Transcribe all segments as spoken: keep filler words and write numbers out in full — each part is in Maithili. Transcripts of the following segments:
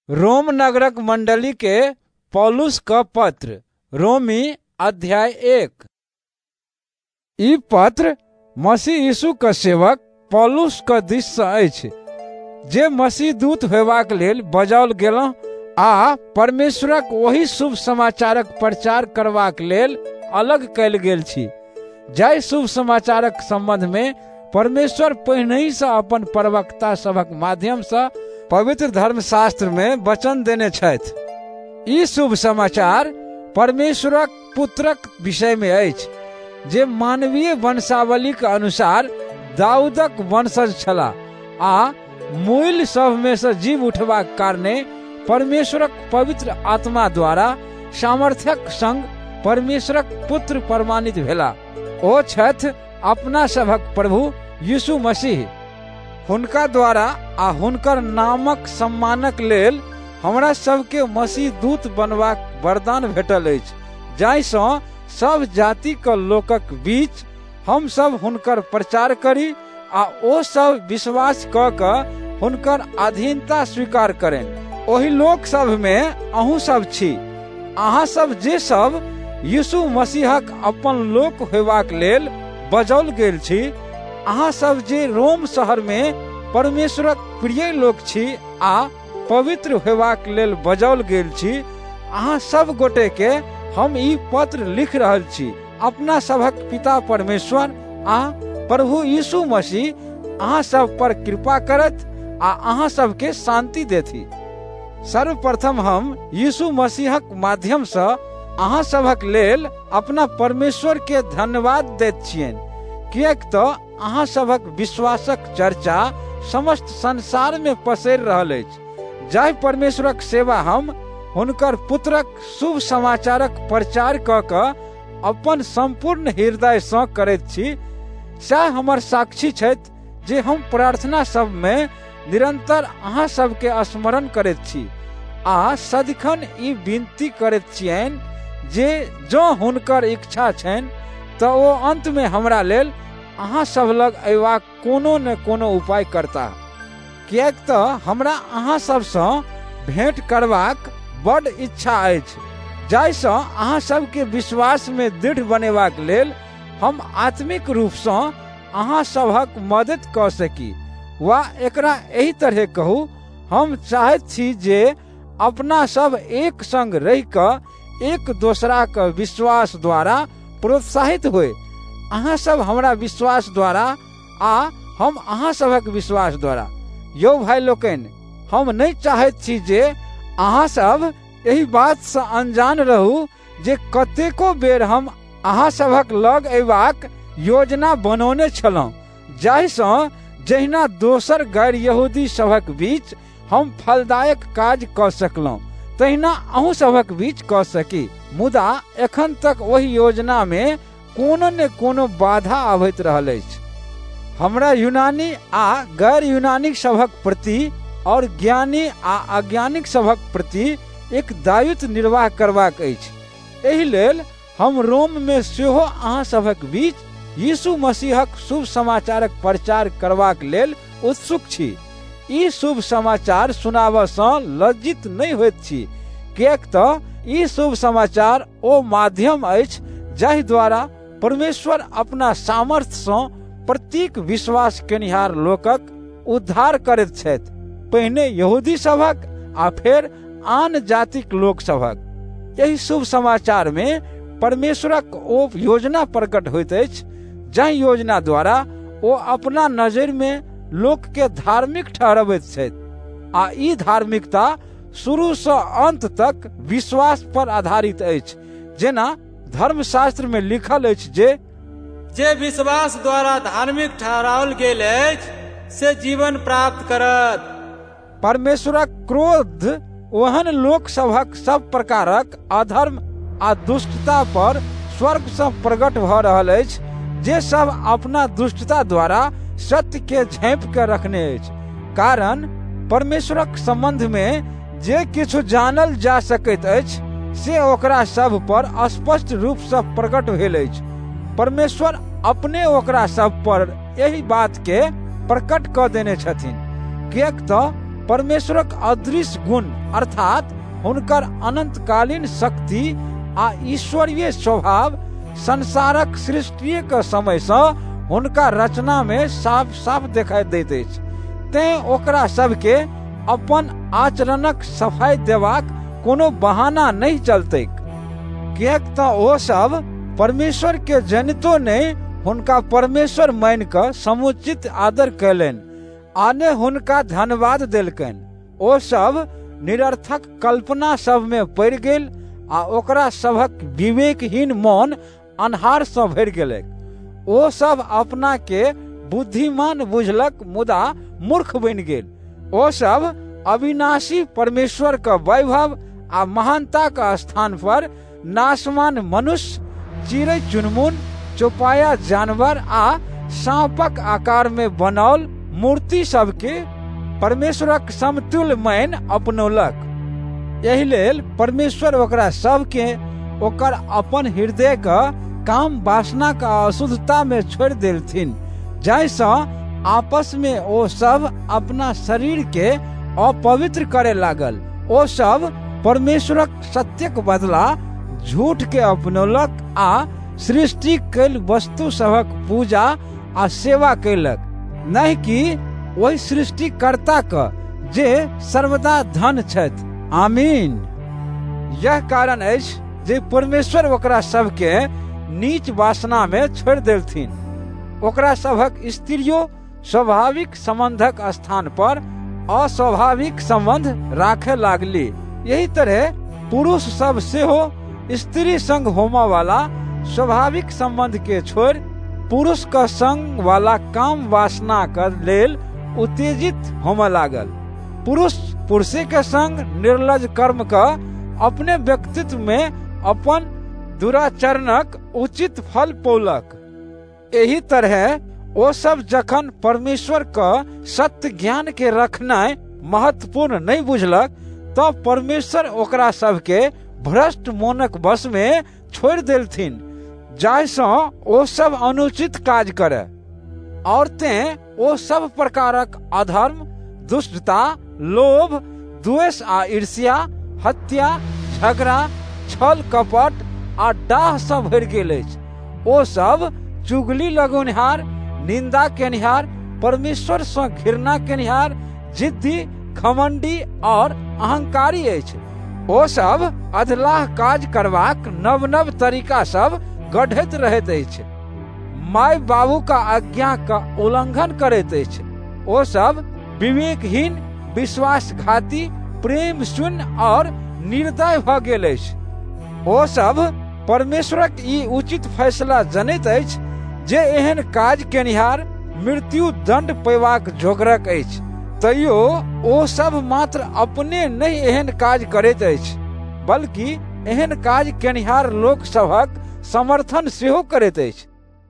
रोम नगरक मंडली के पौलुस का पत्र रोमी अध्याय एक। ई पत्र मसीह यीशु के सेवक पौलुस के दिस से अछि, जे मसीह दूत होयबाक लेल बजाओल गेलहुँ आ परमेश्वरक ओही शुभ समाचारक प्रचार करबाक लेल अलग कयल गेल छी, जाहि शुभ समाचारक संबंध में परमेश्वर पहिनहि से अपन प्रवक्ता सभक माध्यम से पवित्र धर्मशास्त्र में वचन देने छथि। ई शुभ समाचार परमेश्वरक पुत्रक विषय में अछि, जे मानवीय वंशावली के अनुसार दाऊदक वंशज छलाह आ मूल सब में से जीव उठबाक कारणे परमेश्वरक पवित्र आत्मा द्वारा सामर्थ्यक संग परमेश्वरक पुत्र प्रमाणित भेला। ओ छथि अपना सभक प्रभु यीशु मसीह। हुनका द्वारा आ हुनकर नामक सम्मानक लेल हमरा सबके मसीह दूत बनबाक वरदान भेटल अछि, जाहि सँ सब जाति के लोकक बीच हम सब हुनकर प्रचार करी आ ओ सब विश्वास क क हुनकर अधीनता स्वीकार करें। ओही लोक सब में अहूँ सब छी। अहाँ सब जे सब यीशु मसीहक अपन लोक होयबाक लेल बजाओल गेल छी, अहाँ सब जे रोम शहर में परमेश्वरक प्रिय लोक छी आ पवित्र होयबाक लेल बजाओल गेल छी, अहाँ सब गोटे के हम ई पत्र लिख रहल छी। अपना सभक पिता परमेश्वर आ प्रभु यीशु मसीह अहाँ सब पर कृपा करत आ अहाँ सब के शांति देथि। सर्वप्रथम हम यीशु मसीहक माध्यम से अहाँ सभक लेल अपना परमेश्वर के धन्यवाद दैत छियनि, किएक तो अहाँ सभक विश्वासक चर्चा समस्त संसार में पसरि रहल अछि, जाहि परमेश्वरक सेवा हम हुनकर पुत्रक शुभ समाचारक प्रचार क क अपन संपूर्ण हृदय सँ करैत छी। सएह हमर साक्षी छथि, जे हम प्रार्थना सब में निरंतर अहाँ सबके स्मरण करैत छी आ सदिखन ई विनती करैत छियनि जे जँ हुनकर इच्छा छनि तऽ ओ अंत में हमरा लेल अहाँ सब लग अयबाक कोनो न कोनो उपाय करता, किएक तऽ हमरा अहाँ सबसँ भेंट करबाक बड़ इच्छा अछि, जाहि सँ अहाँ सबके विश्वास में दृढ़ बनेबाक लेल हम आत्मिक रूप सँ अहाँ सभक मदद कऽ सकी। वा एकरा एही तरह कहू, हम चाहैत छी जे अपना सब एक संग रहि कऽ एक दोसरा के विश्वास द्वारा प्रोत्साहित होए। अहाँ सब हमरा विश्वास द्वारा आ हम अहाँ सभक विश्वास द्वारा। यौ भाई लोकनि, हम नहीं चाहैत छी जे अहाँ सब एही बात से अनजान रहू जे कतेको बेर हम अहाँ सभक लग अयबाक योजना बनौने छलहुँ, जाहि सँ जहिना दोसर गैर यहूदी सभक बीच हम फलदायक काज कऽ सकलहुँ, तहिना अहूँ सभक बीच कऽ सकी। मुदा एखन तक ओही योजना में कोनो ने कोनो बाधा आबैत रहल अछि। हमरा यूनानी आ गैर यूनानी सभक प्रति और ज्ञानी आ अज्ञानिक सभक प्रति एक दायित्व निर्वाह करबाक अछि। एहि लेल हम रोम में सेहो अहाँ सभक बीच यीशु मसीहक शुभ समाचारक प्रचार करबाक लेल उत्सुक छी। ई शुभ समाचार सुनाबऽ सँ लज्जित नहीं होइत छी, किएक तऽ ई शुभ समाचार ओ माध्यम अछि जाहि द्वारा परमेश्वर अपना सामर्थ्य सँ प्रत्येक विश्वास केनिहार लोकक उद्धार करैत छथि, पहिने यहूदी सभक आ फेर आन जातिक लोक सभक। यही शुभ समाचार में परमेश्वरक ओ योजना प्रकट होइत अछि, जाहि योजना द्वारा ओ अपना नजर में लोक के धार्मिक ठहरबैत छथि आ ई धार्मिकता शुरू से अंत तक विश्वास पर आधारित अछि, जेना धर्मशास्त्र में लिखल अछि जे जे विश्वास द्वारा धार्मिक ठहराओल गेल अछि से जीवन प्राप्त करत। परमेश्वरक क्रोध ओहन लोक सभक सब प्रकारक अधर्म आ दुष्टता पर स्वर्ग से प्रकट भऽ रहल अछि, जे सब अपना दुष्टता द्वारा सत्य के झाँपि के रखने अछि। कारण परमेश्वरक संबंध में जे किछु जानल जा सकैत अछि से ओकरा सब पर स्पष्ट रूप से प्रकट भेल अछि। परमेश्वर अपने ओकरा सब पर यही बात के प्रकट कऽ देने छथिन, किएक तऽ परमेश्वरक अदृश्य गुण अर्थात हुनकर अनंतकालीन शक्ति आ ईश्वरीय स्वभाव संसारक सृष्टि के समय से हुनका रचना में साफ साफ दिखाई दैत अछि। तें ओकरा सबके अपन आचरणक सफाई देबाक कोनो बहाना नहीं चलतैक, किएक तऽ ओ सब परमेश्वर के जनितो नहीं हुनका परमेश्वर मान कऽ समुचित आदर कयलनि आ ने हुनका धन्यवाद देलकनि। ओ सब निरर्थक कल्पना सब में पड़ि गेल आ ओकरा सबक विवेकहीन मन अन्हार सँ भरि गेलैक। ओ सब अपना के बुद्धिमान बुझलक मुदा मूर्ख बनि गेल। ओ सब अविनाशी परमेश्वर का वैभव आ महानता का स्थान पर नाशवान मनुष्य, चिड़ै चुनमुन, चौपाया जानवर आ सांपक आकार में बनौल मूर्ति सबके परमेश्वरक समतुल्य मान अपनौलक। एहि लेल परमेश्वर ओकरा सबके ओकर अपन हृदय का काम वासना का अशुद्धता में छोड़ देलथिन, जाहिसँ आपस में ओ सब अपना शरीर के अपवित्र करे लागल। ओ सब परमेश्वरक सत्यक बदला झूठ के अपनौलक आ सृष्टि कैल वस्तु सबक पूजा आ सेवा कैलक, नहीं कि वही सृष्टिकर्ता का जे सर्वदा धन छथि। आमीन। यह कारण अछि जे परमेश्वर ओकरा सबके नीच वासना में छोड़ देलथिन। ओकरा सबक स्त्रियों स्वाभाविक संबंधक स्थान पर अस्वाभाविक संबंध राखे लागली। यही तरह पुरुष सब सेहो स्त्री संग होमा वाला स्वाभाविक संबंध के छोड़ पुरुष का संग वाला काम वासना का लेल उत्तेजित होमे लागल। पुरुष पुरुषे के संग निर्लज कर्म का अपने व्यक्तित्व में अपन दुराचरणक उचित फल पौलक। एही तरह ओ सब जखन परमेश्वर का सत्य ज्ञान के रखनाइ महत्वपूर्ण नहीं बुझलक तो परमेश्वर ओकरा सबके भ्रष्ट मोनक वश में छोड़ देलथिन, जाहिसँ ओ सब अनुचित काज करे। औरतें ओ सब प्रकारक अधर्म, दुष्टता, लोभ, द्वेष आ ईर्ष्या, हत्या, झगड़ा, छल कपट आ डाह सँ भरि गेल अछि। ओ सब चुगली लगौनिहार, निंदा केनिहार, परमेश्वर सँ घृणा केनिहार, जिद्दी, घमंडी और अहंकारी अछि। ओ सब अधलाह काज करबाक नव नव तरीका सब गढ़ैत रहैत अछि, माय बाबू का आज्ञा का उल्लंघन करैत अछि। ओ सब विवेकहीन, विश्वासघाती, प्रेम शून्य और निर्दय भ गेल अछि। ओ सब परमेश्वरक ई उचित फैसला जनैत अछि जे एहन काज केनिहार मृत्यु दंड पैबाक जोगरक अछि, तैयो ओ सब मात्र अपने नहीं एहन काज करैत अछि, बल्कि एहन काज केनिहार लोक सभक समर्थन सेहो करैत अछि।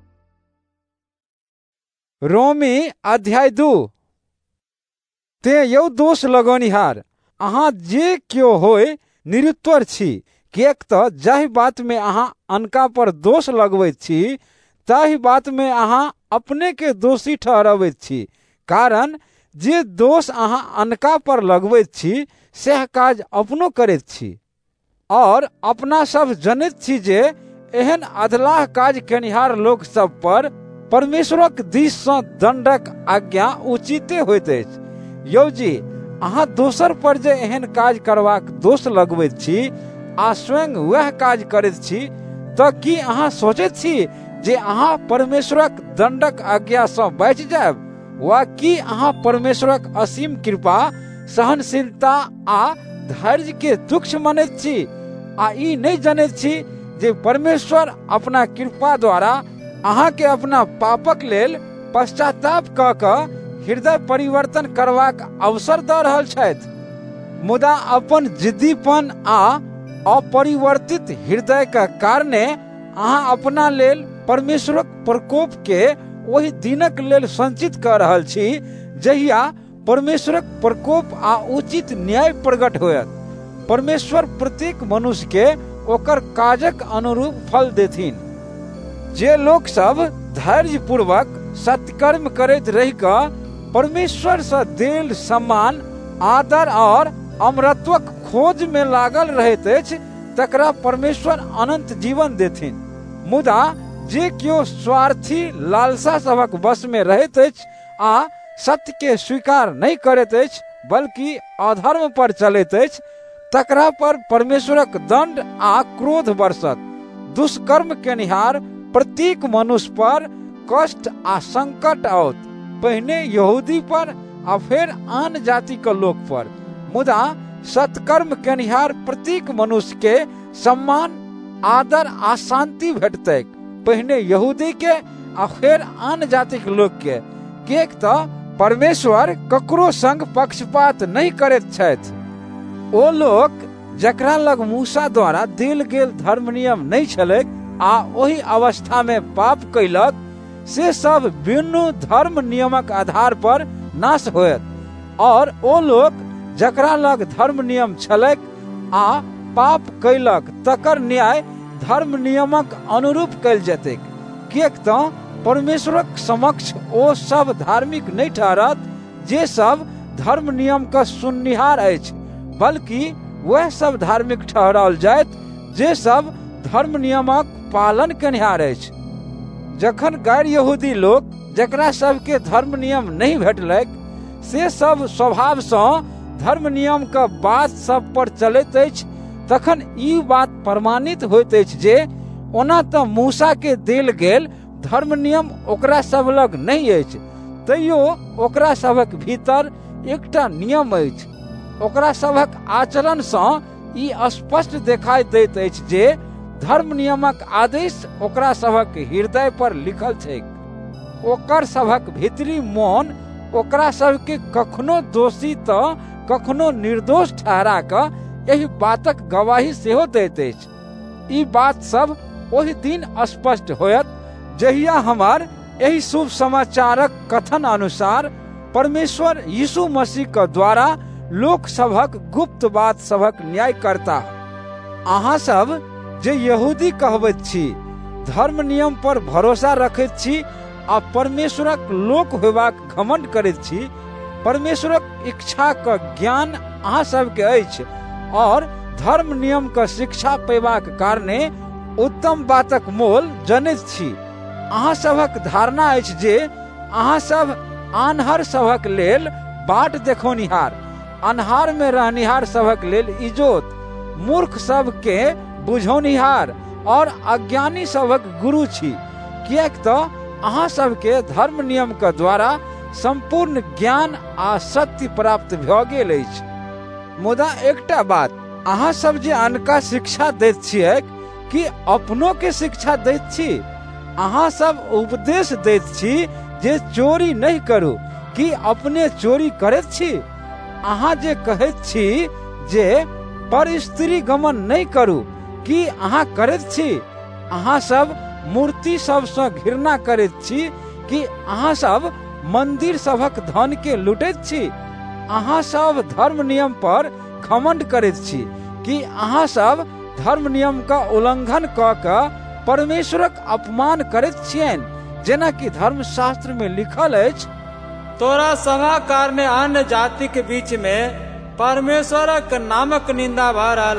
रोमी अध्याय दू। ते यौ दोष लगौनिहार, अहाँ जे क्यों होय निरुत्तर छी, किएक तऽ जाहि बात में अहाँ अनका पर दोष लगबैत छी ताहि बात में अहाँ अपने के दोषी ठहराबैत छी। कारण जे दोष अहाँ अनका पर लगबैत छी सएह काज अपनो करैत छी, और अपना सब जनैत छी जे एहन अधलाह काज केनिहार लोक सब पर परमेश्वरक दिस सँ दंडक आज्ञा उचिते होइत अछि। यौ जी, अहाँ दोसर पर जे एहन काज करबाक दोष लगबैत छी आ स्वयं वह काज करैत छी, तऽ की अहाँ सोचैत छी जे अहाँ परमेश्वरक दंडक आज्ञा सँ बचि जायब, वा कि अहाँ परमेश्वरक असीम कृपा, सहनशीलता आ धैर्य के तुच्छ मानैत छी, आ ई नहीं जानैत छी जे परमेश्वर अपना कृपा द्वारा अहाँ के अपना पापक लेल पश्चाताप क कऽ हृदय परिवर्तन करबाक अवसर दऽ रहल छथि। मुदा अपन जिद्दीपन आ अपरिवर्तित हृदय के कारणे अहाँ अपना लेल परमेश्वरक प्रकोप के ओहि दिनक लेल संचित कऽ रहल छी जहिया परमेश्वरक प्रकोप आ उचित न्याय प्रकट होयत। परमेश्वर प्रत्येक मनुष्य के ओकर काजक अनुरूप फल देथिन। जे लोक सब धैर्य पूर्वक सत्कर्म करैत रहि कऽ परमेश्वर सँ देल सम्मान आदर और अमरत्वक खोज में लागल रहैत अछि तकरा परमेश्वर अनंत जीवन देथिन। मुदा जे केओ स्वार्थी लालसा सभक वश में रहैत अछि आ सत्य के स्वीकार नहीं करैत अछि बल्कि अधर्म पर चलैत अछि तकरा पर परमेश्वरक दंड आ क्रोध बरसत। दुष्कर्म केनिहार प्रत्येक मनुष्य पर कष्ट आ संकट आओत, पहिने यहूदी पर आ फेर आन जाति के लोक पर। मुदा सत्कर्म केनिहार प्रत्येक मनुष्य के सम्मान, आदर आ शांति भेटतैक, पहिने यहूदी के आ फेर आन जाति के लोक के। किएक त परमेश्वर ककरो संग पक्षपात नहीं करैत छथि। ओ लोक जकरा लग मूसा द्वारा देल गेल धर्म नियम नहीं छलैक आ ओही अवस्था में पाप कैलक, से सब बिनु धर्म नियमक आधार पर नाश होयत। और ओ लोक जकरा लग धर्म नियम छलैक आ पाप कैलक तकर न्याय धर्म नियमक अनुरूप कैल जेतैक। किएक त परमेश्वरक समक्ष ओ सब धार्मिक नहीं ठहरत जे सब धर्म नियम का सुननिहार अछि, बल्कि वह सब धार्मिक ठहराओल जायत जे सब धर्म नियमक पालन केनिहार अछि। जखन गैर यहूदी लोक जकरा सबके धर्म नियम नहीं भेटलैक से सब स्वभाव सँ धर्म नियम का बात सब पर चलैत अछि, तखन ई बात प्रमाणित होइत अछि जे ओना त मूसा के देल गेल धर्म नियम ओकरा सब लग नहीं अछि, तैयो ओकरा सबक भीतर एकटा नियम अछि। ओकरा सबक आचरण सँ ई स्पष्ट देखाई दैत अछि जे धर्म नियमक आदेश ओकरा सबक हृदय पर लिखल छैक। ओकर सबक भीतरी मोन ओकरा सबके कखनो दोषी त कखनो निर्दोष ठहरा क एहि बातक गवाही सेहो दैत अछि। ई बात सब ओहि दिन स्पष्ट होयत जहिया हमार एहि शुभ समाचारक कथन अनुसार परमेश्वर यीशु मसीह के द्वारा लोक सभक गुप्त बात सभक न्याय करता। अहाँ सब जे यहूदी कहबैत छी, धर्म नियम पर भरोसा रखैत छी आ परमेश्वरक लोक होबाक घमंड करैत छी, परमेश्वरक इच्छा का ज्ञान अहाँ सबके अछि और धर्म नियम का शिक्षा पेबाक कारणे उत्तम बातक मोल जनैत छी। अहाँ सबक धारणा अछि जे अहाँ सब आन्हर सभक लेल बाट देखौनिहार, अन्हार में रहनिहार सभक लेल इजोत, मूर्ख सबके बुझौनिहार और अज्ञानी सभक गुरु छी। किएक त अहाँ सबके धर्म नियम के द्वारा संपूर्ण ज्ञान आ सत्य प्राप्त भ गेल अछि। मुदा एकटा बात, अहाँ सब जे अनका शिक्षा दैत छियै कि अपनों के शिक्षा दैत छी? अहाँ सब उपदेश दैत छी जे चोरी नहीं करू कि अपने चोरी करैत छी? अहाँ जे कहैत छी जे पर स्त्री गमन नहीं करू कि अहाँ करैत छी? अहाँ सब मूर्ति सब सँ घृणा करैत छी कि अहाँ सब मंदिर सभक धन के लुटैत छी? अहाँ सब धर्म नियम पर घमंड करैत छी कि अहाँ सब धर्म नियम का उल्लंघन क क परमेश्वरक अपमान करैत छियनि, जेना कि धर्मशास्त्र में लिखल अछि, तोरा सभा कारणे अन्य जाति के बीच में परमेश्वरक नामक निंदा भ रहल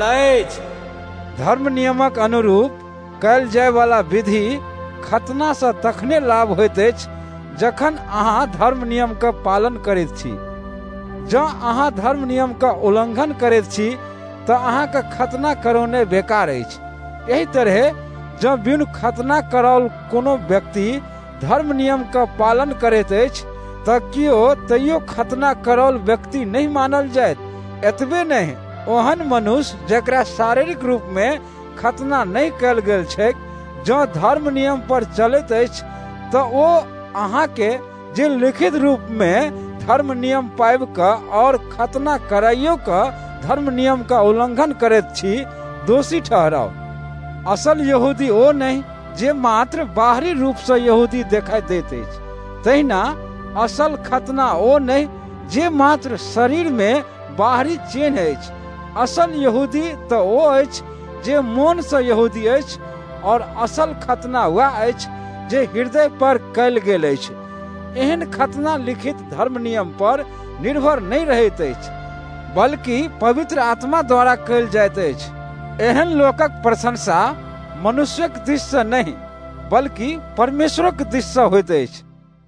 अछि। धर्म नियमक अनुरूप कयल जाय वाला विधि खतना से तखने लाभ होइत अछि जखन अहाँ धर्म नियम का पालन करैत छी। जँ अहाँ धर्म नियम का उल्लंघन करैत छी त अहाँ के खतना करौने बेकार अछि। यही तरह जँ बिनु खतना कराओल कोनो व्यक्ति धर्म नियम का पालन करैत अछि त कियो तैयो खतना कराओल व्यक्ति नहीं मानल जायत। एतबे नहीं, ओहन मनुष्य जकरा शारीरिक रूप में खतना नहीं कयल गेल छैक, जँ धर्म नियम पर चलैत अछि त ओ अहाँ के जे लिखित रूप में धर्म नियम पाबि क और खतना कराइयो क धर्म नियम का उल्लंघन करैत छी, दोषी ठहराओ। असल यहूदी ओ नहीं जे मात्र बाहरी रूप से यहूदी देखाई देत अछि, तहिना असल खतना ओ नहीं जे मात्र शरीर में बाहरी चिन्ह अछि। असल यहूदी त ओ अछि जे मोन से यहूदी अछि और असल खतना वह अछि जे हृदय पर कयल गेल अछि। एहन खतना लिखित धर्म नियम पर निर्भर नहीं रहैत अछि, बल्कि पवित्र आत्मा द्वारा कयल जाइत अछि। एहन लोकक प्रशंसा मनुष्यक दिस से नहीं बल्कि परमेश्वरक दिस से होइत अछि।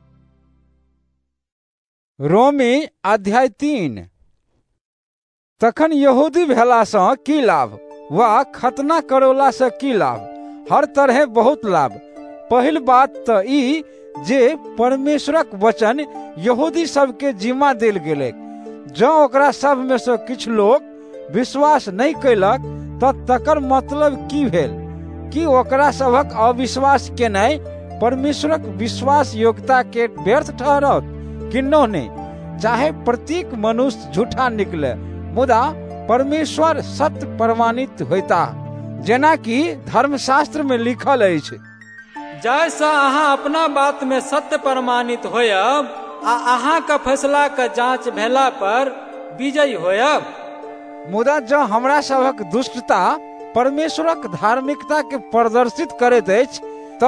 रोमी अध्याय तीन। तखन यहूदी भेलासँ की लाभ वा खतना करौला से की लाभ? हर तरह बहुत लाभ। पहिल बात तऽ ई जे परमेश्वरक वचन यहूदी सबके जिम्मा देल गेलै। जँ ओकरा सब में से किछु लोग विश्वास नहीं कयलक तऽ तकर मतलब की भेल कि ओकरा सबक अविश्वास केनाइ परमेश्वरक विश्वास योग्यता के व्यर्थ ठहरत कि नहि? चाहे प्रत्येक मनुष्य झूठा निकले, मुदा परमेश्वर सत्य प्रमाणित होता, जेना कि धर्मशास्त्र में लिखल अछि, जैसा अहाँ अपना बात में सत्य प्रमाणित होयब आ अहाँ के फैसला के जांच भेला पर विजयी होयब। मुदा जँ हमरा सबक दुष्टता परमेश्वरक धार्मिकता के प्रदर्शित करैत अछि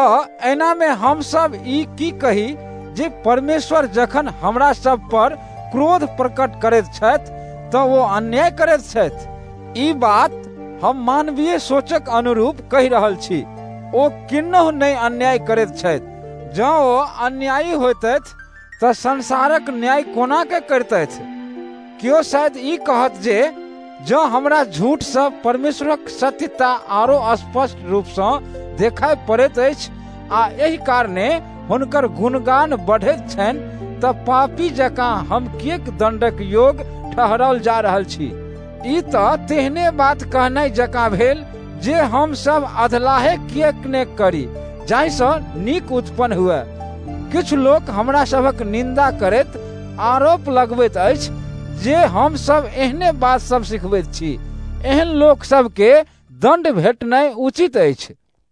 तऽ एना में हम सब ई की कही जे परमेश्वर जखन हमरा सब पर क्रोध प्रकट करैत छथि तऽ वो अन्याय करैत छथि। ई बात हम मानवीय सोचक अनुरूप कहि रहल छी। ओ किन्नहु नहीं अन्याय करैत छथि। जँ ओ अन्यायी होइतथि तऽ संसारक न्याय कोना के करतथि? केओ शायद ई कहत जे जँ हमरा झूठ से परमेश्वरक सत्यता आरो स्पष्ट रूप से देखाई पड़ैत अछि आ एहि कारणे हुनकर गुणगान बढ़ैत छनि तऽ पापी जकाँ हम किएक दंडक योग ठहराओल जा रहल छी। ई तऽ तेहने बात कहनाइ जकाँ भेल जे हम सब अधलाहे किएक ने करी जाहिसँ नीक उत्पन्न हुए। किछु लोक हमरा सबक निंदा करैत आरोप लगबैत अछि जे हम सब एहने बात सब सिखबैत छी। एहन लोक सबके दंड भेटनाइ उचित अछि।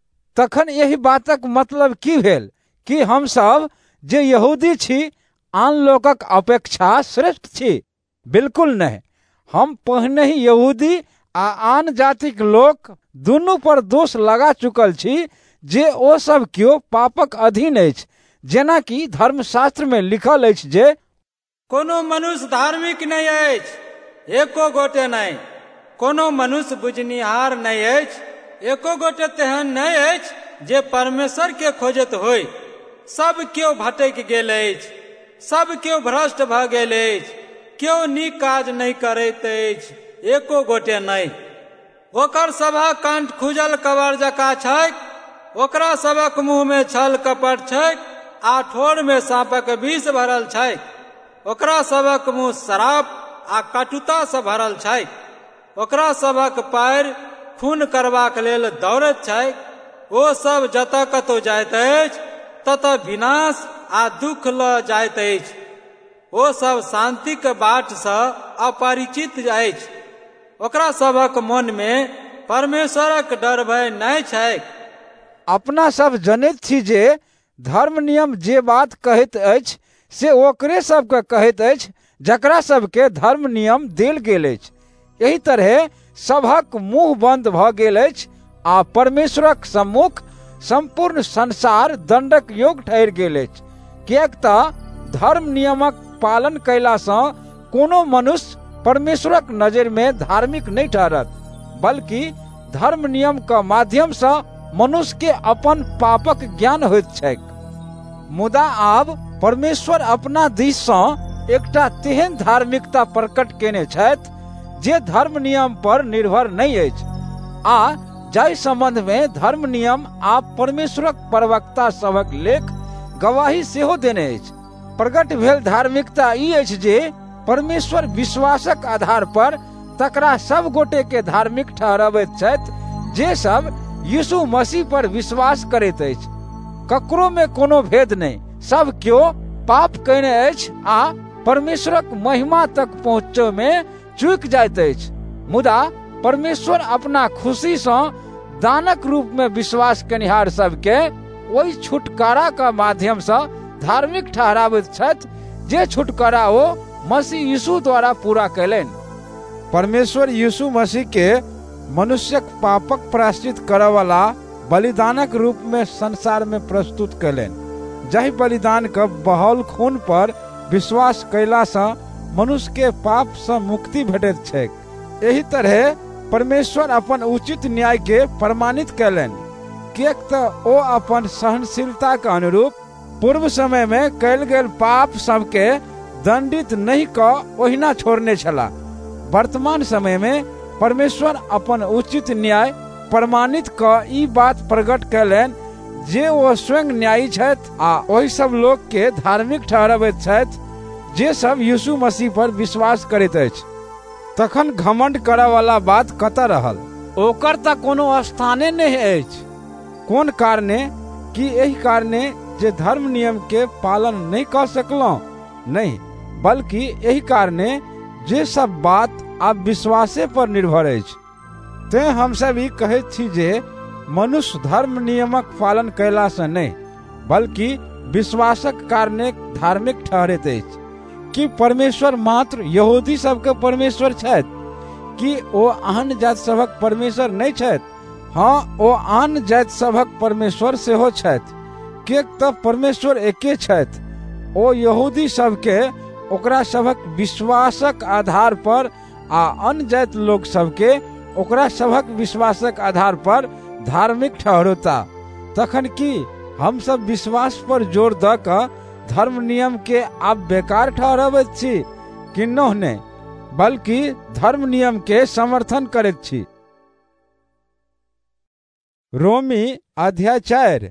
तखन यही बातक मतलब की भेल कि हम सब जे यहूदी छी आन लोकक अपेक्षा श्रेष्ठ छी? बिल्कुल नहीं। हम पहिने ही यहूदी आ आन जातिक लोक दुनू पर दोष लगा चुकल छी जे ओ सब क्यों पापक अधीन अछि, जेना कि धर्मशास्त्र में लिखल अछि जे कोनो मनुष्य धार्मिक नहीं अछि, एको गोटे नहीं। कोनो मनुष्य बुझनिहार नहीं अछि, एको गोटे तेहन नहीं अछि जे परमेश्वर के खोजत होय। सब क्यों भटकि गेल अछि, सब क्यों भ्रष्ट भऽ गेल अछि, क्यों नीक काज नहीं करैत अछि, एको गोटे नहीं। ओकर सभक कंठ खुजल कबर जकाँ छैक, ओकरा सबक मुँह में छल कपट छैक आ ठोर में साँपक विष भरल छैक। ओकरा सबक मुँह शराब आ कटुता से भरल छैक। ओकरा सबक पैर खून करबाक लेल दौड़ैत छैक। ओ सब जतऽ कतौ जाइत अछि ततऽ विनाश आ दुख लऽ जाइत अछि। ओ सब शांति के बाट से अपरिचित अछि। ओकरा सबक मन में परमेश्वरक डर भय नहीं छैक। अपना सब जनैत छी जे धर्म नियम जे बात कहैत अछि से ओकरे सबके कहैत अछि जकरा सबके धर्म नियम देल गेल अछि। एही तरह सभक मुंह बंद भऽ गेल अछि आ परमेश्वरक सम्मुख संपूर्ण संसार दंडक योग ठहरि गेल अछि। किएक तऽ धर्म नियमक पालन कयलासँ कोनो मनुष्य परमेश्वरक नजर में धार्मिक नहीं ठहरत, बल्कि धर्म नियम के माध्यम से मनुष्य के अपन पापक ज्ञान होइत छैक। मुदा आब परमेश्वर अपना दिस सँ एकटा तेहन धार्मिकता प्रकट केने छथि जे धर्म नियम पर निर्भर नहीं अछि आ जाहि संबंध में धर्म नियम आ परमेश्वरक प्रवक्ता सभक लेख गवाही सेहो देने अछि। प्रकट भेल धार्मिकता ई अछि जे परमेश्वर विश्वासक आधार पर तकरा सब गोटे के धार्मिक ठहराबैत छथि जे सब यीशु मसीह पर विश्वास करैत अछि। ककरो में कोनो भेद नहीं, सब क्यों पाप कयने अछि आ परमेश्वरक महिमा तक पहुँचै में चूक जाइत अछि। मुदा परमेश्वर अपना खुशी सँ दानक रूप में विश्वास कनिहार सबके ओहि छुटकारा के माध्यम से धार्मिक ठहराबैत छथि जे छुटकारा ओ मसीह यीशु द्वारा पूरा कयलनि। परमेश्वर यीशु मसीह के मनुष्यक पापक प्रायश्चित करय वाला बलिदानक रूप में संसार में प्रस्तुत कयलनि। जाहि बलिदान के बहाओल खून पर विश्वास कयला सँ मनुष्य के पाप से मुक्ति भेटैत छैक। एही तरह परमेश्वर अपन उचित न्याय के प्रमाणित कयलनि, किएक तऽ ओ अपन सहनशीलता के अनुरूप पूर्व समय में कयल गेल पाप सबके दंडित नहीं कऽ ओहिना छोड़ने छला। वर्तमान समय में परमेश्वर अपन उचित न्याय प्रमाणित कऽ ई बात प्रकट कयलनि जे ओ स्वयं न्यायी छथि आ ओहि सब लोक के धार्मिक ठहराबैत छथि जे सब यीशु मसीह पर विश्वास करैत अछि। तखन घमंड करय वाला बात कतऽ रहल? ओकर तऽ कोनो स्थाने नहीं अछि। कोन कारणे? कि एहि कारणे जे धर्म नियम के पालन नहीं कऽ सकलहुँ? नहीं, बल्कि एहि कारणे जे सब बात आब विश्वासे पर निर्भर अछि। तें हमसब ई कहैत छी जे मनुष्य धर्म नियमक पालन कयला से नहीं, बल्कि विश्वासक कारणे धार्मिक ठहरैत अछि। कि परमेश्वर मात्र यहूदी सबके परमेश्वर छथि? कि ओ आन जाति सभक परमेश्वर नहीं छथि? हाँ, ओ आन जाति सभक परमेश्वर सेहो छथि, किएक तऽ परमेश्वर एके छथि। ओ यहूदी सबके ओकरा सभक विश्वासक आधार पर आ अन्य जाति लोग सबके ओकरा सभक विश्वासक आधार पर धार्मिक ठहरता। तखन कि हम सब विश्वास पर जोर दऽ कऽ धर्म नियम के आप बेकार ठहराबैत छी कि नहि, बल्कि धर्म नियम के समर्थन करैत छी। रोमी अध्याय चारि।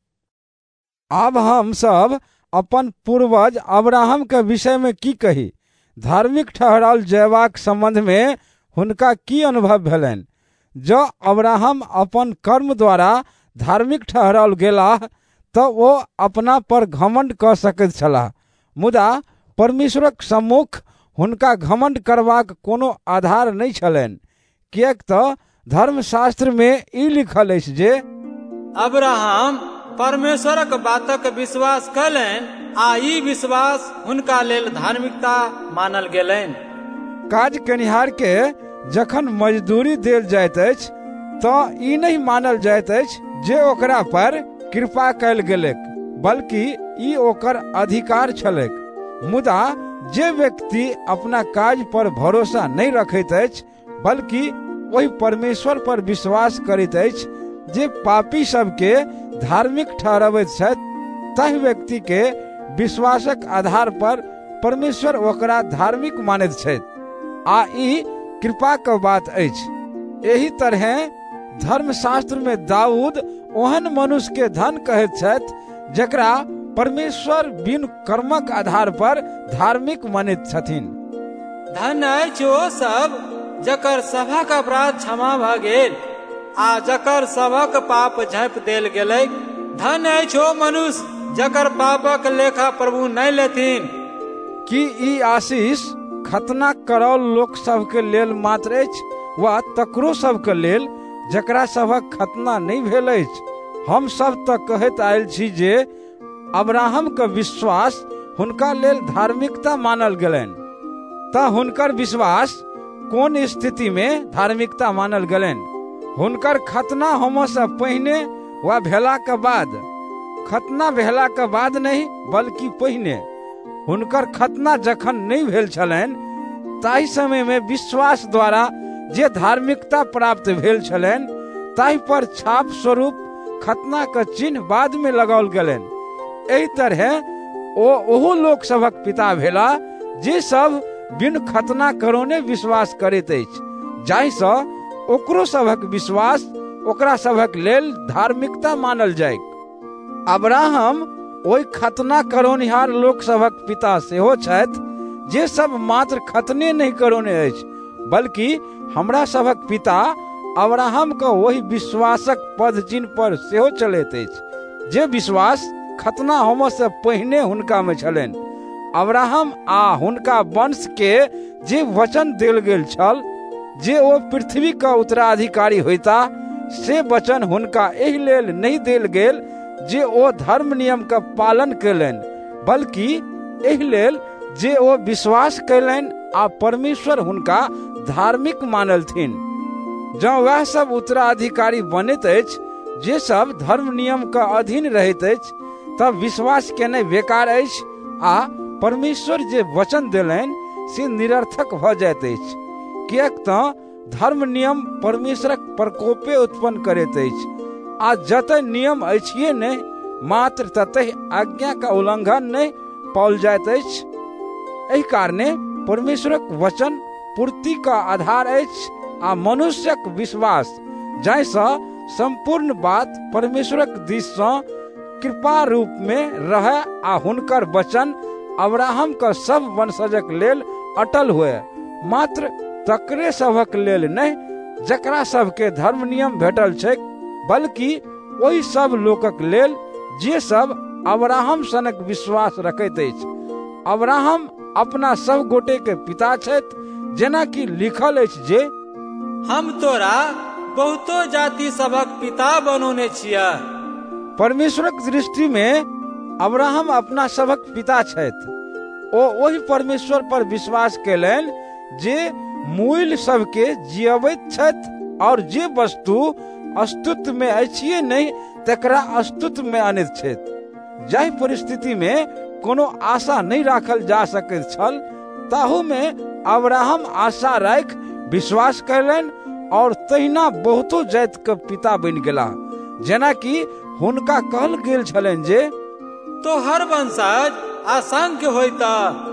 आब हम सब अपन पूर्वज अब्राहम के विषय में की कही? धार्मिक ठहराल जयबाक संबंध में हुनका की अनुभव भेलनि? जँ अब्राहम अपन कर्म द्वारा धार्मिक ठहराल गेलाह तऽ ओ अपना पर घमंड कऽ सकैत छलाह, मुदा परमेश्वरक सम्मुख हुनका घमंड करबाक कोनो आधार नहीं छलनि, किएक तऽ धर्मशास्त्र में ई लिखल अछि जे अब्राहम परमेश्वरक बातक विश्वास कयलनि आ ई विश्वास हुनका लेल धार्मिकता मानल गेलनि। काज केनिहार के जखन मजदूरी देल जाइत अछि तऽ ई नहीं मानल जाइत अछि जे ओकरा पर कृपा कयल गेलैक, बल्कि ई ओकर अधिकार छलैक। मुदा जे व्यक्ति अपना काज पर भरोसा नहीं रखैत अछि, बल्कि ओहि परमेश्वर पर विश्वास करैत अछि जे पापी सबके धार्मिक ठहराबैत छथि, ताहि व्यक्ति के विश्वासक आधार पर परमेश्वर ओकरा धार्मिक मानैत छथि, आ ई कृपा के बात अछि। एही तरह धर्मशास्त्र में दाऊद ओहन मनुष्य के धन कहैत छथि जकरा परमेश्वर बिन कर्मक आधार पर धार्मिक मानैत छथिन। धन अछि ओ सब जकर सभक अपराध क्षमा भऽ गेल आ जकर सभक पाप झाँपि देल गेलै। धन अछि ओ मनुष्य जकर पापक लेखा प्रभु नहीं लेथिन। कि ई आशीष खतना करल लोक सबके लेल मात्र अछि वा तकरो सबके लेल जकरा सभक खतना नहीं भेल अछि? हम सब तऽ कहैत आयल छी जे अब्राहम के विश्वास हुनका लेल धार्मिकता मानल गेलनि। तऽ हुनकर विश्वास कोन स्थिति में धार्मिकता मानल गेलनि? हुनकर खतना होमऽ से पहिने वा भेला के बाद? खतना भेला के बाद नहीं, बल्कि पहिने। हुनकर खतना जखन नहीं भेल छलनि ताहि समय में विश्वास द्वारा जे धार्मिकता प्राप्त भेल छलनि ताहि पर छाप स्वरूप खतना के चिन्ह बाद में लगाओल गेलनि। एहि तरह ओ ओहो लोक सभक पिता भेला जे सब बिन खतना करौने विश्वास करैत अछि, जाहि सँ ओकरो सभक विश्वास ओकरा सभक लेल धार्मिकता मानल जायक। अब्राहम ओहि खतना करौनिहार लोक सभक पिता सेहो छथि जे सब मात्र खतने नहीं करौने अछि, बल्कि हमरा सभक पिता अब्राहम के ओहि विश्वासक पद चिन्ह पर सेहो चलैत अछि जे विश्वास खतना होमऽ से पहिने हुनका में छलनि। अब्राहम आ हुनका वंश के जे वचन देल गेल छल जे ओ पृथ्वी का उत्तराधिकारी होइता, से वचन हुनका एहि लेल नहीं देल गेल जे ओ धर्म नियम का पालन कयलनि, बल्कि एहि लेल जे ओ विश्वास कयलनि आ परमेश्वर हुनका धार्मिक मानलथिन। जँ वह सब उत्तराधिकारी बनैत अछि जे सब धर्म नियम का अधीन रहैत अछि, तब विश्वास केनाइ बेकार अछि आ परमेश्वर जे वचन देलनि से निरर्थक भ जाइत अछि, किएक तऽ धर्म नियम परमेश्वरक प्रकोपे उत्पन्न करैत अछि, आ जतय नियम अछि नहि मात्र ततहि आज्ञा का उल्लंघन नहि पाओल जाइत अछि। एहि कारणे परमेश्वरक वचन पूर्ति का आधार अछि आ मनुष्यक विश्वास, जाहिसँ संपूर्ण बात परमेश्वरक दिससँ कृपा रूप में रहै आ हुनकर वचन अब्राहम का सब वंशजक लेल अटल हुए, मात्र तकरे सभक लेल नहि जकरा सबके धर्म नियम भेटल छै, बल्कि ओहि सब लोकक लेल जे सब अब्राहम सनक विश्वास रखैत अछि। अब्राहम अपना सब गोटे के पिता छथि, जेना कि लिखल अछि जे हम तोरा बहुतो जाति सभक पिता बनौने छियै। परमेश्वरक दृष्टि में अब्राहम अपना सभक पिता छथि। ओ ओहि परमेश्वर पर विश्वास केलनि जे मूल सबके जियबैत छथि और जे वस्तु अस्तित्व में अछि नहीं तकरा अस्तित्व में आनैत छथि। जाहि परिस्थिति में कोनो आशा नहीं राखल जा सकैत छल, ताहू में अब्राहम आशा राखि विश्वास कयलनि और तहिना बहुतो जाति के पिता बनि गेला, जेना कि हुनका कहल गेल छलनि जे तोहर वंशज असंख्य होइता।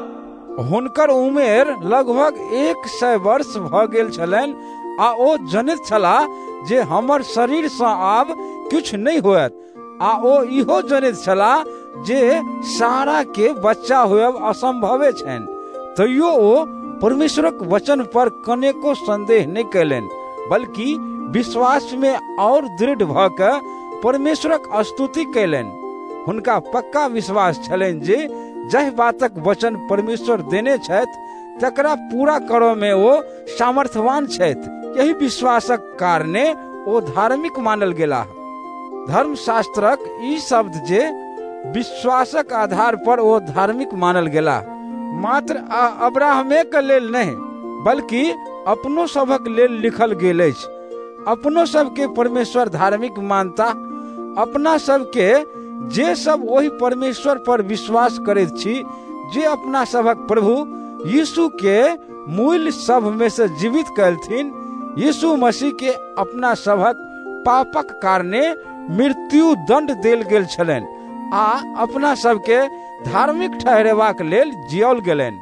हुनकर उमेर लगभग एक सौ वर्ष भ गेल छलनि आ ओ जनैत छलाह जे हमर शरीर सँ आब किछु नहीं होयत, आ ओ इहो जनैत छलाह जे सारा के बच्चा होयब असंभवे छनि। तैयो ओ परमेश्वरक वचन पर कनेको संदेह नहीं कयलनि, बल्कि विश्वास में और दृढ़ भ क परमेश्वरक स्तुति कयलनि। हुनका पक्का विश्वास छलनि जे जाहि बातक वचन परमेश्वर देने छथि तकरा पूरा करय में ओ सामर्थ्यवान छथि। यही विश्वासक कारणे ओ धार्मिक मानल गेला। धर्मशास्त्रक ई शब्द जे विश्वासक आधार पर ओ धार्मिक मानल गेला, मात्र अब्राहमे के लेल नहीं बल्कि अपनो सभक लेल लिखल गेल अछि। अपनो सबके परमेश्वर धार्मिक मानता। अपना सबके जे सब वही परमेश्वर पर विश्वास करैत छी, जे अपना सबक प्रभु यीशु के मूल सब में से जीवित कयलथिन, यीशु मसीह के अपना सबक पापक कारणे मृत्यु दंड देल गेल छलनि आ अपना सबके धार्मिक ठहरेबाक लेल जियाओल गेलनि।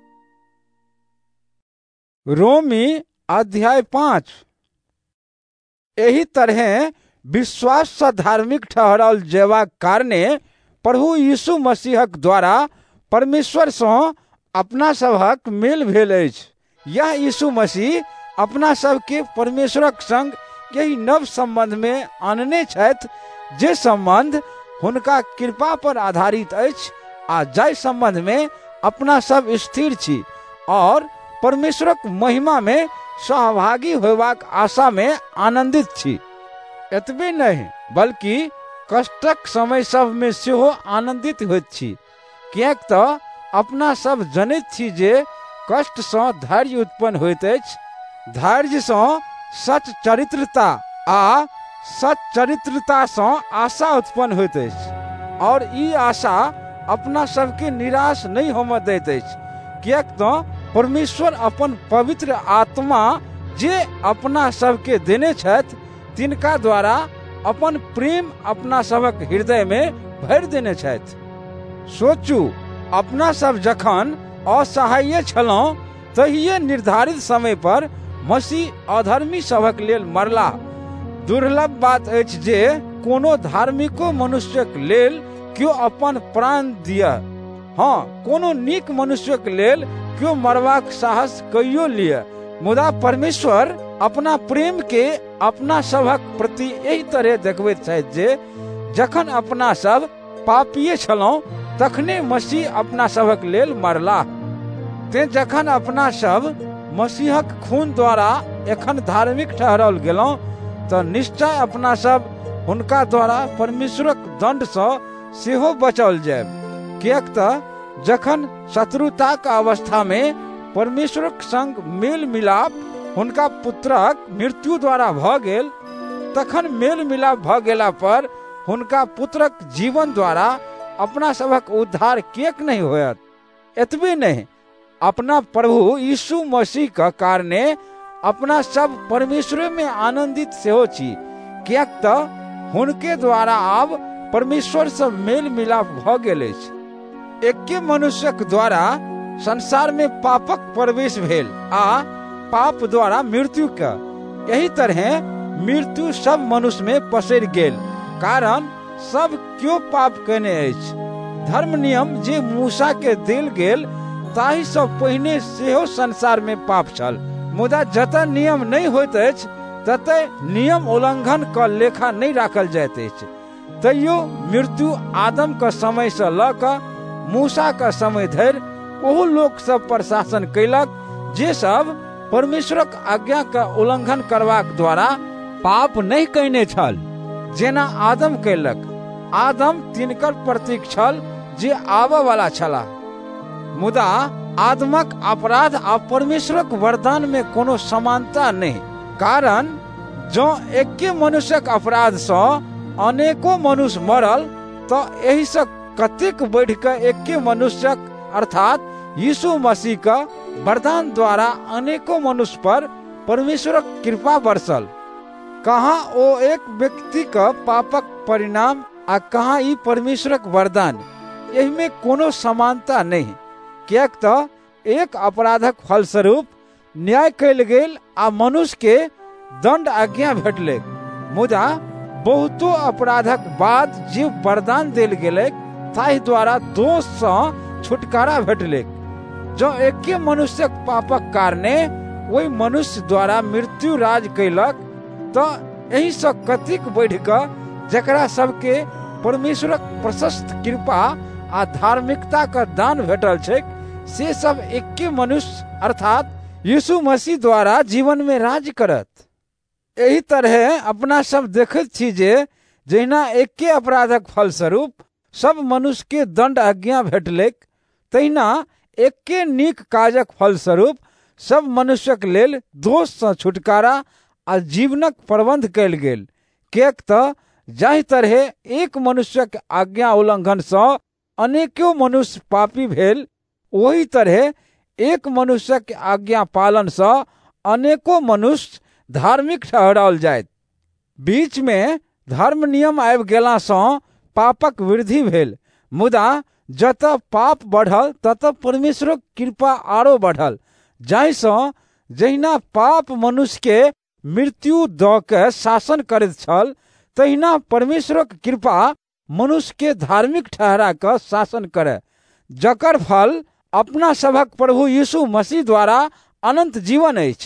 रोमी अध्याय पाँच। एही तरह विश्वास से धार्मिक ठहराओल जेबाक कारणे प्रभु यीशु मसीहक द्वारा परमेश्वर सँ अपना सभक मेल भेल अछि। यह यीशु मसीह अपना सबके परमेश्वरक संग यही नव संबंध में आनने छथि, जे संबंध हुनका कृपा पर आधारित अछि आ जाहि संबंध में अपना सब स्थिर छी और परमेश्वरक महिमा में सहभागी होबाक आशा में आनंदित छी। एतबे नहीं बल्कि कष्टक समय सब में सेहो आनंदित होइत छी, किएक तऽ अपना सब जनैत छी जे कष्ट सँ धैर्य उत्पन्न होइत अछि, धैर्य सँ सच चरित्रता आ सच चरित्रता सँ आशा उत्पन्न होइत अछि, और ई आशा अपना सबके निराश नहीं होमय दैत अछि, किएक तऽ परमेश्वर अपन पवित्र आत्मा जे अपना सबके देने छथि, तिनका द्वारा अपन प्रेम अपना सबक हृदय में भरि देने छथि। सोचू, अपना सब जखन असहाय छलहुँ तहिये निर्धारित समय पर मसीह अधर्मी सभक लेल मरला। दुर्लभ बात अछि जे कोनो धार्मिको मनुष्यक लेल क्यों अपन प्राण दिया। हाँ, कोनो नीक मनुष्यक लेल क्यों मरबाक साहस कइयो लिया। मुदा परमेश्वर अपना प्रेम के अपना सभक प्रति एही तरह देखबैत छथि जे जखन अपना सब पापिये छलहुँ तखने मसीह अपना सभक लेल मरला। ते जखन अपना सब मसीहक खून द्वारा एखन धार्मिक ठहराओल गेलहुँ तऽ निश्चय अपना सब हुनका द्वारा परमेश्वरक दंड सँ सेहो बचाओल जायब। किएक तऽ जखन शत्रुताक अवस्था में परमेश्वरक संग मेल मिलाप हुनका पुत्रक मृत्यु द्वारा भ गेल, तखन मेल मिलाप भ गेला पर हुनका पुत्रक जीवन द्वारा अपना सबक उद्धार किएक नहीं होयत। एतबे नहीं, अपना प्रभु यीशु मसीह के कारणे अपना सब परमेश्वर में आनंदित सेहो छी, कियाक त हुनके द्वारा आब परमेश्वर से मेल मिलाप भ गेल अछि। एके मनुष्यक द्वारा संसार में पापक प्रवेश भेल आ पाप द्वारा मृत्यु का, यही तरह मृत्यु सब मनुष्य में पसरि गेल, कारण सब क्यों पाप कने अछि। धर्म नियम जे मूसा के देल गेल ताहि सँ पहिने सेहो संसार में पाप छल, मुदा जतय नियम नहीं होइत अछि ततय नियम उल्लंघन क लेखा नहीं राखल जाइत अछि। तैयो मृत्यु आदम के समय से ल क मूसा के समय धरि ओहो लोक सब पर शासन कैलक जे सब परमेश्वरक आज्ञा के उल्लंघन करबाक द्वारा पाप नहीं कयने छल, जेना आदम कैलक। आदम तिनकर प्रतीक छल जे आबय वाला छलाह, मुदा आदमक अपराध आ परमेश्वरक वरदान में कोनो समानता नहीं, कारण जो एके मनुष्यक अपराध सँ अनेको मनुष्य मरल तो एहि सँ कतेक बढ़ि क एके मनुष्यक अर्थात यीशु मसीह का वरदान द्वारा अनेको मनुष्य पर परमेश्वरक कृपा बरसल। कहाँ ओ एक व्यक्ति का पापक परिणाम आ कहाँ ई परमेश्वरक वरदान, एहि में कोनो समानता नहीं, कियाक त एक अपराधक फलस्वरूप न्याय कयल गेल आ मनुष्य के दंड आज्ञा भेटलै, मुदा बहुतो अपराधक बाद जे वरदान देल गेलै ताहि द्वारा दोष सँ छुटकारा भेटलै। जो एके मनुष्यक पापक कारणे ओहि मनुष्य द्वारा मृत्यु राज कैलक, तो एहि सँ कतेक बढ़ि क जकरा सबके परमेश्वरक प्रशस्त कृपा आ धार्मिकता का दान भेटल छैक, से सब एके मनुष्य अर्थात यीशु मसीह द्वारा जीवन में राज करत। एही तरह अपना सब देखैत छी जे जहिना एके अपराधक फलस्वरूप सब मनुष्य के दंड आज्ञा भेटलैक, तहिना एके नीक काजक फलस्वरूप सब मनुष्यक लेल दोष सँ छुटकारा आ जीवनक प्रबंध कयल गेल। कियाक त जाहि तरह एक मनुष्यक आज्ञा उल्लंघन सँ अनेको मनुष्य पापी भेल, ओही तरह एक मनुष्यक आज्ञा पालन सँ अनेको मनुष्य धार्मिक ठहराओल जायत। बीच में धर्म नियम आबि गेला सँ पापक वृद्धि भेल, मुदा जतऽ पाप बढ़ल ततऽ परमेश्वरक कृपा आरो बढ़ल, जाहि सँ जहिना पाप मनुष्य के मृत्यु दऽ के शासन करैत छल, तहिना परमेश्वरक कृपा मनुष्य के धार्मिक ठहरा कऽ शासन करे, जकर फल अपना सभक प्रभु यीशु मसीह द्वारा अनंत जीवन अछि।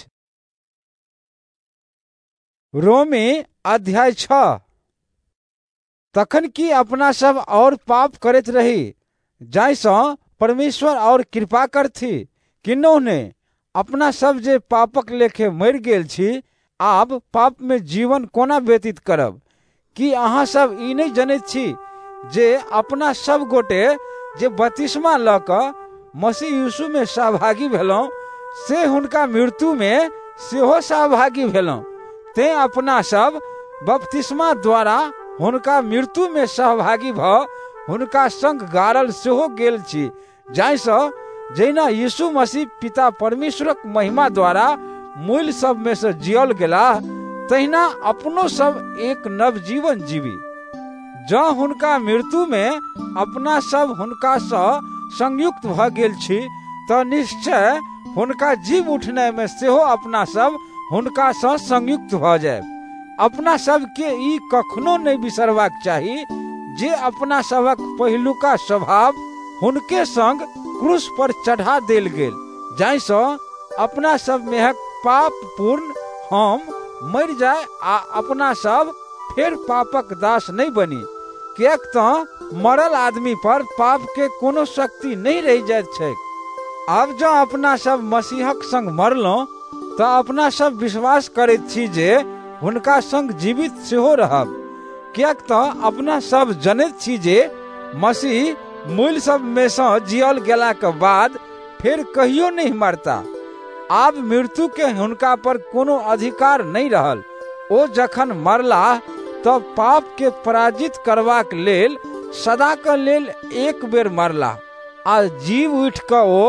रोमी अध्याय छह। तखन कि अपना सब और पाप करैत रही, जाहि सँ परमेश्वर और कृपा करथि, किन्नहु ने अपना सब जे पापक लेखे मरि गेल छी, आब पाप में जीवन कोना व्यतीत करब। कि अहाँ सब ई नहीं जनैत छी जे अपना सब गोटे जे बपतिस्मा लऽ कऽ मसीह यीशु में सहभागी भेलहुँ, से हुनका मृत्यु में सेहो सहभागी भेलहुँ, तें अपना सब बपतिस्मा द्वारा हुनका मृत्यु में सहभागी भऽ हुनका संग गाड़ल सेहो गेल छी, जाहि सँ जहिना यीशु मसीह पिता परमेश्वरक महिमा द्वारा मूल सब में से जियल गेला, तहिना अपनो सब एक नव जीवन जीवी। जँ हुनका मृत्यु में अपना सब हुनका सँ संयुक्त भ गेल छी, तऽ निश्चय हुनका जीव उठने में सेहो अपना सब हुनका सँ संयुक्त भ जायब। अपना सब के ई कखनो नहीं बिसरबाक चाही जे अपना सबक पहिलुका स्वभाव हुनके संग क्रूस पर चढ़ा देल गेल, जाहि सँ अपना सब में पाप पूर्ण हम मर जाए आ अपना सब फिर पापक दास नहीं बनी। कियाक त मरल आदमी पर पाप के कोनो शक्ति नहीं रह जाइत छैक। आब जँ अपना सब मसीहक संग मरलहुँ तऽ अपना सब विश्वास करैत छी जे हुनका संग जीवित सेहो रहब। कियाक त अपना सब जनैत छी जे मसीह मूल सब में सँ जियल गेला के बाद फिर कहियो नहीं मरता। आब मृत्यु के हुनका पर कोनो अधिकार नहीं रहल। ओ जखन मरलाह तऽ पाप के पराजित करबाक लेल सदा के लेल एक बेर मरलाह, आ जीव उठि कऽ ओ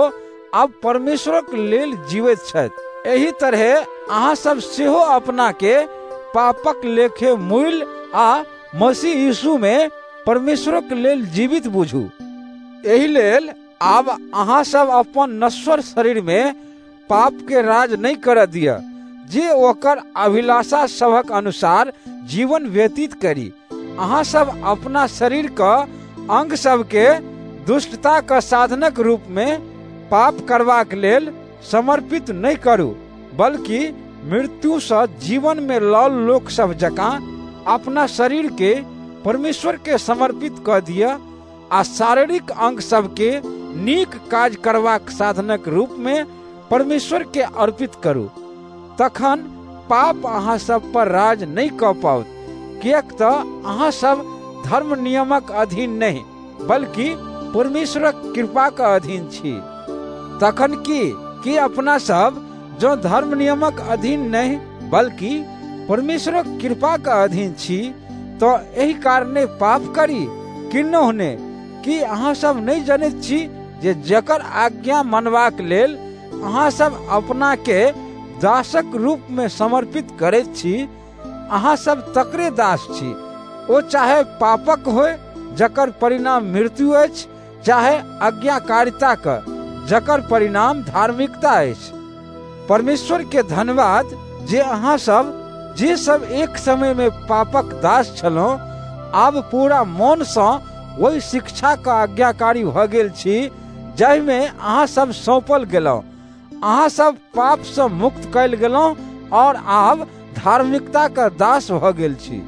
आब परमेश्वरक लेल जीवैत छथि। एही तरह अहाँ सब सेहो अपना के पापक लेखे मूल आ मसीह यीशु में परमेश्वरक लेल जीवित बुझू। एही लेल आब अहाँ सब अपन नश्वर शरीर में पाप के राज नहीं कर दिया, जे ओकर अभिलाषा सबक अनुसार जीवन व्यतीत करी। अहाँ सब अपना शरीर का अंग सब के दुष्टता का साधनक रूप में पाप करबाक लेल समर्पित नहीं करू, बल्कि मृत्यु से जीवन में लाल लोक सब जकाँ अपना शरीर के परमेश्वर के समर्पित कर दिया आ शारीरिक अंग सब के नीक काज करबाक साधनक रूप में परमेश्वर के अर्पित करू। तखन पाप अहाँ सब पर राज नहीं कऽ पाओत, कियाक तऽ अहाँ सब धर्म नियमक अधीन नहीं बल्कि परमेश्वरक कृपा का अधीन छी। तखन की कि अपना सब जो धर्म नियमक अधीन नहीं बल्कि परमेश्वरक कृपा का अधीन छी, तो एही कारणे पाप करी किन्नो ने कि अहाँ सब नहीं जानैत छी जे जकर आज्ञा मनबाक लेल अहाँ सब अपना के दासक रूप में समर्पित करैत छी, अहाँ सब तकरे दास छी। ओ चाहे पापक होय जकर परिणाम मृत्यु अछि, चाहे आज्ञाकारिता का जकर परिणाम धार्मिकता अछि। परमेश्वर के धन्यवाद जे अहाँ सब जे सब एक समय में पापक दास छलौ, आब पूरा मन से वही शिक्षा का आज्ञाकारी भ गेल छी जाहि में अहाँ सब सौंपल गेलौ। अहाँ सब पाप से मुक्त कैल गेलौ और आब धार्मिकता का दास भ गेल छी।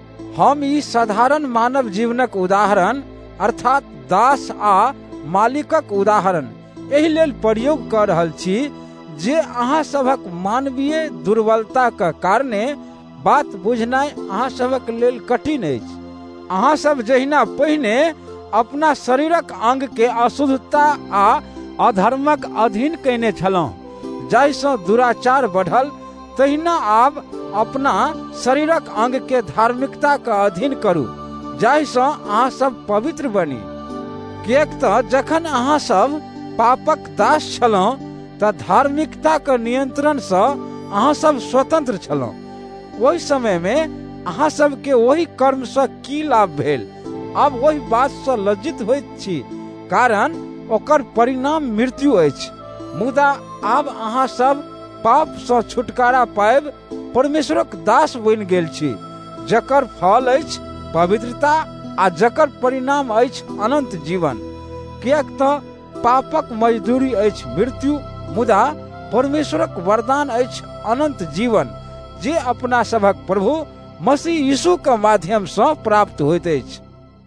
हम ई साधारण मानव जीवनक उदाहरण अर्थात दास आ मालिकक उदाहरण एहि लेल प्रयोग कर रहल छी जे अहाँ सबक मानवीय दुर्बलता के कारणे बात बुझनाइ अहाँ सबक लेल कठिन अछि। अहाँ सब जहिना पहिने अपना शरीरक अंग के अशुद्धता आ अधर्मक अधीन कयने छलहुँ जाहि सँ दुराचार बढ़ल, तहिना आब अपना शरीरक अंग के धार्मिकता का अधीन करू जाहि सँ अहाँ सब पवित्र बनी। कियाक तऽ जखन अहाँ सब पापक दास छलहुँ तऽ धार्मिकता के नियंत्रण सँ अहाँ सब स्वतंत्र छलहुँ। ओहि समय में अहाँ सब के वही कर्म से की लाभ भेल, अब वही बात से लज्जित होइत छी, कारण ओकर परिणाम मृत्यु अछि। मुदा आब अहाँ सब पाप से छुटकारा पायब परमेश्वरक दास बनि गेल छी, जकर फल अछि पवित्रता आ जकर परिणाम अछि अनंत जीवन। कियाक तऽ पापक मजदूरी अछि मृत्यु, मुदा परमेश्वरक वरदान अछि अनंत जीवन जे अपना सबक प्रभु मसीह यीशु के माध्यम से प्राप्त होइत अछि।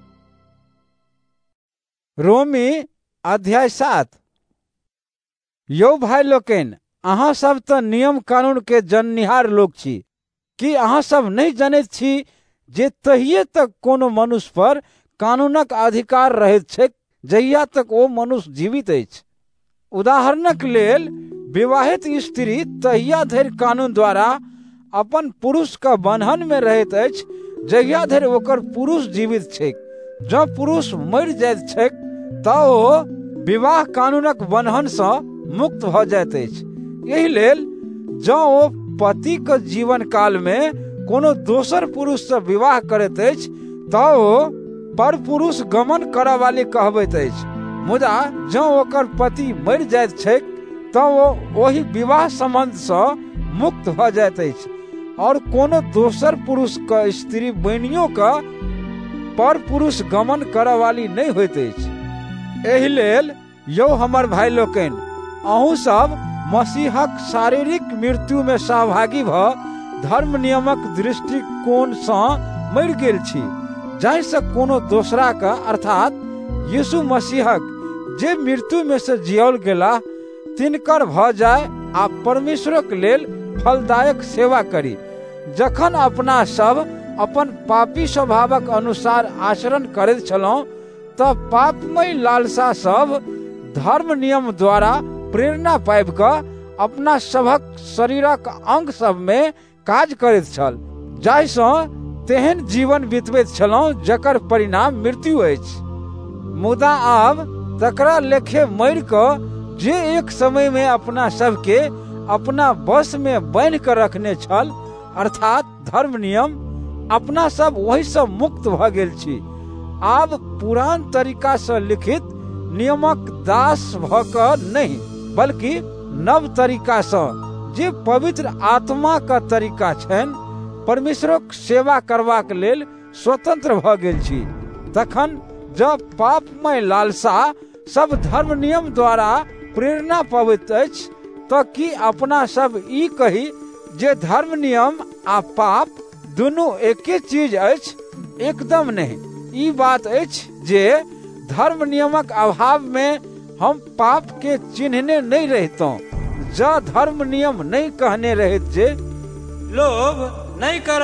रोमी अध्याय सात। यौ भाई लोकनि, अहाँ सब तऽ नियम कानून के जननिहार लोग छी। कि अहाँ सब नहीं जानैत छी जे तहिए तक कोनो मनुष्य पर कानूनक अधिकार रहैत छैक जहिया तक ओ मनुष्य जीवित अछि। उदाहरणक लेल विवाहित स्त्री तहिया धरि कानून द्वारा अपन पुरुष का बंधन में रहैत अछि जहिया धरि ओकर पुरुष जीवित छैक। जँ पुरुष मरि जाइत छैक तऽ ओ विवाह कानूनक बंधन सँ मुक्त भ जाइत अछि। एहि लेल जँ ओ पति के जीवन काल में कोनो दोसर पुरुष से विवाह करैत अछि तऽ ओ पर पुरुष गमन करय वाली कहबैत अछि। मुदा जँ ओकर पति मरि जाइत छैक तऽ ओ ओहि विवाह संबंध सँ मुक्त भ जाइत अछि और कोनो दोसर पुरुष के स्त्री बनियो के पर पुरुष गमन करय वाली नहीं होइत अछि। एहि लेल यौ हमर भाई लोकनि, अहूँ सब मसीहक शारीरिक मृत्यु में सहभागी भ धर्म नियमक दृष्टिकोण सँ मरि गेल छी, जाहि सँ कोनो दोसरा का अर्थात यीशु मसीहक जे मृत्यु में से जियाओल गेला तिनकर भ जाय आ परमेश्वरक लेल फलदायक सेवा करी। जखन अपना सब अपन पापी स्वभावक अनुसार आचरण करैत छलहुँ तऽ पापमय लालसा सब धर्म नियम द्वारा प्रेरणा पाबि कऽ अपना सभक शरीरक अंग सब में काज करैत छल, जाहि सँ तेहन जीवन बितबैत छलहुँ जकर परिणाम मृत्यु अछि। मुदा आब तकरा लेखे मरि कऽ जे एक समय में अपना सबके अपना बस में बांध कर रखने छल, अर्थात धर्म नियम, अपना सब वही सब मुक्त भ गेल छी। आब पुरान तरीका से लिखित नियमक दास भ क नहीं, बल्कि नव तरीका से, जे पवित्र आत्मा का तरीका छन, परमेश्वरक सेवा करबाक लेल स्वतंत्र भ गेल छी। तखन जब पापमय लालसा सब धर्म नियम द्वारा प्रेरणा पवित अछि, तो की अपना सब ई कही जे धर्म नियम आ पाप दुनू एके चीज अछि? एकदम नहीं। ई बात अछि जे धर्म नियमक अभाव में हम पाप के चिन्हने नहीं रहतों। ज धर्म नियम नहीं कहने रहत जे लोभ नहीं कर,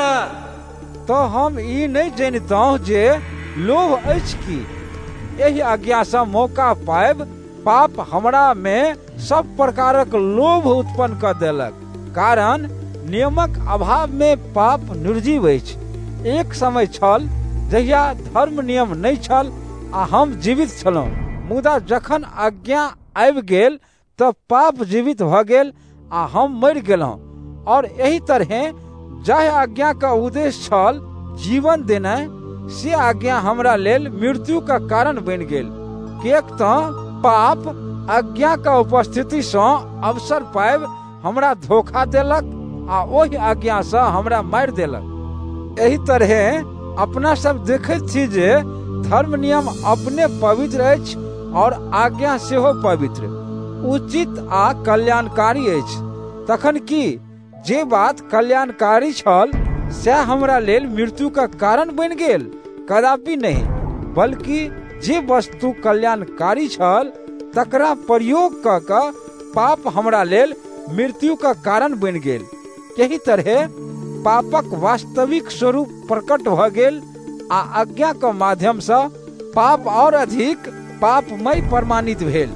तो हम ई नहीं जानतों जे लोभ अछि की। यही आज्ञा से मौका पाएब पाप हमरा में सब प्रकारक लोभ उत्पन्न कर देलक, कारण नियमक अभाव में पाप निर्जीव अछि। एक समय छल जहिया धर्म नियम नहीं छल आ हम जीवित छलहुँ, मुदा जखन आज्ञा आबि गेल तऽ पाप जीवित भ गेल आ हम मरि गेलहुँ। और यही तरह जाहि आज्ञा का उद्देश्य छल जीवन देनाइ, से आज्ञा हमरा लेल मृत्यु का कारण बनि गेल। किएक तऽ पाप आज्ञा का उपस्थिति से अवसर पाएब हमरा धोखा देलक आ ओहि आज्ञा से हमरा मारि देलक। एही तरह अपना सब देखैत छी जे धर्म नियम अपने पवित्र अछि और आज्ञा सेहो पवित्र, उचित आ कल्याणकारी अछि। तखन कि जे बात कल्याणकारी छल से हमरा लेल मृत्यु का कारण बनि गेल? कदापि नहीं, बल्कि जे वस्तु कल्याणकारी छल तकरा प्रयोग क क पाप हमरा लेल मृत्यु का कारण बनि गेल। यही तरह पापक वास्तविक स्वरूप प्रकट भ गेल आ आज्ञा के माध्यम से पाप और अधिक पापमय प्रमाणित भेल।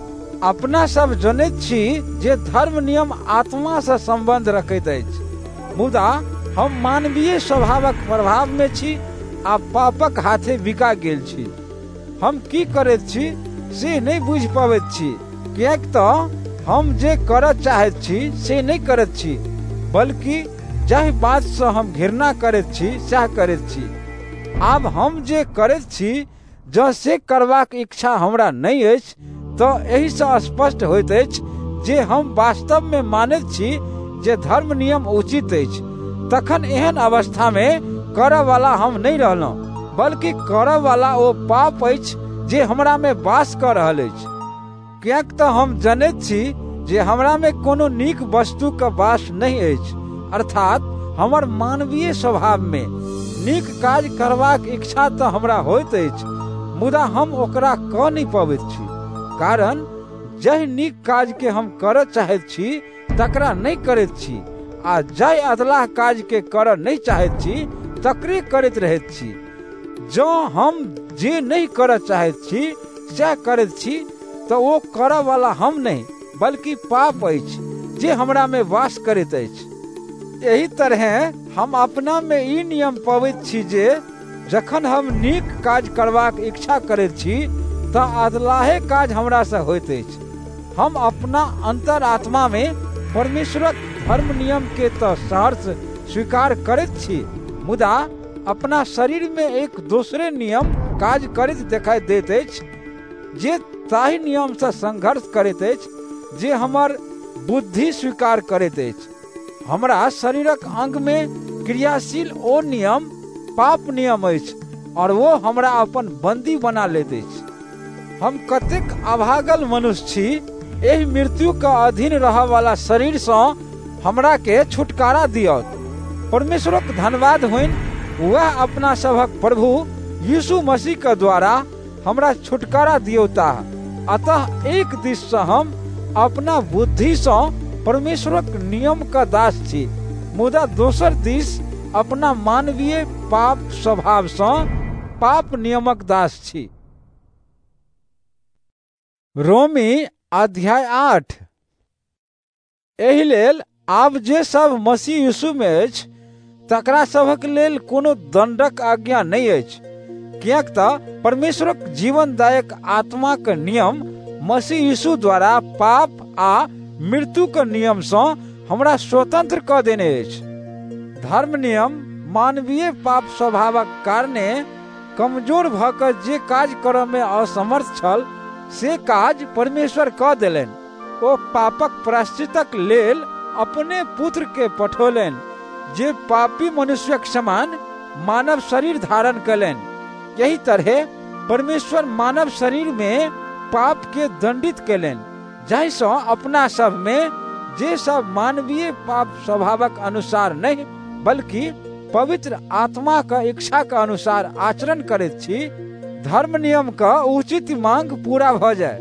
अपना सब जनैत छी जे धर्म नियम आत्मा से संबंध रखैत अछि, मुदा हम मानवीय स्वभावक प्रभाव में छी आ पापक हाथे बिका गेल छी। हम की करैत छी से नहीं बुझ पाबैत छी, किएक तऽ हम जे करऽ चाहैत छी से नहीं करैत छी, बल्कि जाहि बात से हम घृणा करैत छी सएह करैत छी। आब हम जे करैत छी जँ से करबाक इच्छा हमरा नहीं अछि, तऽ एही से स्पष्ट होइत अछि जे हम वास्तव में मानैत छी जे धर्म नियम उचित अछि। तखन एहन अवस्था में करऽ वाला हम नहीं रहलहुँ, बल्कि करऽ वाला ओ पाप अछि जे हमरा में वास कऽ रहल अछि। किएक तऽ हम जनैत छी जे हमरा में कोनो नीक वस्तु के वास नहीं अछि, अर्थात हमर मानवीय स्वभाव में नीक काज करबाक इच्छा तऽ हमरा होइत अछि, मुदा हम ओकरा कऽ नहीं पबैत छी। कारण जाहि नीक काज के हम करऽ चाहैत छी तकरा नहीं करैत छी, आ जाहि अधलाह काज के करऽ नहीं चाहैत छी तकरे करैत रहैत छी। जँ हम जे नहीं करऽ चाहैत छी सएह करैत छी तऽ ओ करऽ वाला हम नहीं, बल्कि पाप अछि जे हमरा में वास करैत अछि। यही तरह हम अपना में ई नियम पबैत छी जे जखन हम नीक काज करबाक इच्छा करैत छी तऽ अधलाहे काज हमरा से होइत अछि। हम अपना अंतरात्मा में परमेश्वरक धर्म नियम के तऽ सहर्ष स्वीकार करैत छी, मुदा अपना शरीर में एक दूसरे नियम काज करैत दिखाई देत अछि, जे ताहि नियम से संघर्ष करैत अछि जे हमर बुद्धि स्वीकार करैत अछि। हमरा शरीरक अंग में क्रियाशील ओ नियम पाप नियम अछि, और वो हमरा अपन बंदी बना लेत अछि। हम कतेक अभागल मनुष्य छी, एहि मृत्यु का अधीन रह वाला शरीर से हमरा के छुटकारा दियौत। परमेश्वरक धन्यवाद होइन, वह अपना सबक प्रभु यीशु मसीह के द्वारा हमरा छुटकारा दियौता। अतः एक दिस से हम अपना बुद्धि से परमेश्वरक नियम का दास छी, मुदा दोसर दिस अपना मानवीय पाप स्वभाव से पाप नियमक दास छी। रोमी अध्याय आठ। एहि लेल आब जे सब मसीह यीशु में अछि तकरा सबक लेल कोनो दंडक आज्ञा नहीं अछि, किएक तऽ परमेश्वरक जीवनदायक आत्मा के नियम मसीह यीशु द्वारा पाप आ मृत्यु के नियम से हमरा स्वतंत्र क देने अछि। धर्म नियम मानवीय पाप स्वभावक कारणे कमजोर भ क जे काज करय में असमर्थ छल से काज परमेश्वर क देलनि। ओ पापक प्रायश्चितक लेल अपने पुत्र के पठौलनि जे पापी मनुष्यक समान मानव शरीर धारण कलनि। यही तरह परमेश्वर मानव शरीर में पाप के दंडित कलनि, जाहि सँ अपना सब में जे सब मानवीय पाप स्वभावक अनुसार नहीं बल्कि पवित्र आत्मा का इच्छा के अनुसार आचरण करैत छी, धर्म नियम का उचित मांग पूरा भ जाय।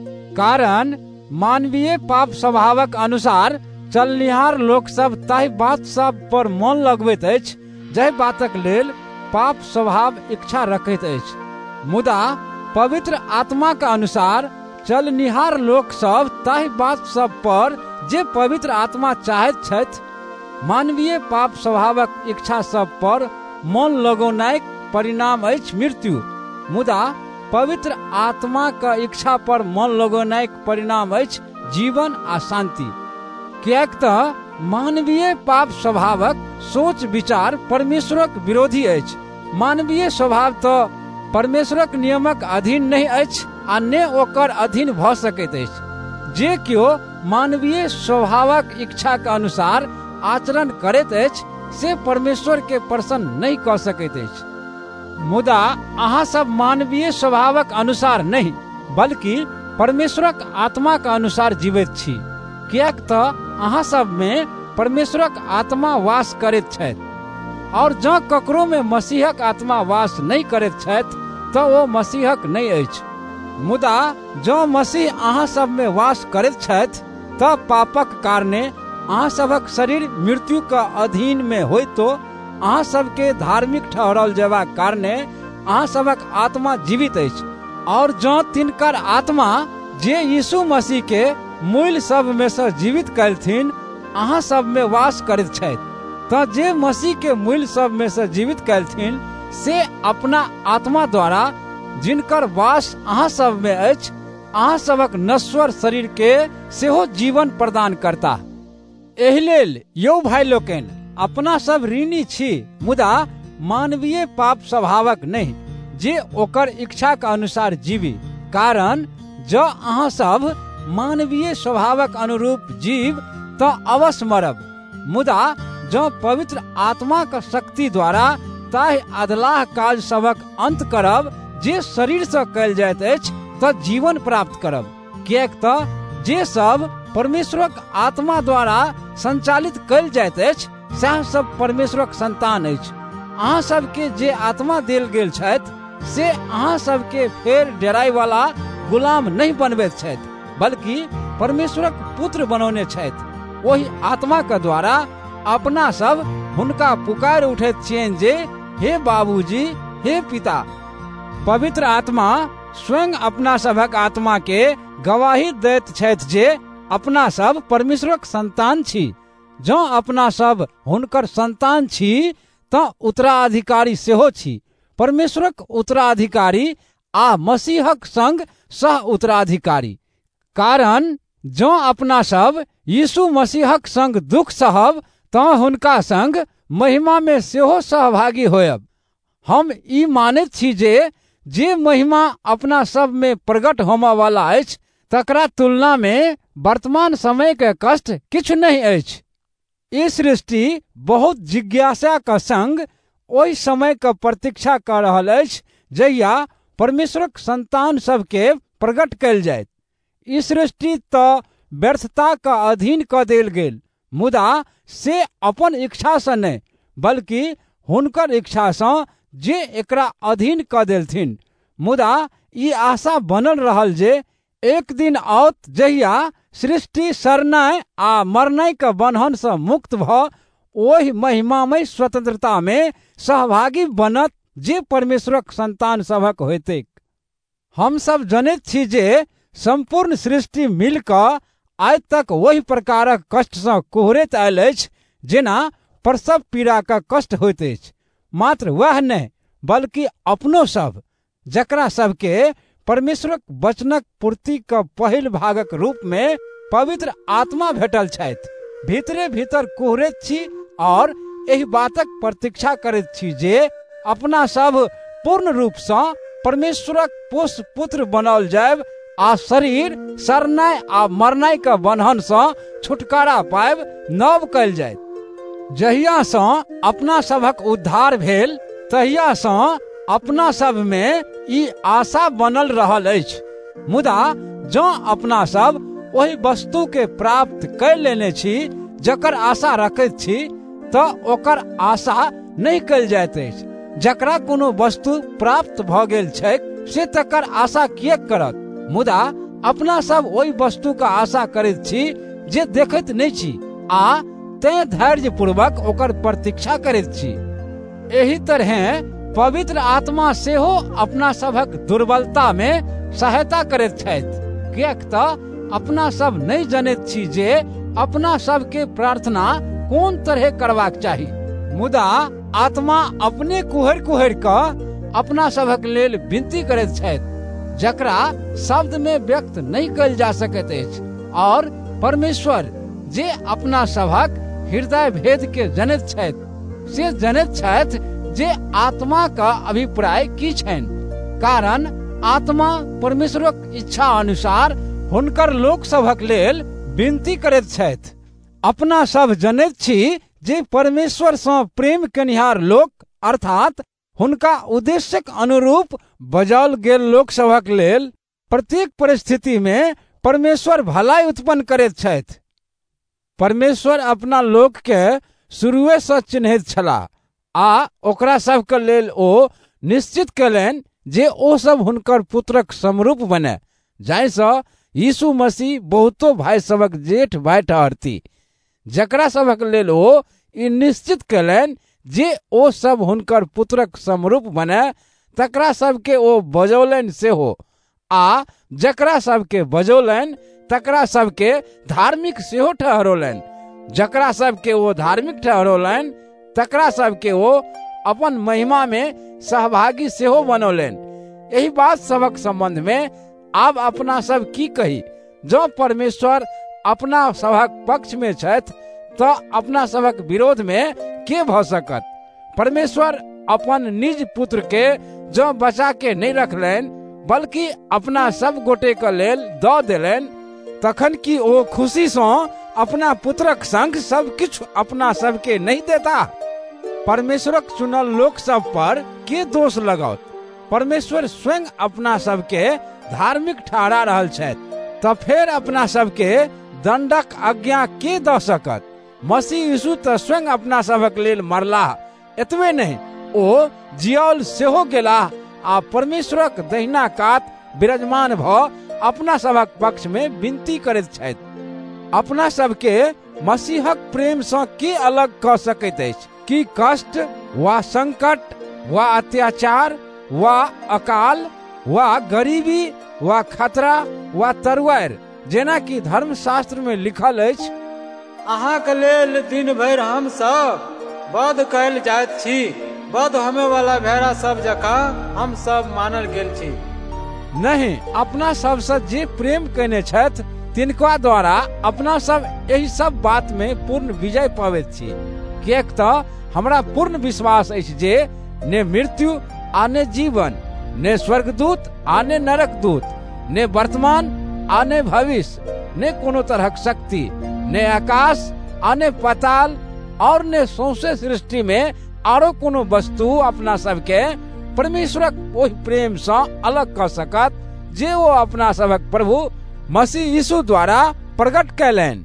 कारण मानवीय पाप स्वभावक अनुसार चलनिहार लोक सब ताहि बात सब पर मन लगबैत अछि जाहि बातक लेल पाप स्वभाव इच्छा रखैत अछि। मुदा पवित्र आत्मा के अनुसार चलनिहार लोक सब ताहि बात सब पर जे पवित्र आत्मा चाहैत छथि। मानवीय पाप स्वभावक इच्छा सब पर मन लगौनाइ परिणाम अछि मृत्यु, मुदा पवित्र आत्मा के इच्छा पर मन लगौनाइ परिणाम अछि जीवन आ शांति। कियाक त मानवीय पाप स्वभावक सोच विचार परमेश्वरक विरोधी अछि। मानवीय स्वभाव तो परमेश्वरक नियमक अधीन नहीं अछि आ ने ओकर अधीन भ सकैत अछि। जे कियो मानवीय स्वभावक इच्छा के अनुसार आचरण करैत अछि से परमेश्वर के प्रसन्न नहीं क सकैत अछि। मुदा अहाँ सब मानवीय स्वभावक अनुसार नहीं बल्कि परमेश्वरक आत्मा के अनुसार जीवैत छी। कियाक त अहाँ सब में परमेश्वरक आत्मा वास करैत छथि। और जँ ककरो में मसीहक आत्मा वास नहीं करैत छथि त ओ मसीहक नहीं अछि। मुदा जँ मसीह अहाँ सब में वास करैत छथि त पापक कारणे अहाँ सबक शरीर मृत्यु के अधीन में होय तो अहाँ सबके धार्मिक ठहराओल जेबाक कारणे अहाँ सबक आत्मा जीवित अछि। और जँ तिनकर आत्मा जे यीशु मसीह के मूल सब में से जीवित कलथिन अहाँ सब में वास करैत छथि त जे मसीह के मूल सब में से जीवित कलथिन से अपना आत्मा द्वारा जिनकर वास अहाँ सब में अछि अहाँ सबक नश्वर शरीर के सेहो जीवन प्रदान करता। एहि लेल यौ भाई लोकनि, अपना सब ऋणी छी मुदा मानवीय पाप स्वभावक नहीं जे ओकर इच्छा के अनुसार जीवी। कारण जँ अहाँ सब मानवीय स्वभावक अनुरूप जीव त अवश्य मरब, मुदा जँ पवित्र आत्मा के शक्ति द्वारा ताहि अधलाह काज सबक अंत करब जे शरीर से कयल जाइत अछि त जीवन प्राप्त करब। कियाक त जे सब परमेश्वरक आत्मा द्वारा संचालित कयल जाइत अछि सएह सब परमेश्वरक संतान अछि। अहाँ सबके जे आत्मा देल गेल छथि से अहाँ सबके फेर डेराय वाला गुलाम नहीं बनबैत छथि बल्कि परमेश्वरक पुत्र बनौने छथि। वही आत्मा के द्वारा अपना सब हुनका पुकार उठैत छियनि जे हे बाबूजी, हे पिता। पवित्र आत्मा स्वयं अपना सबक आत्मा के गवाही दैत छथि जे अपना सब परमेश्वरक संतान छी। जँ अपना सब हुनकर संतान छी त उत्तराधिकारी सेहो छी, परमेश्वरक उत्तराधिकारी आ मसीहक संग सह उत्तराधिकारी। कारण जँ अपना सब यीशु मसीहक संग दुख सहब त हुनका संग महिमा में सेहो सहभागी होयब। हम ई मानैत छी जे जे महिमा अपना सब में प्रकट होमय वाला अछि तकरा तुलना में वर्तमान समय के कष्ट किछु नहीं अछि। ई सृष्टि बहुत जिज्ञासा के संग ओहि समय के प्रतीक्षा कर रहल अछि जहिया परमेश्वरक संतान सबके प्रकट कयल जायत। ई सृष्टि त व्यर्थता का अधीन क देल गेल, मुदा से अपन इच्छा से नहीं बल्कि हुनकर इच्छा से जे एकरा अधीन क देलथिन। मुदा ई आशा बनल रहल जे एक दिन आओत जहिया सृष्टि सरनाय आ मरनाय के बंधन से मुक्त भ ओहि महिमामय स्वतंत्रता में सहभागी बनत जे परमेश्वरक संतान सभक होइतैक। हम सब जनैत छी जे संपूर्ण सृष्टि मिल कऽ आइ तक वही प्रकारक कष्ट से कुहरैत आयल अछि जेना प्रसव पीड़ा का कष्ट होइत अछि। मात्र वह नहीं बल्कि अपनो सब जकरा सबके परमेश्वरक वचनक पूर्ति के पहिल भागक रूप में पवित्र आत्मा भेटल छथि। भीतरे भीतर कुहरैत छी और एहि बातक प्रतीक्षा करैत छी जे अपना सब पूर्ण रूप से परमेश्वरक पोष पुत्र बनाओल जायब आ शरीर सरनाय आ मरनाय के बंधन से छुटकारा पायब नव कयल जाय। जहिया से अपना सबक उद्धार भेल तहिया से अपना सब में ई आशा बनल रहल अछि। मुदा जँ अपना सब ओहि वस्तु के प्राप्त कर लेने छी जकर आशा रखैत छी तऽ ओकर आशा नहीं कयल जाइत अछि। जकरा कोनो वस्तु प्राप्त भऽ गेल छैक से तकर आशा किएक करत। मुदा अपना सब ओहि वस्तु का आशा करैत छी जे देखैत नहीं छी आ तैं धैर्य पूर्वक ओकर प्रतीक्षा करैत छी। एही तरह पवित्र आत्मा सेहो अपना सबक दुर्बलता में सहायता करैत छथि। किएक तऽ अपना सब नहीं जनैत छी जे अपना सबके प्रार्थना कोन तरह करबाक चाही। मुदा आत्मा अपने कुहर कुहर कऽ अपना सबक लेल विनती करैत छथि जकरा शब्द में व्यक्त नहीं कयल जा सकैत अछि। और परमेश्वर जे अपना सबक हृदय भेद के जनैत छथि से जनैत छथि जे आत्मा का अभिप्राय की छनि। कारण आत्मा परमेश्वरक इच्छा अनुसार हुनकर लोक सभक लेल विनती करैत छथि। अपना सब जनैत छी जे परमेश्वर से प्रेम कनिहार लोक अर्थात हुनका उद्देश्यक अनुरूप बजाओल गेल लोक सभक लेल प्रत्येक परिस्थिति में परमेश्वर भलाई उत्पन्न करैत छथि। परमेश्वर अपना लोक के शुरुए से चिन्हैत छलाह आ ओकरा सब के लेल ओ निश्चित कयलनि जे ओ सब हुनकर पुत्रक समरूप बने, जाहिसँ यीशु मसीह बहुतो भाई सबक जेठ भाई ठहरती। जकरा सबक लेल ओ ई निश्चित कयलनि जे ओ सब हुनकर पुत्रक समरूप बने तकरा सबके ओ बजौलनि सेहो, आ जकरा सबके बजौलनि तकरा सबके धार्मिक सेहो ठहरौलनि। जकरा सबके ओ धार्मिक ठहरौलनि तकरा सबके ओ अपन महिमा में सहभागी सेहो बनौलनि। यही बात सबक संबंध में आब अपना सब की कही। जो परमेश्वर अपना सबक पक्ष में छथि तऽ अपना सबक विरोध में के भऽ सकत। परमेश्वर अपन निज पुत्र के जो बचा के नहीं रखलनि बल्कि अपना सब गोटे के लेल दऽ देलनि तखन कि ओ खुशी से अपना पुत्रक संग सब किछु अपना सबके नहीं देता। परमेश्वरक चुनल लोक सब पर के दोष लगाओत। परमेश्वर स्वयं अपना सबके धार्मिक ठहरा रहल छथि तऽ फेर अपना सबके दंडक आज्ञा के दऽ सकत। मसीह यीशु तऽ स्वयं अपना सबक लेल मरलाह, एतबे नहीं ओ जियाओल सेहो गेलाह आ परमेश्वरक दहिना कात विराजमान भऽ अपना सबक पक्ष में विनती करैत छथि। अपना सबके मसीहक प्रेम से के अलग कऽ सकैत अछि कि कष्ट वा संकट वा अत्याचार वा अकाल वा गरीबी वा खतरा वा तरुआर, जेना कि धर्मशास्त्र में लिखल अछि, अहाँके लेल दिन भरि हम सब वध कयल जाइत छी, वध होमे वाला भेड़ा सब जकाँ हम सब मानल गेल छी। नहीं, अपना सबसे जे प्रेम कयने छथि तिनका द्वारा अपना सब यही सब बात में पूर्ण विजय पाबैत छी। किएक तऽ हमरा पूर्ण विश्वास अछि जे ने मृत्यु आ ने जीवन, ने स्वर्गदूत आ ने नरक दूत, ने वर्तमान आ ने भविष्य, ने कोनो तरहक शक्ति, ने आकाश आ ने पाताल और ने सौंसे सृष्टि में आरो कोनो वस्तु अपना सबके परमेश्वरक ओहि प्रेम से अलग कऽ सकत जे वो अपना सबक प्रभु मसीह यीशु द्वारा प्रकट कैलनि।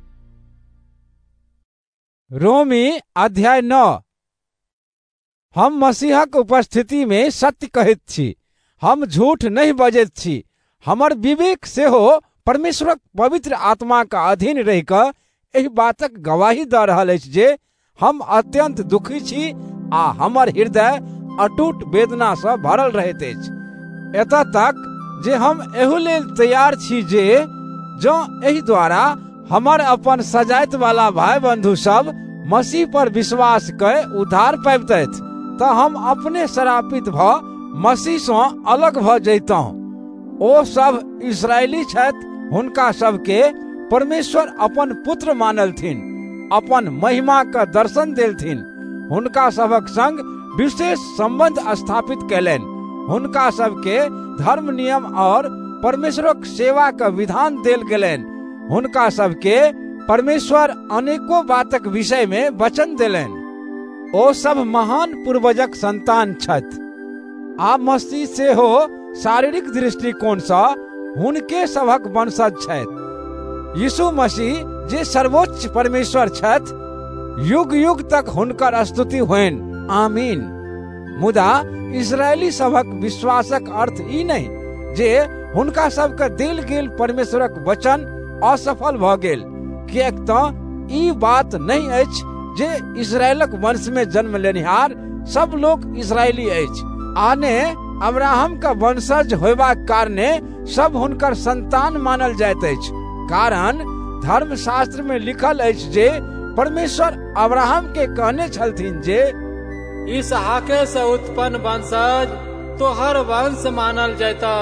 रोमी अध्याय नौ। हम मसीहक उपस्थिति में सत्य कहैत छी, हम झूठ नहीं बजैत छी। हमर विवेक सेहो परमेश्वरक पवित्र आत्मा का अधीन रहि कऽ एहि बातक गवाही दऽ रहल अछि जे हम अत्यंत दुखी छी आ हमर हृदय अटूट वेदना से भरल रहैत अछि। एतऽ तक जे हम एहू लेल तैयार छी जे जँ एहि द्वारा हमर अपन सजाइत वाला भाई बंधु सब मसीह पर विश्वास कऽ उद्धार पाबितथि तऽ हम अपने श्रापित भऽ मसीह से अलग भऽ जैतहुँ। ओ सब इस्राएली छथि, हुनका सबके परमेश्वर अपन पुत्र मानलथिन, अपन महिमा का दर्शन देलथिन, हुनका सबक संग विशेष संबंध स्थापित कैलन, हुनका सबके धर्म नियम और परमेश्वरक सेवा का विधान देल गेलन, हुनका सबके परमेश्वर अनेकों बातक विषय में वचन देलन। ओ सब महान पूर्वजक संतान छथि, आ मसीह से हो शारीरिक दृष्टिकोण से हुनके सबक वंशज छथि। यीशु मसीह जे सर्वोच्च परमेश्वर छथि, युग युग तक हुनकर स्तुति होइन, आमीन। मुदा इस्राएली सबक विश्वासक अर्थ ई नहीं जे हुनका सबके देल गेल परमेश्वरक वचन असफल भ गेल, किएक त ई बात नहीं अछि जे इस्राएलक वंश में जन्म लेनिहार सब लोग इस्राएली अछि, आने अब्राहम का वंशज होयबाक कारणे सब हुनकर संतान मानल जाइत अछि। कारण धर्मशास्त्र में लिखल अछि जे परमेश्वर अब्राहम के कहने छलथिन जे इसहाके से उत्पन्न वंशज तोहर वंश मानल जाता।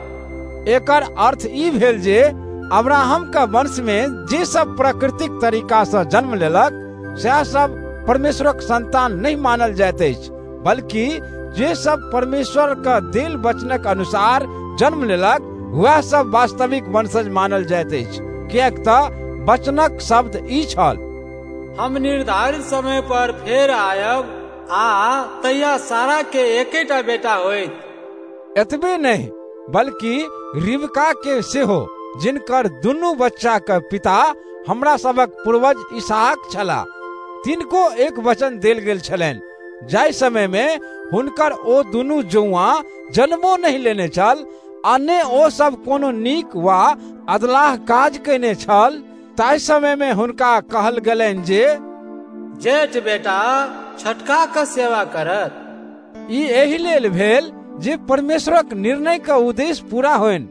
एकर अर्थ ई भेल जे अब्राहम का वंश में जे सब प्राकृतिक तरीका से जन्म लेलक से सब परमेश्वरक संतान नहीं मानल जाइत अछि, बल्कि जे सब परमेश्वर का देल वचनक अनुसार जन्म लेलक वह सब वास्तविक वंशज मानल जाइत अछि, किएक त वचनक शब्द ई छल, हम निर्धारित समय पर फेर आयब आ तैया सारा के एकेटा बेटा होइत। एतबे नहीं बल्कि रिबका के सेहो, जिनकर दुनू बच्चा का पिता हमरा सबक पूर्वज इसहाक छला, तिनको एक वचन देल गेल छलनि, जाय समय में हुनकर ओ दुनू जौआ जन्मो नहीं लेने छल, अन्य ओ सब कोनो नीक वा अदलाह काज कैने छल, ताहि समय में हुनका कहल गेलनि जे जेठ बेटा छटका का सेवा करत। ई एहि लेल भेल जे परमेश्वरक निर्णय का उद्देश्य पूरा होइन,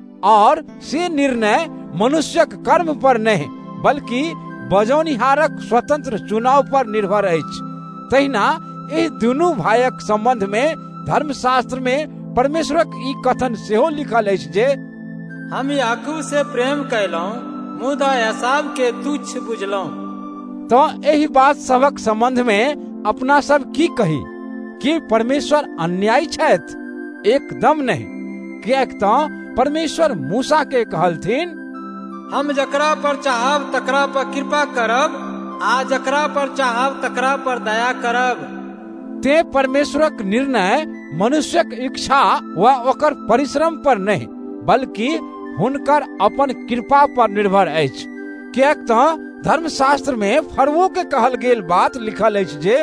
और से निर्णय मनुष्यक कर्म पर नहीं बल्कि बजौनिहारक स्वतंत्र चुनाव पर निर्भर अछि। तहिना एहि दुनू भाइक संबंध में धर्मशास्त्र में परमेश्वरक ई कथन सेहो लिखल अछि जे हम याकूब से प्रेम कैलहुँ मुदा एसाव के तुच्छ बुझलहुँ। तो यही बात सबक संबंध में अपना सब की कही कि परमेश्वर अन्यायी छथि? एकदम नहीं, किएक तो परमेश्वर मूसा के कहलथिन, हम जकरा पर चाहब तकरा पर कृपा करब आ जकरा पर चाहब तकरा पर दया करब। ते परमेश्वरक निर्णय मनुष्यक इच्छा व ओकर परिश्रम पर नहीं बल्कि हुनकर अपन कृपा पर निर्भर अछि, किएक तो धर्मशास्त्र में फरवो के कहल गेल बात लिखल अछि जे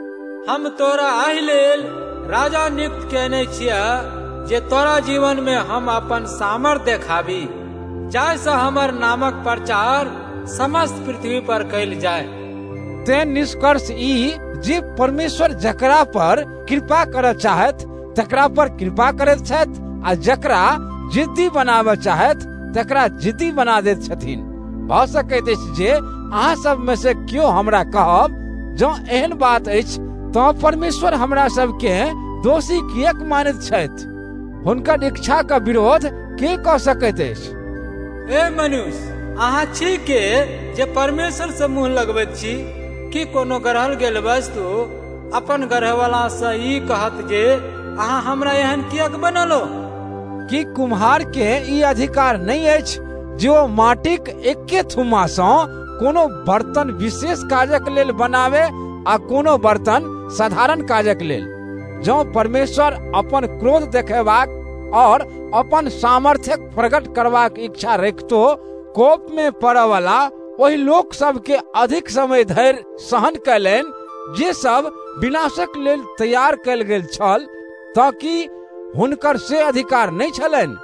हम तोरा एहि लेल राजा नियुक्त केने छिया जे तोरा जीवन में हम अपन सामर्थ देखाबी, जाहिसँ हमर नामक प्रचार समस्त पृथ्वी पर कैल जाय। ते निष्कर्ष ई जे परमेश्वर जकरा पर कृपा करऽ चाहत तकरा पर कृपा करैत छथि, आ जकरा जिद्दी बनाबऽ चाहत तकरा जिद्दी बना दैत छथिन। भऽ सकैत अछि जे अहाँ सब में से क्यों हमरा कहब, जँ एहन बात अछि तो परमेश्वर हमरा सबके दोषी किएक मानैत छथि? हुनकर इच्छा का विरोध के कऽ सकैत अछि? ए मनुष्य, अहाँ छी के जे परमेश्वर से मुँह लगबैत छी कि कोनो गढ़ल गेल वस्तु अपन गढ़वाला से ई कहत जे अहाँ हमरा एहन किएक बनलो? कि कुम्हार के ई अधिकार नहीं अछि जे ओ माटिक एके थुम्मा सँ कोनो बर्तन विशेष काजक लेल बनावे आ कोनो बर्तन साधारण काजक लेल? जँ परमेश्वर अपन क्रोध देखेबाक और अपन सामर्थ्य प्रकट करबाक इच्छा रखतो कोप में पड़े वाला ओहि लोक सब के अधिक समय धरि सहन कैलनि जे सब विनाशक लेल तैयार कैल गेल छल, ताकि हुनकर से अधिकार नहीं छलनि।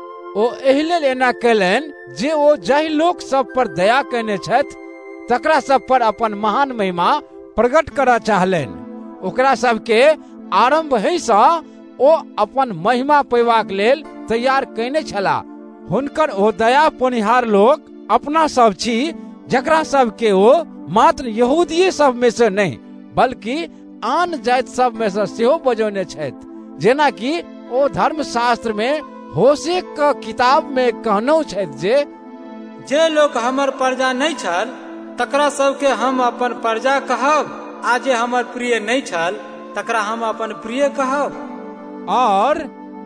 ओ एहि लेल एना कैलनि जे ओ जाहि लोक सब पर दया कैने छथि तकरा सब पर अपन महान महिमा प्रकट करऽ चाहलनि। ओकरा सबके आरंभ है सँ ओ अपन महिमा पेबाक लेल तैयार कैने छला। हुनकर ओ दया पोनिहार लोक अपना सब छी, जकरा सबके ओ मात्र यहूदिये सब में से नहीं बल्कि आन जाति सब में से सेहो बजौने छथि, जेना कि ओ धर्मशास्त्र में होशे के किताब में कहनो छै जे जे लोग हमर प्रजा नहीं छल तकरा सबके हम अपन प्रजा कहब, आ जे हमर प्रिय नहीं छल तकरा हम अपन प्रिय कहब। और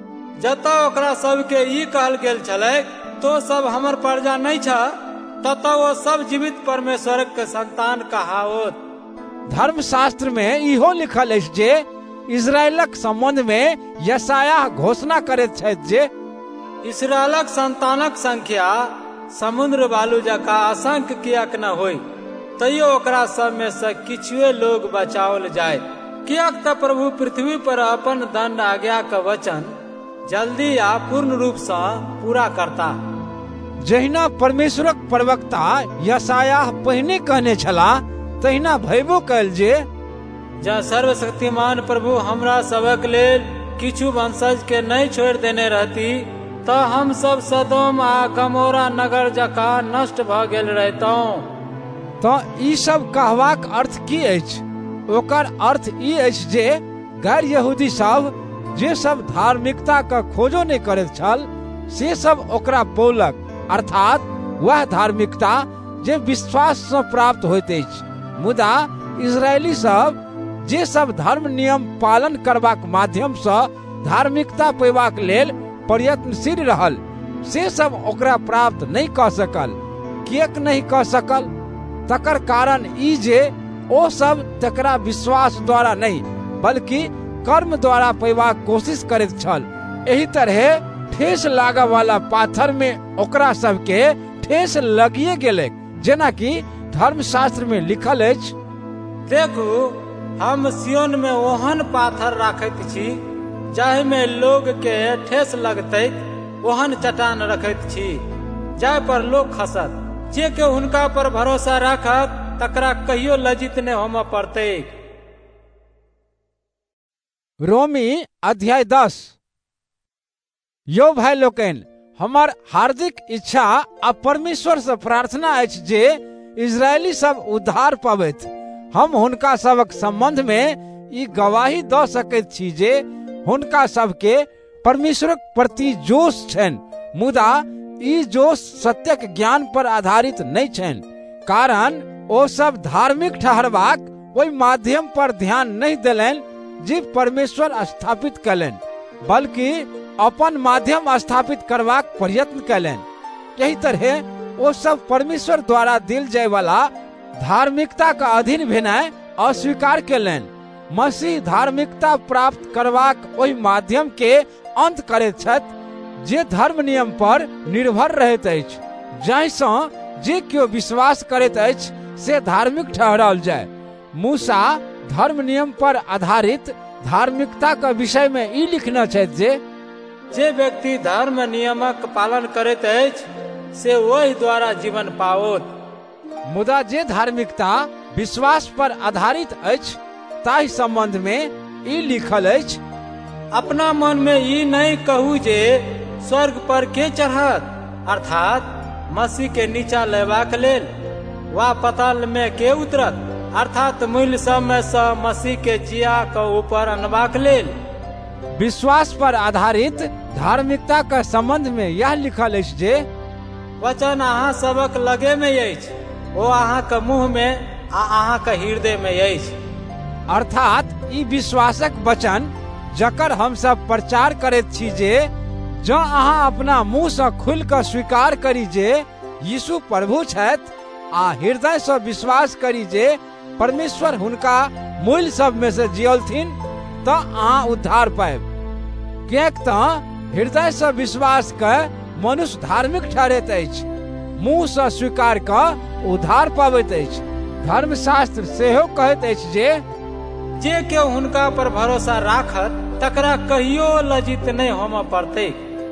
जतऽ ओकरा सबके ई कहल गेल छलै तो सब हमर प्रजा नहीं छ, ततऽ वो सब जीवित परमेश्वर के संतान कहाओत। धर्मशास्त्र में इहो लिखल अछि जे इजरायलक संबंध में यशायाह घोषणा करैत छथि जे इस्राएलक संतानक संख्या समुद्र बालू जकाँ असंख्य कियाक न होय, तैयो ओकरा सब में से किछुए लोग बचाओल जाय। कियाक तऽ प्रभु पृथ्वी पर अपन दंड आज्ञा के वचन जल्दी आ पूर्ण रूप से पूरा करता। जहिना परमेश्वरक प्रवक्ता यशायाह पहिने कहने छलाह तहिना भयबो कयल जे जँ सर्वशक्तिमान प्रभु हमरा सबक लेल किछु वंशज के नहीं छोड़ देने रहती तऽ हम सब सदोम आ गमोरा नगर जकाँ नष्ट भ गेल रहितौं। तऽ ई सब कहबाक अर्थ की अछि? ओकर अर्थ ई अछि जे गैर यहूदी सब जे सब धार्मिकता के खोजो नहीं करैत छल से सब ओकरा पौलक, अर्थात वह धार्मिकता जे विश्वास से प्राप्त होइत अछि। मुदा इजरायली सब जे सब धर्म नियम पालन करबाक माध्यम से धार्मिकता पेबाक लेल प्रयत्नशील रहल से सब ओकरा प्राप्त नहीं कऽ सकल। किएक नहीं कऽ सकल? तकर कारण ई जे ओ सब तकरा विश्वास द्वारा नहीं बल्कि कर्म द्वारा पेबाक कोशिश करैत छल। एही तरह ठेस लागऽ वाला पाथर में ओकरा सबके ठेस लगिए गेलै, जेना कि धर्मशास्त्र में लिखल अछि, देखू हम सियोन में ओहन पाथर राखैत छी जाहि में लोग के ठेस लगतै, ओहन चट्टान रखैत छी जाहि पर लोग खसत। जे के हुनका पर भरोसा राखत तकरा कहियो लज्जित नहीं होमऽ पड़तै। रोमी अध्याय दस। यो भाई लोकनि, हमर हार्दिक इच्छा आ परमेश्वर से प्रार्थना अछि जे इजरायली सब उद्धार पाबैत। हम हुनका सबक संबंध में ई गवाही दऽ सकैत छी जे हुनका सबके परमेश्वरक प्रति जोश छनि, मुदा ई जोश सत्यक ज्ञान पर आधारित नहीं छनि, कारण ओ सब धार्मिक ठहरबाक ओहि माध्यम पर ध्यान नहीं देलनि जे परमेश्वर स्थापित कयलनि, बल्कि अपन माध्यम स्थापित करबाक प्रयत्न कयलनि। यही तरह ओ सब परमेश्वर द्वारा देल जाय वाला धार्मिकता का अधीन भेनाइ अस्वीकार कयलनि। मसीह धार्मिकता प्राप्त करबाक ओहि माध्यम के अंत करैत छथि जे धर्म नियम पर निर्भर रहैत अछि, जाहिसँ जे केओ विश्वास करैत अछि से धार्मिक ठहराओल जाय। मूसा धर्म नियम पर आधारित धार्मिकता के विषय में ई लिखना छथि जे जे व्यक्ति धर्म नियमक पालन करैत अछि से ओहि द्वारा जीवन पाओत। मुदा जे धार्मिकता विश्वास पर आधारित अछि ताहि संबंध में ई लिखल अछि, अपना मन में ई नहीं कहू जे स्वर्ग पर के चढ़त, अर्थात मसीह के नीचा लेबाक लेल, वा पाताल में के उतरत, अर्थात मूल्य सब में से मसीह के जिया के ऊपर अनबाक लेल। विश्वास पर आधारित धार्मिकता के संबंध में यह लिखल अछि जे वचन अहाँ सबक लगे में अछि, ओ अहाँ के मुंह में आ अहाँ के हृदय में अछि। अर्थात ई विश्वासक वचन जकर हम सब प्रचार करैत छी जे जँ अहाँ अपना मुंह से खुल कऽ स्वीकार करी जे यीशु प्रभु छथि आ हृदय से विश्वास करी जे परमेश्वर हुनका मूल्य सब में से जियलथिन तऽ अहाँ उद्धार पायब। किएक तऽ हृदय से विश्वास के मनुष्य धार्मिक ठहरैत अछि, मुंह से स्वीकार कऽ उद्धार पाबैत अछि। धर्मशास्त्र सेहो कहैत अछि जे जे केओ हुनका पर भरोसा राखत तकरा कहियो लज्जित नहीं होमऽ पड़तै।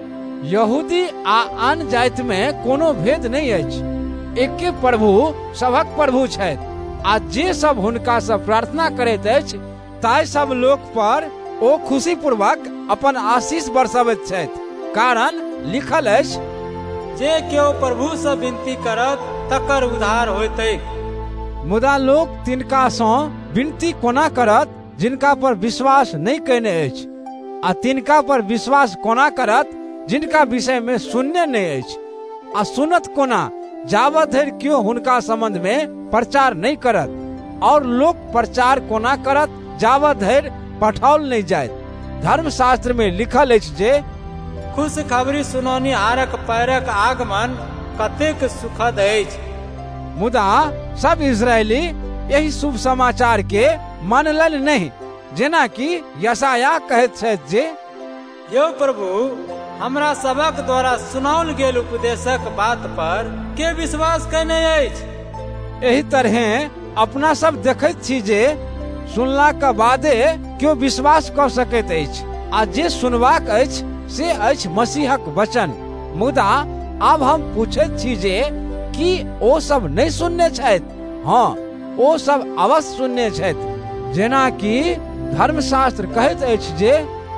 यहूदी आ आन जाति में कोनो भेद नहीं अछि, एके प्रभु सभक प्रभु छथि, आ जे सब हुनका से प्रार्थना करैत अछि ताहि सब लोक पर ओ खुशी पूर्वक अपन आशीष बरसबैत छथि, कारण लिखल अछि, जे केओ प्रभु से विनती करत तकर उद्धार होयतै। मुदा लोक तिनका सँ विनती कोना करत जिनका पर विश्वास नहीं कयने अछि, आ तिनका पर विश्वास कोना करत जिनका विषय में सुनने नहीं अछि, आ सुनत कोना जावत धरि क्यों हुनका संबंध में प्रचार नहीं करत, और लोग प्रचार कोना करत जावत धरि पठाओल नहीं जाय। धर्मशास्त्र में लिखल अछि जे खुश खबरी सुनौनी हारक पैरक आगमन कतेक सुखद अछि। मुदा सब इजरायली यही शुभ समाचार के मानलन नहीं, जेना कि यशायाह कहैत छथि जे यौ प्रभु, हमरा सबक द्वारा सुनाओल गेल उपदेशक बात पर के विश्वास कयने अछि। एही तरह अपना सब देखैत छी जे सुनला के बादे क्यों विश्वास कर सकैत अछि, आ जे सुनबाक अछि से अछि मसीहक वचन। मुदा आब हम पूछैत छी जे कि ओ सब नहीं सुनने छथि? हाँ, ओ सब अवश्य सुनने छथि, जेना कि धर्मशास्त्र कहैत अछि जे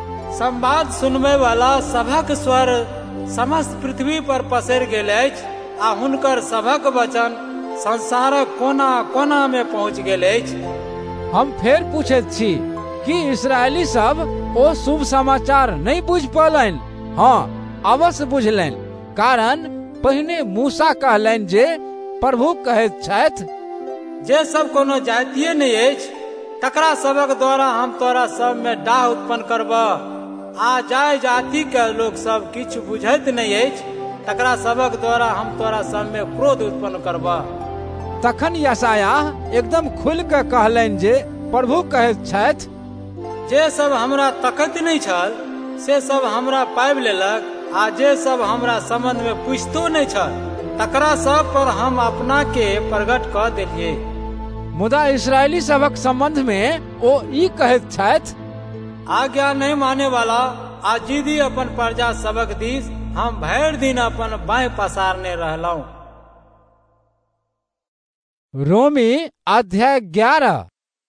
संवाद सुनबे वाला सभक स्वर समस्त पृथ्वी पर पसरि गेल अछि, आ हुनकर सभक वचन संसारक कोना कोना में पहुँच गेल अछि। हम फेर पूछैत छी कि इस्राएली सब ओ शुभ समाचार नहीं बुझ पौलनि? हाँ, अवश्य बुझलनि, कारण पहिने मूसा कहलनि जे प्रभु कहैत छथि जे सब कोनो जातीय नहीं अछि, तकरा सबक द्वारा हम तोरा सब में डाह उत्पन्न करबह, आ जाय जाति के लोग सब किछु बुझैत नहीं अछि, तकरा सबक द्वारा हम तोरा सब में क्रोध उत्पन्न करबह। तखन यशायाह एकदम खुल के कहलनि जे प्रभु कहैत छथि जे सब हमरा तकैत नहीं छल से सब हमरा पाबि लेलक, आ जे सब हमरा संबंध में पूछतो नहीं छल तकरा सब पर हम अपना के प्रकट क देलिए। मुदा इस्राएली सबक संबंध में ओ ई कहैत छथि आज्ञा नहीं माने वाला आ जिदी अपन प्रजा सबक दिस हम भरि दिन अपन बाँह पसारने रहलहुं। रोमी अध्याय ग्यारह।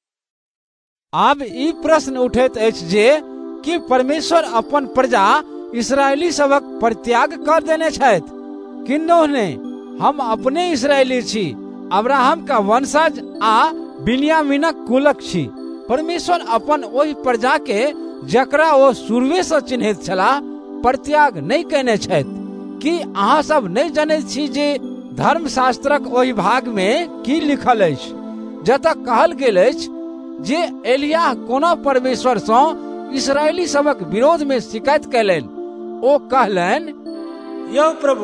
आब ई प्रश्न उठैत अछि जे कि परमेश्वर अपन प्रजा इस्राएली सबक परित्याग कर देने छथि कि नहीं? हम अपने इस्राएली छी, अब्राहम का वंशज आ बिन्यामीनक कुलक छी। परमेश्वर अपन ओहि प्रजा के जकरा ओ शुरुए से चिन्हैत छलाह परित्याग नहीं कयने छथि। कि अहाँ सब नहीं जनैत छी जे धर्मशास्त्रक ओहि भाग में की लिखल अछि, जतऽ कहल गेल अछि जे एलिय्याह कोना परमेश्वर सँ इस्राएली सबक विरोध में शिकायत कयलनि। ओ कहलनि यौ प्रभु,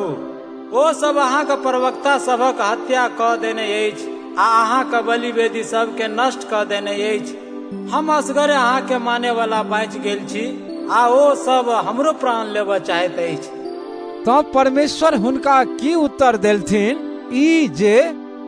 ओ सब अहाँ के प्रवक्ता सबक हत्या क देने अछि, आ अहाँ के बलि वेदी सब के नष्ट क देने अछि। हम असगरे अहाँ के माने वाला बाँचि गेल छी, आ ओ सब हमरो प्राण लेबऽ चाहैत अछि। तो परमेश्वर हुनका की उत्तर देलथिन ई जे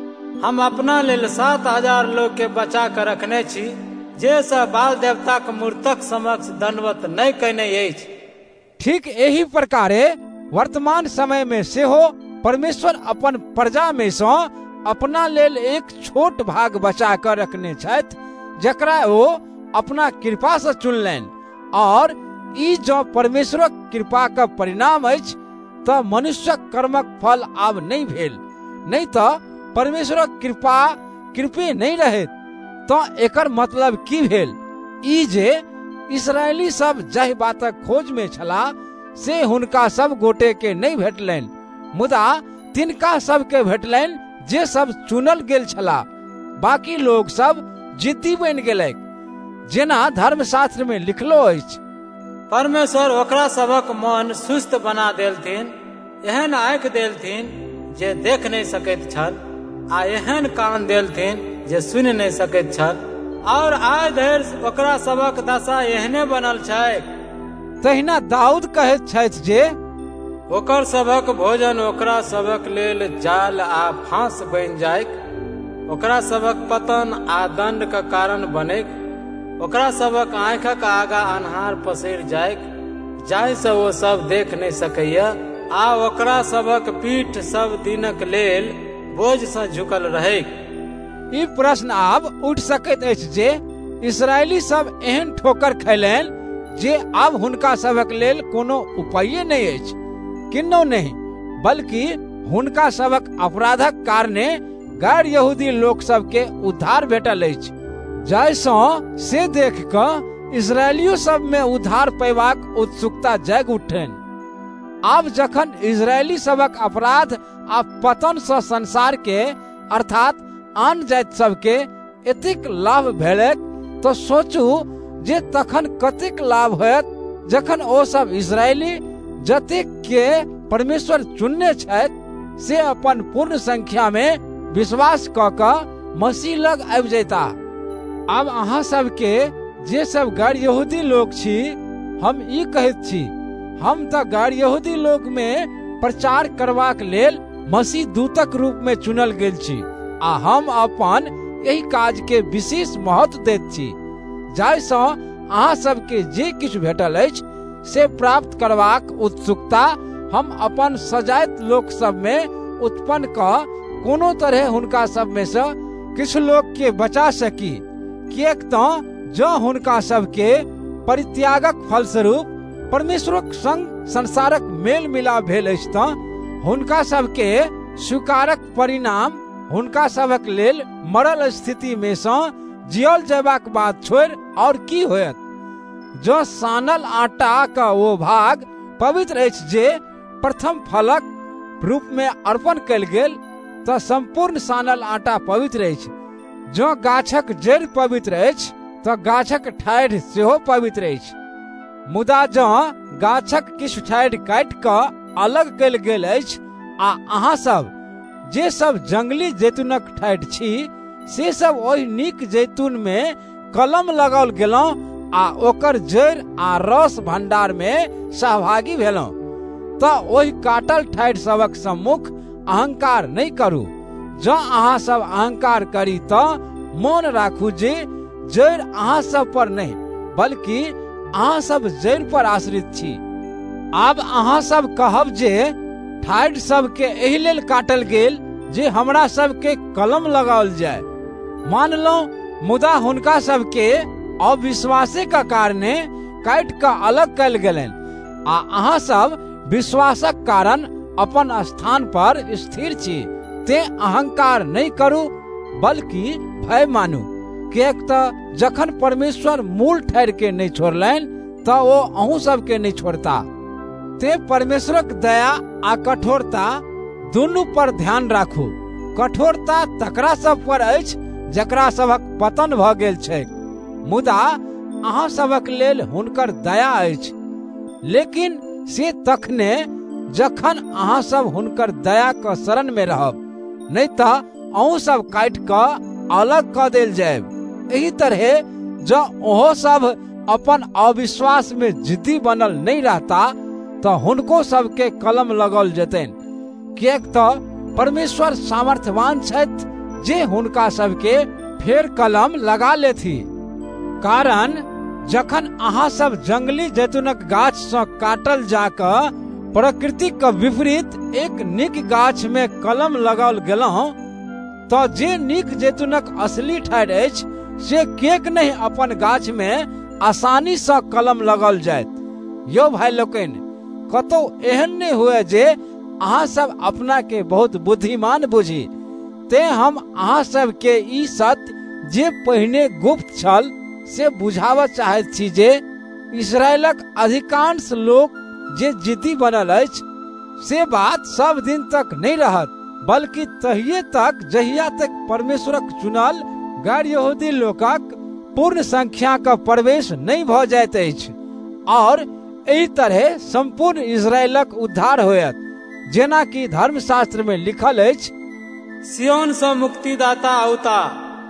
हम अपना लेल सात हजार लोग के बचा कर रखने छी, जे सब बाल देवता के मूर्तक समक्ष दंडवत नहीं कयने अछि। ठीक एही प्रकारे वर्तमान समय में सेहो परमेश्वर अपन प्रजा में सँ अपना लेल एक छोट भाग बचा कर रखने छथि, जकरा ओ अपना कृपा से चुनलनि। और ई जो परमेश्वरक कृपा का परिणाम अछि तो मनुष्यक कर्मक फल आब नहीं भेल, नहीं तो परमेश्वरक कृपा कृपे नहीं रहैत। तो एकर मतलब की भेल? ई जे इस्राएली सब जाहि बातक खोज में छलाह से हुनका सब गोटे के नहीं भेटलनि, मुदा तिनका सब के भेटलनि जे सब चुनल गेल छलाह। बाकी लोग सब जिद्दी बनि गेलैक, जेना धर्मशास्त्र में लिखलो अछि परमेश्वर ओकरा सबक मन सुस्त बना देलथिन, एहन आँखि देलथिन जे देख नहीं सकैत छल, आ एहन कान देलथिन जे सुनि नहीं सकैत छल। और आइ धरि ओकरा सबक दशा एहने बनल छै। तहिना दाऊद कहैत छथि जे ओकर सबक भोजन ओकरा सबक लेल जाल आ फांस बनि जायक, ओकरा सबक पतन आ दंड का कारण बनेक, ओकरा सबक आँखिक आगा अन्हार पसरि जायक, जाहि से वो सब देख नहीं सकैया, आ ओकरा सबक पीठ सब दिनक लेल बोझ से झुकल रहेक। ई प्रश्न आब उठ सकैत अछि जे इस्राएली सब एहन ठोकर खैलनि जे आब हुनका सबक लेल कोनो उपाय नहीं अछि, किन्नो नहीं, बल्कि हुनका सबक अपराधक कारणे गैर यहूदी लोक सब के उद्धार भेटल अछि, जाहिसँ से देख कऽ इस्राएलियो सब में उद्धार पैबाक उत्सुकता जाग उठनि। आब जखन इजरायली सबक अपराध आ पतन से संसार के अर्थात आन जाति सबके एतेक लाभ भेलैक, तो सोचू जे तखन कतेक लाभ होयत जखन ओ सब इजरायली जतेक के परमेश्वर चुनने छथि से अपन पूर्ण संख्या में विश्वास क क मसीह लग आबि जैता। आब अहाँ सबके जे सब गैर यहूदी लोग छी, हम ई कहैत छी, हम तऽ गैर यहूदी लोग में प्रचार करबाक लेल मसीह दूतक रूप में चुनल गेल छी, आ हम अपन एहि काज के विशेष महत्व दैत छी, जाहिसँ अहाँ सबके जे किछु भेटल अछि से प्राप्त करबाक उत्सुकता हम अपन सजाइत लोक सब में उत्पन्न क कोनो तरह हुनका सब में से किछु लोक के बचा सकी। किएक तऽ जो हुनका सबके परित्यागक फलस्वरूप परमेश्वरक संग संसारक मेल मिलाप भेल अछि, तऽ हुनका सबके स्वीकारक परिणाम हुनका सबक लेल मरल स्थिति में से जियल जयबाक बात छोड़ और की होयत। जो सानल आटा का वो भाग पवित्र अछि जे प्रथम फलक रूप में अर्पण कयल गेल, तऽ संपूर्ण सानल आटा पवित्र अछि। जो गाछक जड़ि पवित्र अछि तऽ गाछक ठाढ़ि सेहो पवित्र अछि। मुदा जँ गाछक किछु ठाढ़ि काटि कऽ अलग कयल गेल अछि, आ अहाँ सब जे सब जंगली जैतूनक ठाढ़ि छी, से सब ओहि नीक जैतून में कलम लगाओल गेलहुँ आ ओकर जड़ि आ रस भंडार में सहभागी भेलहुँ। तऽ ओहि काटल ठाढ़ि सबक सम्मुख अहंकार नहीं करू। जँ अहाँ सब अहंकार करी तऽ मोन राखू जे जड़ि अहाँ सब पर नहीं, बल्कि अहाँ सब जड़ि पर आश्रित छी। आब अहाँ सब कहब जे ठाढ़ि सबके एहि लेल काटल गेल जे हमरा सबके कलम लगाओल जाय। मान लो मुदा हुनका सबके अविश्वासे का कारणे काटि कऽ अलग कयल गेलनि, आ अहाँ सब विश्वासक कारण अपन स्थान पर स्थिर छी। ते अहंकार नहीं करू, बल्कि भय मानू, किएक तऽ जखन परमेश्वर मूल ठाढ़ि के नहीं छोड़लनि तऽ ओ अहूँ सबके नहीं छोड़ता। ते परमेश्वरक दया आ कठोरता दुनू पर ध्यान राखू। कठोरता तकरा सब पर अछि जकरा सबक पतन भऽ गेल छै, मुदा अहाँ सबक लेल हुनकर दया अछि। लेकिन से तखने जखन अहाँ सब हुनकर दया के शरण में रहब, नहीं तऽ अहूँ सब काटि कऽ अलग कऽ देल जायब। एही तरह जँ ओहो सब अपन अविश्वास में जिद्दी बनल नहीं रहता तऽ हुनको सबके कलम लगाओल जेतनि, किएक तऽ परमेश्वर सामर्थ्यवान छथि जे हुनका सबके फेर कलम लगा लेथि। कारण जखन अहाँ सब जंगली जैतूनक गाछ से काटल जाकऽ प्रकृतिक विपरीत एक नीक गाछ में कलम लगाओल गेलहुँ, तऽ जे नीक जैतूनक असली ठाढ़ि अछि से किएक नहीं अपन गाछ में आसानी से कलम लगाओल जायत। यौ भाई लोकनि, कतौ एहन नहीं हुए जे अहाँ सब अपना के बहुत बुद्धिमान बुझी। ते हम अहाँ सब के ई सत्य जे पहिने गुप्त छल से बुझाव चाहैत छी जे इस्राएलक अधिकांश लोक जे जिद्दी बनल अछि, से बात सब दिन तक नहीं रहत, बल्कि तहिए तक जहिया तक परमेश्वरक चुनल गैर यहूदी लोकक पूर्ण संख्या का प्रवेश नहीं भऽ जाइत अछि, और एही तरह संपूर्ण इस्राएलक उद्धार होयत, जेना कि धर्मशास्त्र में लिखल अछि, सियोन से मुक्तिदाता औता,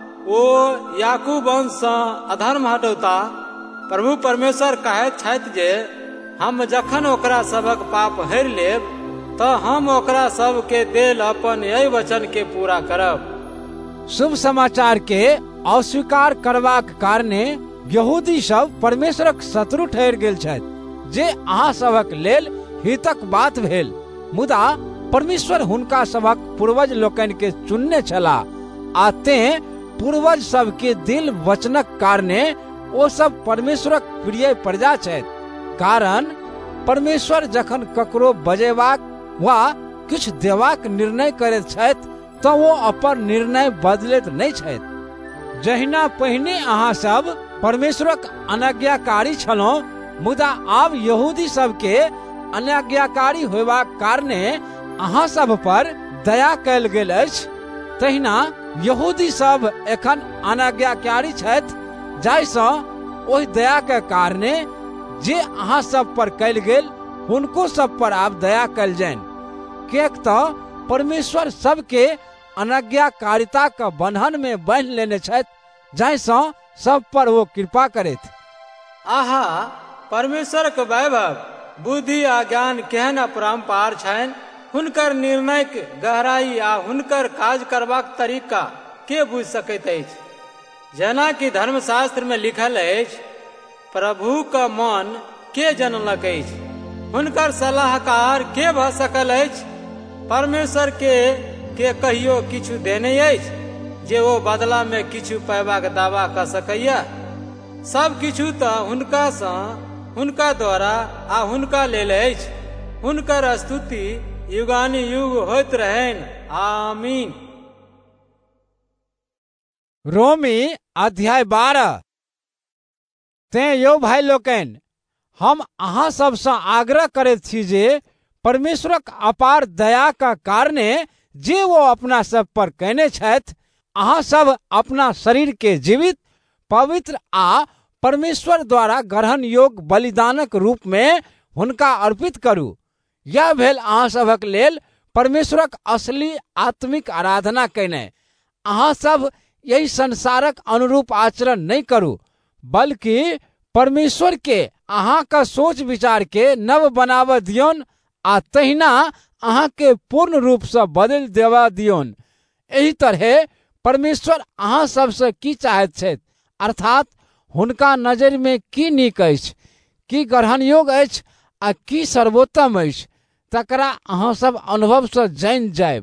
ओ याकूब वंश से अधर्म हटौता। प्रभु परमेश्वर कहैत छथि जे हम जखन ओकरा सबक पाप हरि लेब तऽ हम ओकरा सब के देल अपन एहि वचन के पूरा करब। शुभ समाचार के अस्वीकार करबाक कारणे यहूदी सब परमेश्वरक शत्रु ठहरि गेल छथि, जे अहाँ सबक लेल हितक बात भेल। मुदा परमेश्वर हुनका सबक पूर्वज लोकनि के चुनने छलाह, आ तें पूर्वज सबके दिल वचनक कारणे ओ सब परमेश्वरक प्रिय प्रजा छथि। कारण परमेश्वर जखन ककरो बजेबाक वा किछु देबाक निर्णय करैत छथि तऽ वो अपन निर्णय बदलैत नहीं छथि। जहिना पहिने अहाँ सब परमेश्वरक अनाज्ञाकारी छलहुँ, मुदा आब यहूदी सबके अनाज्ञाकारी होबाक कारणे अहाँ सब पर दया कयल गेल अछि, तहिना यहूदी सब एखन अनाज्ञाकारी छथि, जाहिसँ ओहि दया के कारणे जे अहाँ सब पर कयल गेल हुनको सब पर आब दया कयल जाइन। किएक तऽ परमेश्वर सबके अनाज्ञाकारिता के बंधन में बांधि लेने छथि, जाहिसँ सब पर वो कृपा करैत। आहा, परमेश्वर के वैभव, बुद्धि आ ज्ञान केहन अपरंपार छनि। हुनकर निर्णयक गहराई आ हुनकर काज करबाक तरीका के बुझि सकैत अछि। जेना कि धर्मशास्त्र में लिखल अछि, प्रभु का मन के जनलक अछि, हुनकर सलाहकार के भऽ सकल अछि। परमेश्वर के के कहियो किछु देने अछि जे ओ बदला में किछु पैबाक दावा कऽ सकैया। सब किछु तऽ हुनका सँ, हुनका द्वारा आ हुनका लेल अछि। हुनकर स्तुति युगानि युग होइत रहनि। आमीन। रोमी अध्याय बारह। तें यौ भाई लोकनि, हम अहाँ सबसँ आग्रह करैत छी जे परमेश्वरक अपार दया का कारणे जे वो अपना सब पर कयने छथि, अहाँ सब अपना शरीर के जीवित, पवित्र आ परमेश्वर द्वारा ग्रहण योग्य बलिदानक रूप में हुनका अर्पित करू। यह भेल अहाँ सभक लेल परमेश्वरक असली आत्मिक आराधना कयनाइ। अहाँ सब यही संसारक अनुरूप आचरण नहीं करू, बल्कि परमेश्वर के अहाँ का सोच विचार के नव बनाव दियोन आ तहिना अहाँ के पूर्ण रूप से बदल देवा दियोन। एही तरह परमेश्वर अहाँ सबसे की चाहैत छथि, अर्थात हुनका नजर में की नीक अछि, की ग्रहण योग्य अछि आ की सर्वोत्तम अछि, तकरा अहाँ सब अनुभव से जानि जायब।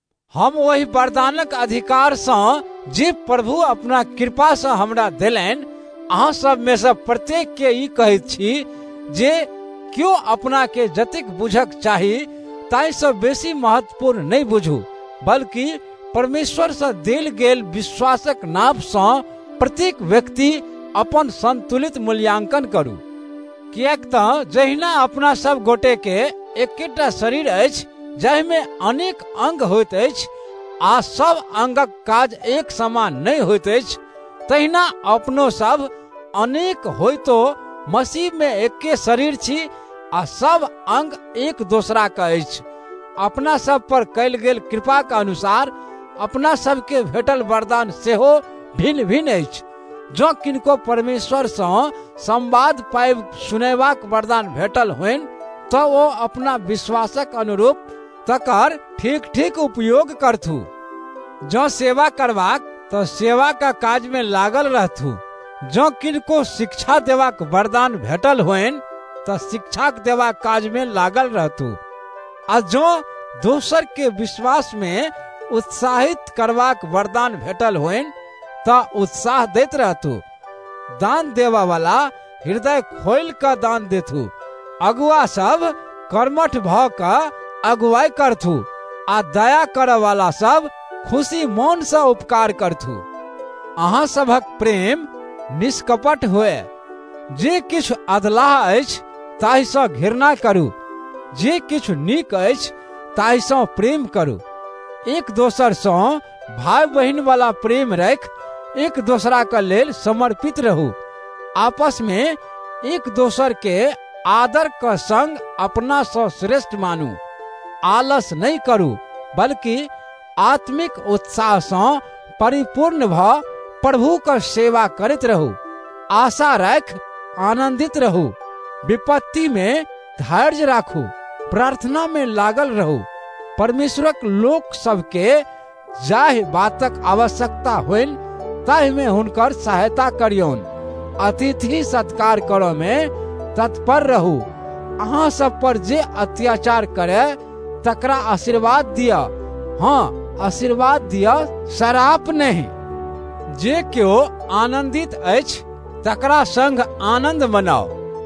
हम वही वरदानक अधिकार सँ जे प्रभु अपना कृपा से हमरा देलनि, अहाँ सब में से प्रत्येक के ई कहैत छी जे क्यों अपना के जतेक बुझक चाही ताहि से बेसी महत्वपूर्ण नहीं बुझू, बल्कि परमेश्वर से देल गेल विश्वासक नाप सँ प्रत्येक व्यक्ति अपन संतुलित मूल्यांकन करू। किएक तऽ जहिना अपना सब गोटे के एकेटा शरीर अछि, जाहि में अनेक अंग होइत अछि आ सब अंगक काज एक समान नहीं होइत अछि, तहिना अपनो सब अनेक होइतो मसीह में एके शरीर छी आ सब अंग एक दोसरा का अछि। अपना सब पर कयल गेल कृपा के अनुसार अपना सब के भेटल वरदान सेहो भिन्न भिन्न अछि। जो किनको परमेश्वर सँ संवाद पाइब सुनेबाक वरदान भेटल होइन, तो वो अपना विश्वासक अनुरूप तकर ठीक ठीक उपयोग करथु। जो सेवा करबाक तो सेवा का काज में लागल रहथु। जो किनको शिक्षा देवाक वरदान भेटल होइन, तो शिक्षा देवा काज में लागल रहथु। आ जो दोसर के विश्वास में उत्साहित करवाक वरदान भेटल होइन, तो उत्साह देत रहथु। दान देवा वाला हृदय खोल कर दान देथु। अगुआ सब कर्मठ भ क अगुवाई करथु आ दया कर वाला सब खुशी मन से उपकार करथु। अहाँ सबक प्रेम निष्कपट हुए। जे किछु अधलाह अछि ताहि सँ घृणा करू, जे किछु नीक अछि ताहि सँ प्रेम करू। एक दोसर सँ भाई बहिन वाला प्रेम रख, एक दोसरा के लेल समर्पित रहू। आपस में एक दोसर के आदर का संग अपना सँ श्रेष्ठ मानू। आलस नहीं करू, बल्कि आत्मिक उत्साह सँ परिपूर्ण भ प्रभु का सेवा करते रहू। आशा रख, आनंदित रहू। विपत्ति में धैर्य राखू। प्रार्थना में लागल रहू। परमेश्वरक लोक सबके जाहि बातक आवश्यकता होइन, ताहि में हुनकर सहायता करियौन। अतिथि सत्कार करो में तत्पर रहू। अहाँ सब पर जे अत्याचार करे तकरा आशीर्वाद दिया। हाँ, आशीर्वाद दिया, शराप नहीं। जे क्यों आनंदित अछि तकरा संग आनंद मनाओ,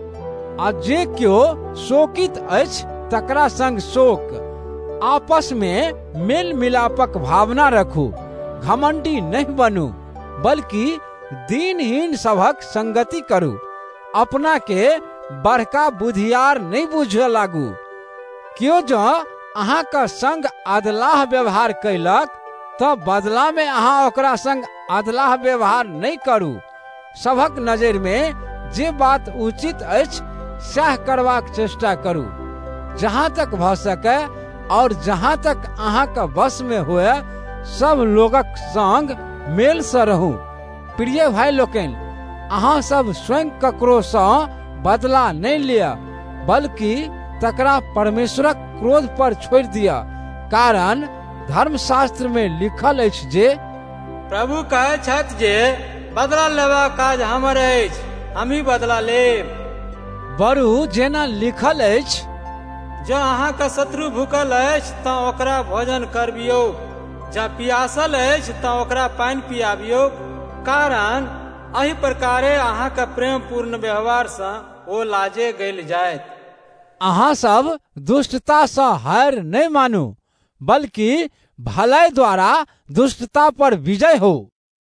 आ जे क्यों शोकित अछि तकरा संग शोक। आपस में मेल मिलापक भावना रखू। घमंडी नहीं बनू, बल्कि दीनहीन सबक संगति करू। अपना के बड़का बुधियार नहीं बुझे लागू। क्यों जो अहाँ का संग अदलाह व्यवहार कैलक तो बदला में अहाँ ओकरा संग अदलाह व्यवहार नहीं करू। सभक नजर में जे बात उचित अछि सह करबाक चेष्टा करू। जहाँ तक भ सके और जहाँ तक अहाँ का बस में हुए सब लोगक संग मेल से रहू। प्रिय भाई लोकन, अहाँ सब स्वयं ककरो सँ बदला नहीं लिया, बल्कि तकरा परमेश्वरक क्रोध पर छोड़ दिया। कारण धर्मशास्त्र में लिखल अछि जे प्रभु कहै छथि जे बदला लेबा काज हमर अछि, हमही बदला लेब। बरू जेना लिखल अछि, जँ अहाँ का शत्रु भूखल अछि तऽ ओकरा भोजन करबियौ, जँ पियासल अछि तऽ ओकरा पानि पियाबियौ। कारण एहि प्रकारे अहाँ का प्रेम पूर्ण व्यवहार सँ ओ लाजे गैल जायत। अहाँ सब दुष्टता सँ हार नहीं मानू, बल्कि भलाई द्वारा दुष्टता पर विजय हो।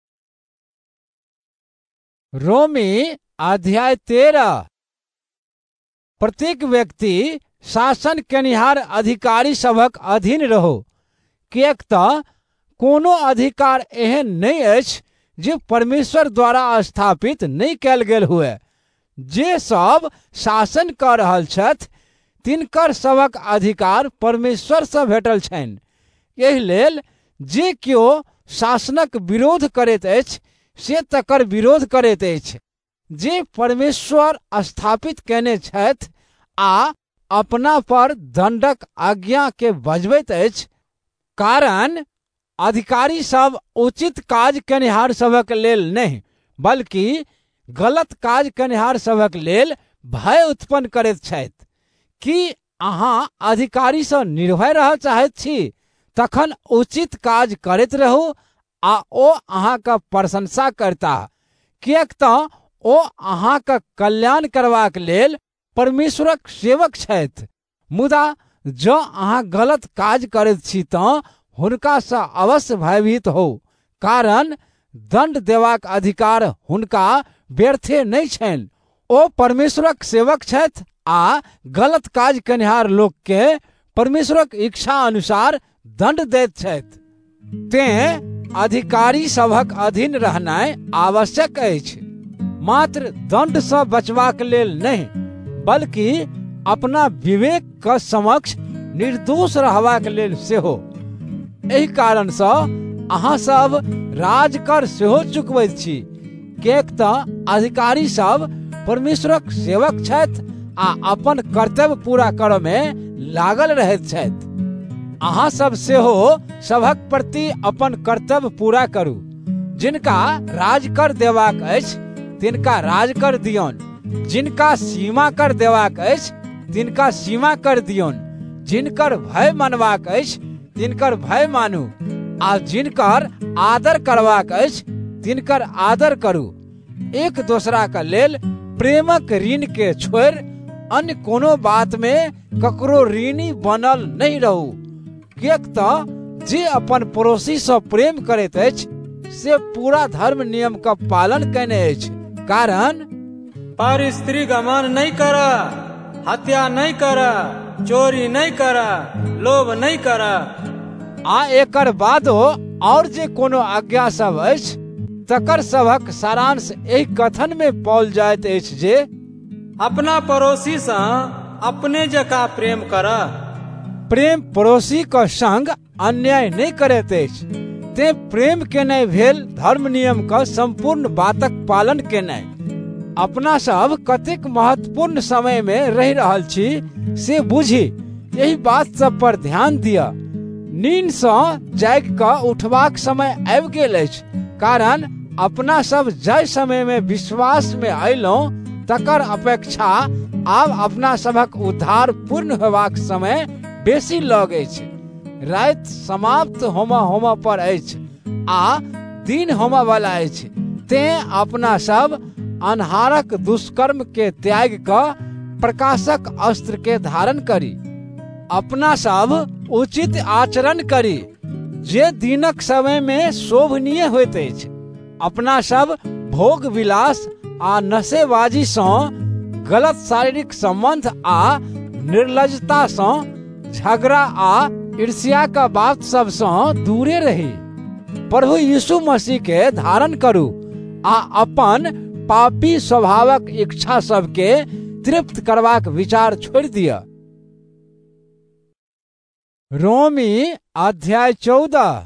रोमी अध्याय तेरह। प्रत्येक व्यक्ति शासन केनिहार अधिकारी सभक अधीन रहो, किएक तऽ कोनो अधिकार एहन नहीं अछि जे परमेश्वर द्वारा स्थापित नहीं कयल गेल हुए। जे सब शासन कऽ रहल छथि तिनकर सभक अधिकार परमेश्वर सँ भेटल छनि। एहि लेल जे केओ शासनक विरोध करैत अछि से तकर विरोध करैत अछि जे परमेश्वर स्थापित केने छथि आ अपना पर दंडक आज्ञा के बजबैत अछि। कारण अधिकारी सब उचित काज केनिहार सभक लेल नहीं, बल्कि गलत काज केनिहार सभक लेल भय उत्पन्न करैत छथि। कि अहाँ अधिकारी सँ निर्भय रह चाहैत छी, तखन उचित काज करैत रहू आ ओ अहाँक प्रशंसा करता, किएक तऽ ओ अहाँक कल्याण करबाक लेल परमेश्वरक सेवक छथि। मुदा जँ अहाँ गलत काज करैत छी तऽ हुनका सँ अवश्य भयभीत हो, कारण दंड देबाक अधिकार हुनका व्यर्थे नहीं छनि। ओ परमेश्वरक सेवक छथि आ गलत काज केनिहार लोक के परमेश्वरक इच्छा अनुसार दंड दैत छथि। तें अधिकारी सभक अधीन रहनाइ आवश्यक अछि, मात्र दंड सँ बचबाक लेल नहीं, बल्कि अपना विवेक के समक्ष निर्दोष रहबाक लेल सेहो। एहि कारण सँ अहाँ सब राजकर सेहो चुकबैत छी, किएक तऽ अधिकारी सब परमेश्वरक सेवक छथि आ अपन कर्तव्य पूरा करय में लागल रहैत छथि। अहाँ सब सेहो सभक प्रति अपन कर्तव्य पूरा करू। जिनका राजकर देबाक अछि तिनका राजकर दियौन, जिनका सीमा कर देबाक अछि तिनका सीमा कर दियौन, जिनकर भय मानबाक अछि तिनकर भय मानू, आ जिनकर आदर करबाक अछि तिनकर आदर करू। एक दोसरा के लेल प्रेमक ऋण के छोड़ि अन्य कोनो बात में ककरो ऋणी बनल नहीं रहू। किएक तऽ जे अपन पड़ोसी सँ प्रेम करैत अछि से पूरा धर्म नियम का पालन कयने अछि। कारण पर स्त्री गमन नहीं कर, हत्या नहीं कर, चोरी नहीं कर, लोभ नहीं कर, आ एकर बादो और जे कोनो आज्ञा सब अछि तकर सभक सारांश एहि कथन में पाओल जाइत अछि जे अपना पड़ोसी सँ अपने जकाँ प्रेम कर। प्रेम पड़ोसी के संग अन्याय नहीं करैत अछि, ते प्रेम केनाइ भेल धर्म नियम का संपूर्ण बातक पालन केनाइ। अपना सब कतेक महत्वपूर्ण समय में रहि रहल छी से बुझी यही बात सब पर ध्यान दिया। नींद सँ जागि कऽ उठबाक समय आबि गेल अछि, कारण अपना सब जाहि समय में विश्वास में अयलहुँ तकर अपेक्षा आब अपना सबक उद्धार पूर्ण होबाक समय बेसी लग अछि। राति समाप्त होमऽ होमऽ पर अछि आ दिन होमऽ वाला अछि। तें अपना सब अन्हारक दुष्कर्म के त्याग कऽ प्रकाशक अस्त्र के धारण करी। अपना सब उचित आचरण करी जे दिनक समय में शोभनीय होइत अछि। अपना सब भोग विलास आ नशेबाजी सँ गलत शारीरिक संबंध आ निर्लजता सँ, झगड़ा आ ईर्ष्या का बात सब सँ दूरे रही। प्रभु यीशु मसीह के धारण करू आ अपन पापी स्वभावक इच्छा सबके तृप्त करबाक विचार छोड़ दिया। रोमी अध्याय चौदह।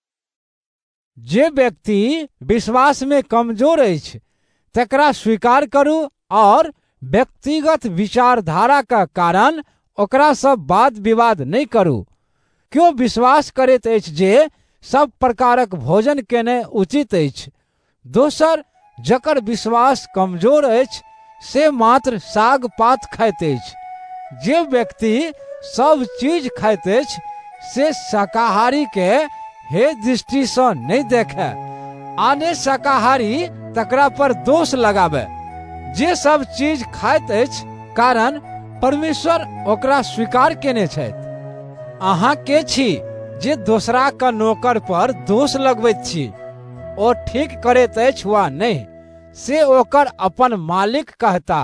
जे व्यक्ति विश्वास में कमजोर अछि तकरा स्वीकार करू और व्यक्तिगत विचारधारा का कारण ओकरा सब वाद विवाद नहीं करू। क्यों विश्वास करैत अछि जे सब प्रकारक भोजन केने उचित अछि। दोसर, जकर विश्वास कमजोर अछि से मात्र साग पात खाइत अछि। जे व्यक्ति सब चीज खाइत अछि से शाकाहारी के हे दृष्टि सँ नहीं देखे, आने शाकाहारी तकरा पर दोष लगावे। जे सब चीज खाइत अछि कारण परमेश्वर ओकरा स्वीकार केने छथि। अहाँ के छी जे दोसरा का नौकर पर दोष लगबैत छी। ओ ठीक करैत अछि वा नहीं से ओकर अपन मालिक कहता,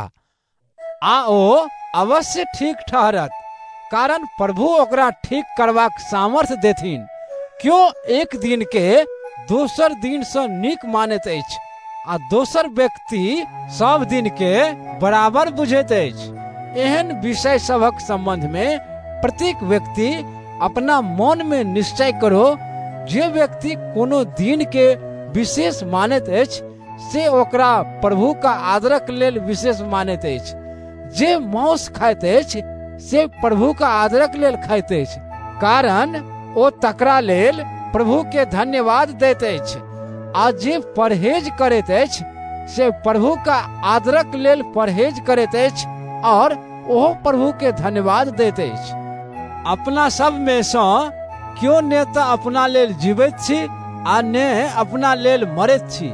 आ ओ अवश्य ठीक ठहरत, कारण प्रभु ओकरा ठीक करबाक सामर्थ देथिन। क्यों एक दिन के दोसर दिन सँ नीक मानैत अछि आ दोसर व्यक्ति सब दिन के बराबर बुझैत अछि। एहन विषय सभक संबंध में प्रत्येक व्यक्ति अपना मन में निश्चय करो। जे व्यक्ति कोनो दिन के विशेष मानैत अछि से ओकरा प्रभु का आदरक लेल विशेष मानैत अछि। जे मांस खाइत अछि से प्रभु का आदरक लेल खाइत अछि, कारण ओ तकरा लेल प्रभु के धन्यवाद दैत अछि। आ जे परहेज करैत अछि से प्रभु का आदरक लेल परहेज करैत अछि और ओहो प्रभु के धन्यवाद दैत अछि। अपना सब में सँ क्यों ने तऽ अपना लेल जीवैत छी आ ने अपना लेल मरैत छी।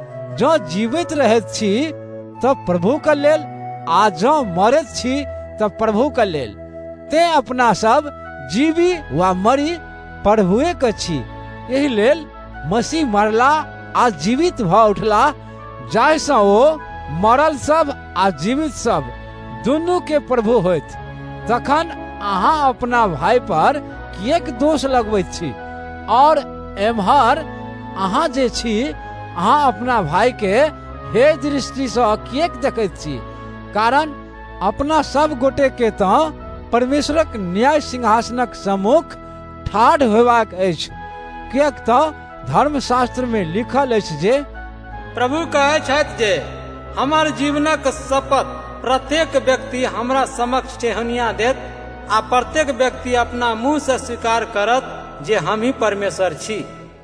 जँ जीवैत रहैत छी तऽ प्रभु के लेल, आ जँ मरैत छी तऽ प्रभु के लेल। ते अपना सब जीवी वा मरी प्रभुए के छी। एहि लेल मसीह मरला आ जीवित भऽ उठला, जाहि सँ ओ मरल सब आ जीवित सब दुनू के प्रभु होइत। तखन अहाँ अपना भाई पर किएक दोष लगबैत छी? और एम्हर अहाँ जे छी अहाँ अपना भाई के हे दृष्टि सँ किएक देखैत छी? कारण अपना सब गोटे के तऽ परमेश्वरक न्याय सिंहासनक सम्मुख ठाढ़ होयबाक अछि। किएक तऽ धर्मशास्त्र में लिखल अछि जे प्रभु कहै छथि जे हमर जीवनक शपथ प्रत्येक व्यक्ति हमरा समक्ष ठेहुनिया देत, आ प्रत्येक व्यक्ति अपना मुंह से स्वीकार करत जे हम ही परमेश्वर छी।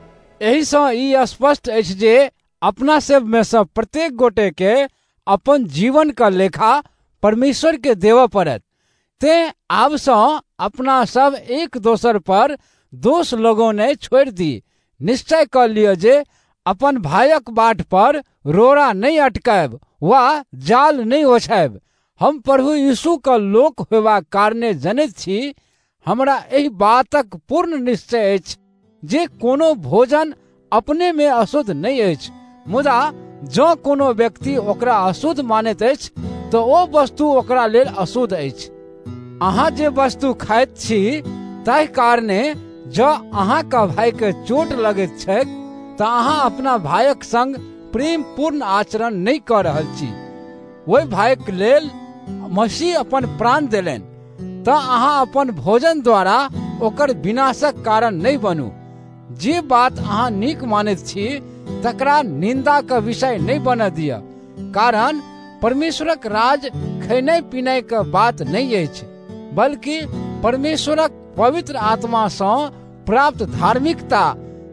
एहि सँ ई स्पष्ट अछि जे अपना सब में सँ प्रत्येक गोटे के अपन जीवन का लेखा परमेश्वर के देवऽ पड़त। ते आब सँ अपना सब एक दोसर पर दोष लगौने छोड़ दी। निश्चय कर लियो जे अपन भाइक बाट पर रोड़ा नहीं अटकायब वा जाल नहीं ओछायब। हम प्रभु यीशु का लोक होयबाक कारणे जनैत छी। हमरा एहि बातक पूर्ण निश्चय अछि जे कोनो भोजन अपने में अशुद्ध नहीं अछि, मुदा जँ कोनो व्यक्ति ओकरा अशुद्ध मानैत अछि तऽ ओ वस्तु ओकरा लेल अशुद्ध अछि। अहाँ जे वस्तु खाइत छी ताहि कारणे जँ अहाँ का भाई के चोट लगैत छैक तऽ अहाँ अपना भाइक संग प्रेम पूर्ण आचरण नहीं कऽ रहल छी। ओहि भाइक लेल मसीह अपन प्राण देलनि तऽ अहाँ अपन भोजन द्वारा ओकर विनाशक कारण नहीं बनू। जे बात अहाँ नीक मानैत छी तकरा निंदा का विषय नहीं बन दिया, कारण परमेश्वरक राज खैनाइ पीनाइ का बात नहीं अछि, बल्कि परमेश्वरक पवित्र आत्मा सँ प्राप्त धार्मिकता,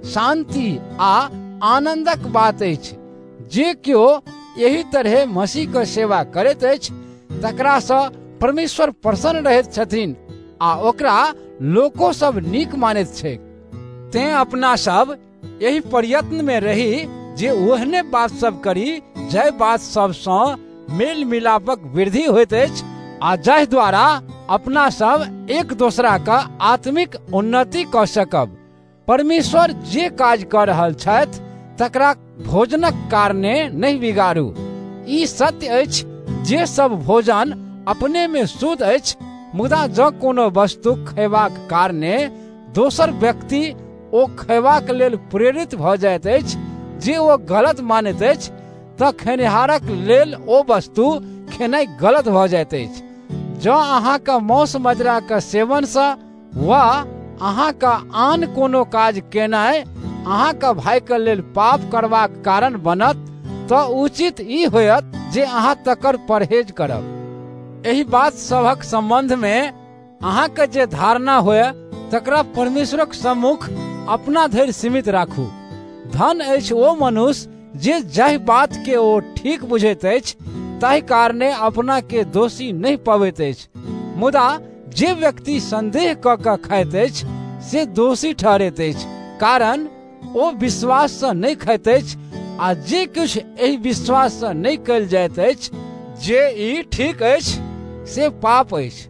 शांति आ आनंदक बात अछि। जे केओ यही तरह मसीह के सेवा करैत अछि तकरा सँ परमेश्वर प्रसन्न रहैत छथिन आ ओकरा लोको सब नीक मानैत छैक। तें अपना सब यही प्रयत्न में रही जे ओहने बात सब करी जाहि बात सब सँ मेल मिलापक वृद्धि होइत अछि आ जाहि द्वारा अपना सब एक दोसरा का आत्मिक उन्नति कऽ सकब। परमेश्वर जे काज कऽ रहल छथि तकरा भोजनक कारणे नहीं बिगाड़ू। ई सत्य अछि जे सब भोजन अपने में शुद्ध अछि, मुदा जँ कोनो वस्तु खयबाक कारणे दोसर व्यक्ति ओ खयबाक लेल प्रेरित भऽ जाइत अछि जे ओ गलत मानैत अछि, तऽ खेनिहारक लेल ओ वस्तु खेनाइ गलत भऽ जाइत अछि। जँ अहाँके मौस मदिराके सेवनसँ वा अहाँके आन कोनो काज केनाइ अहाँके भाइके लेल पाप करबाक कारण बनत, तऽ उचित ई होयत जे अहाँ तकर परहेज करब। एहि बात सभक संबंधमे अहाँके जे धारणा होय तकरा परमेश्वरक सम्मुख अपना धरि सीमित राखू। धन अछि ओ मनुष्य जे जाहि बात के ओ ठीक बुझैत अछि ताहि कारणे अपना के दोषी नहीं पबैत अछि, मुदा जे व्यक्ति संदेह कऽ कऽ खाइत अछि से दोषी ठहरैत अछि, कारण ओ विश्वास सँ नहीं खाइत अछि, आ जे किछु एहि विश्वास सँ नहीं कयल जाइत अछि जे ई ठीक अछि से पाप अछि।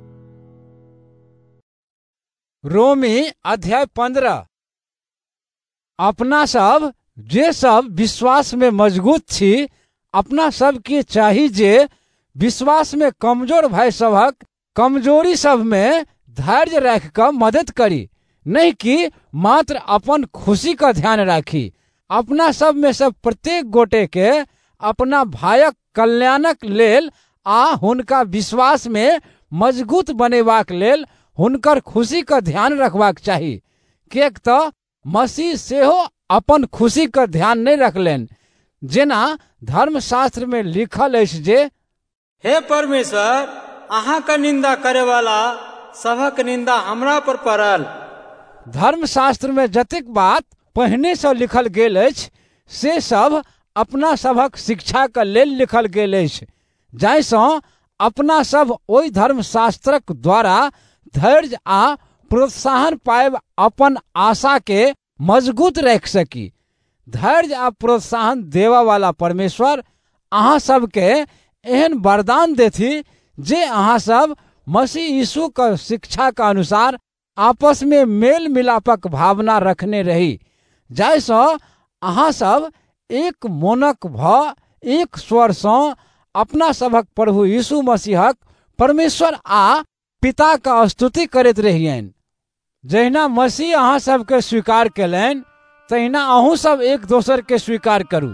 रोमी अध्याय पंद्रह। अपना सब जे सब विश्वास में मजबूत छी, अपना सब के चाही जे विश्वास में कमजोर भाई सबक कमजोरी सब में धैर्य राख कऽ मदद करी, नहीं कि मात्र अपन खुशी का ध्यान राखी। अपना सब में से प्रत्येक गोटे के अपना भाइक कल्याणक लेल आ हुनका विश्वास में मजबूत बनेबाक लेल हुनकर खुशी का ध्यान रखबाक चाही, किएक तऽ मसीह सेहो अपन खुशी का ध्यान नहीं रखलनि, जेना धर्मशास्त्र में लिखल अछि जे हे परमेश्वर, अहाँके निंदा करे वाला सभक निंदा हमरा पर पड़ल। धर्मशास्त्र में जतेक बात पहिने से लिखल गेल अछि से सब अपना सभक शिक्षा के लेल लिखल गेल अछि, जाहिसँ अपना सब ओहि धर्मशास्त्रक द्वारा धैर्य आ प्रोत्साहन पाएब अपन आशा के मजबूत रख सकी। धैर्य आ प्रोत्साहन देवा वाला परमेश्वर अहाँ सबके एहन वरदान देथि जे अहाँ सब मसीह यीशु के शिक्षा के अनुसार आपस में मेल मिलापक भावना रखने रही, जाहिसँ अहाँ सब एक मोनक भ एक स्वर सँ अपना सबक प्रभु यीशु मसीहक परमेश्वर आ पिता का स्तुति करैत रहियनि। जहिना मसीह अहाँ सबके स्वीकार केलनि तहिना अहूँ सब एक दोसर के स्वीकार करू,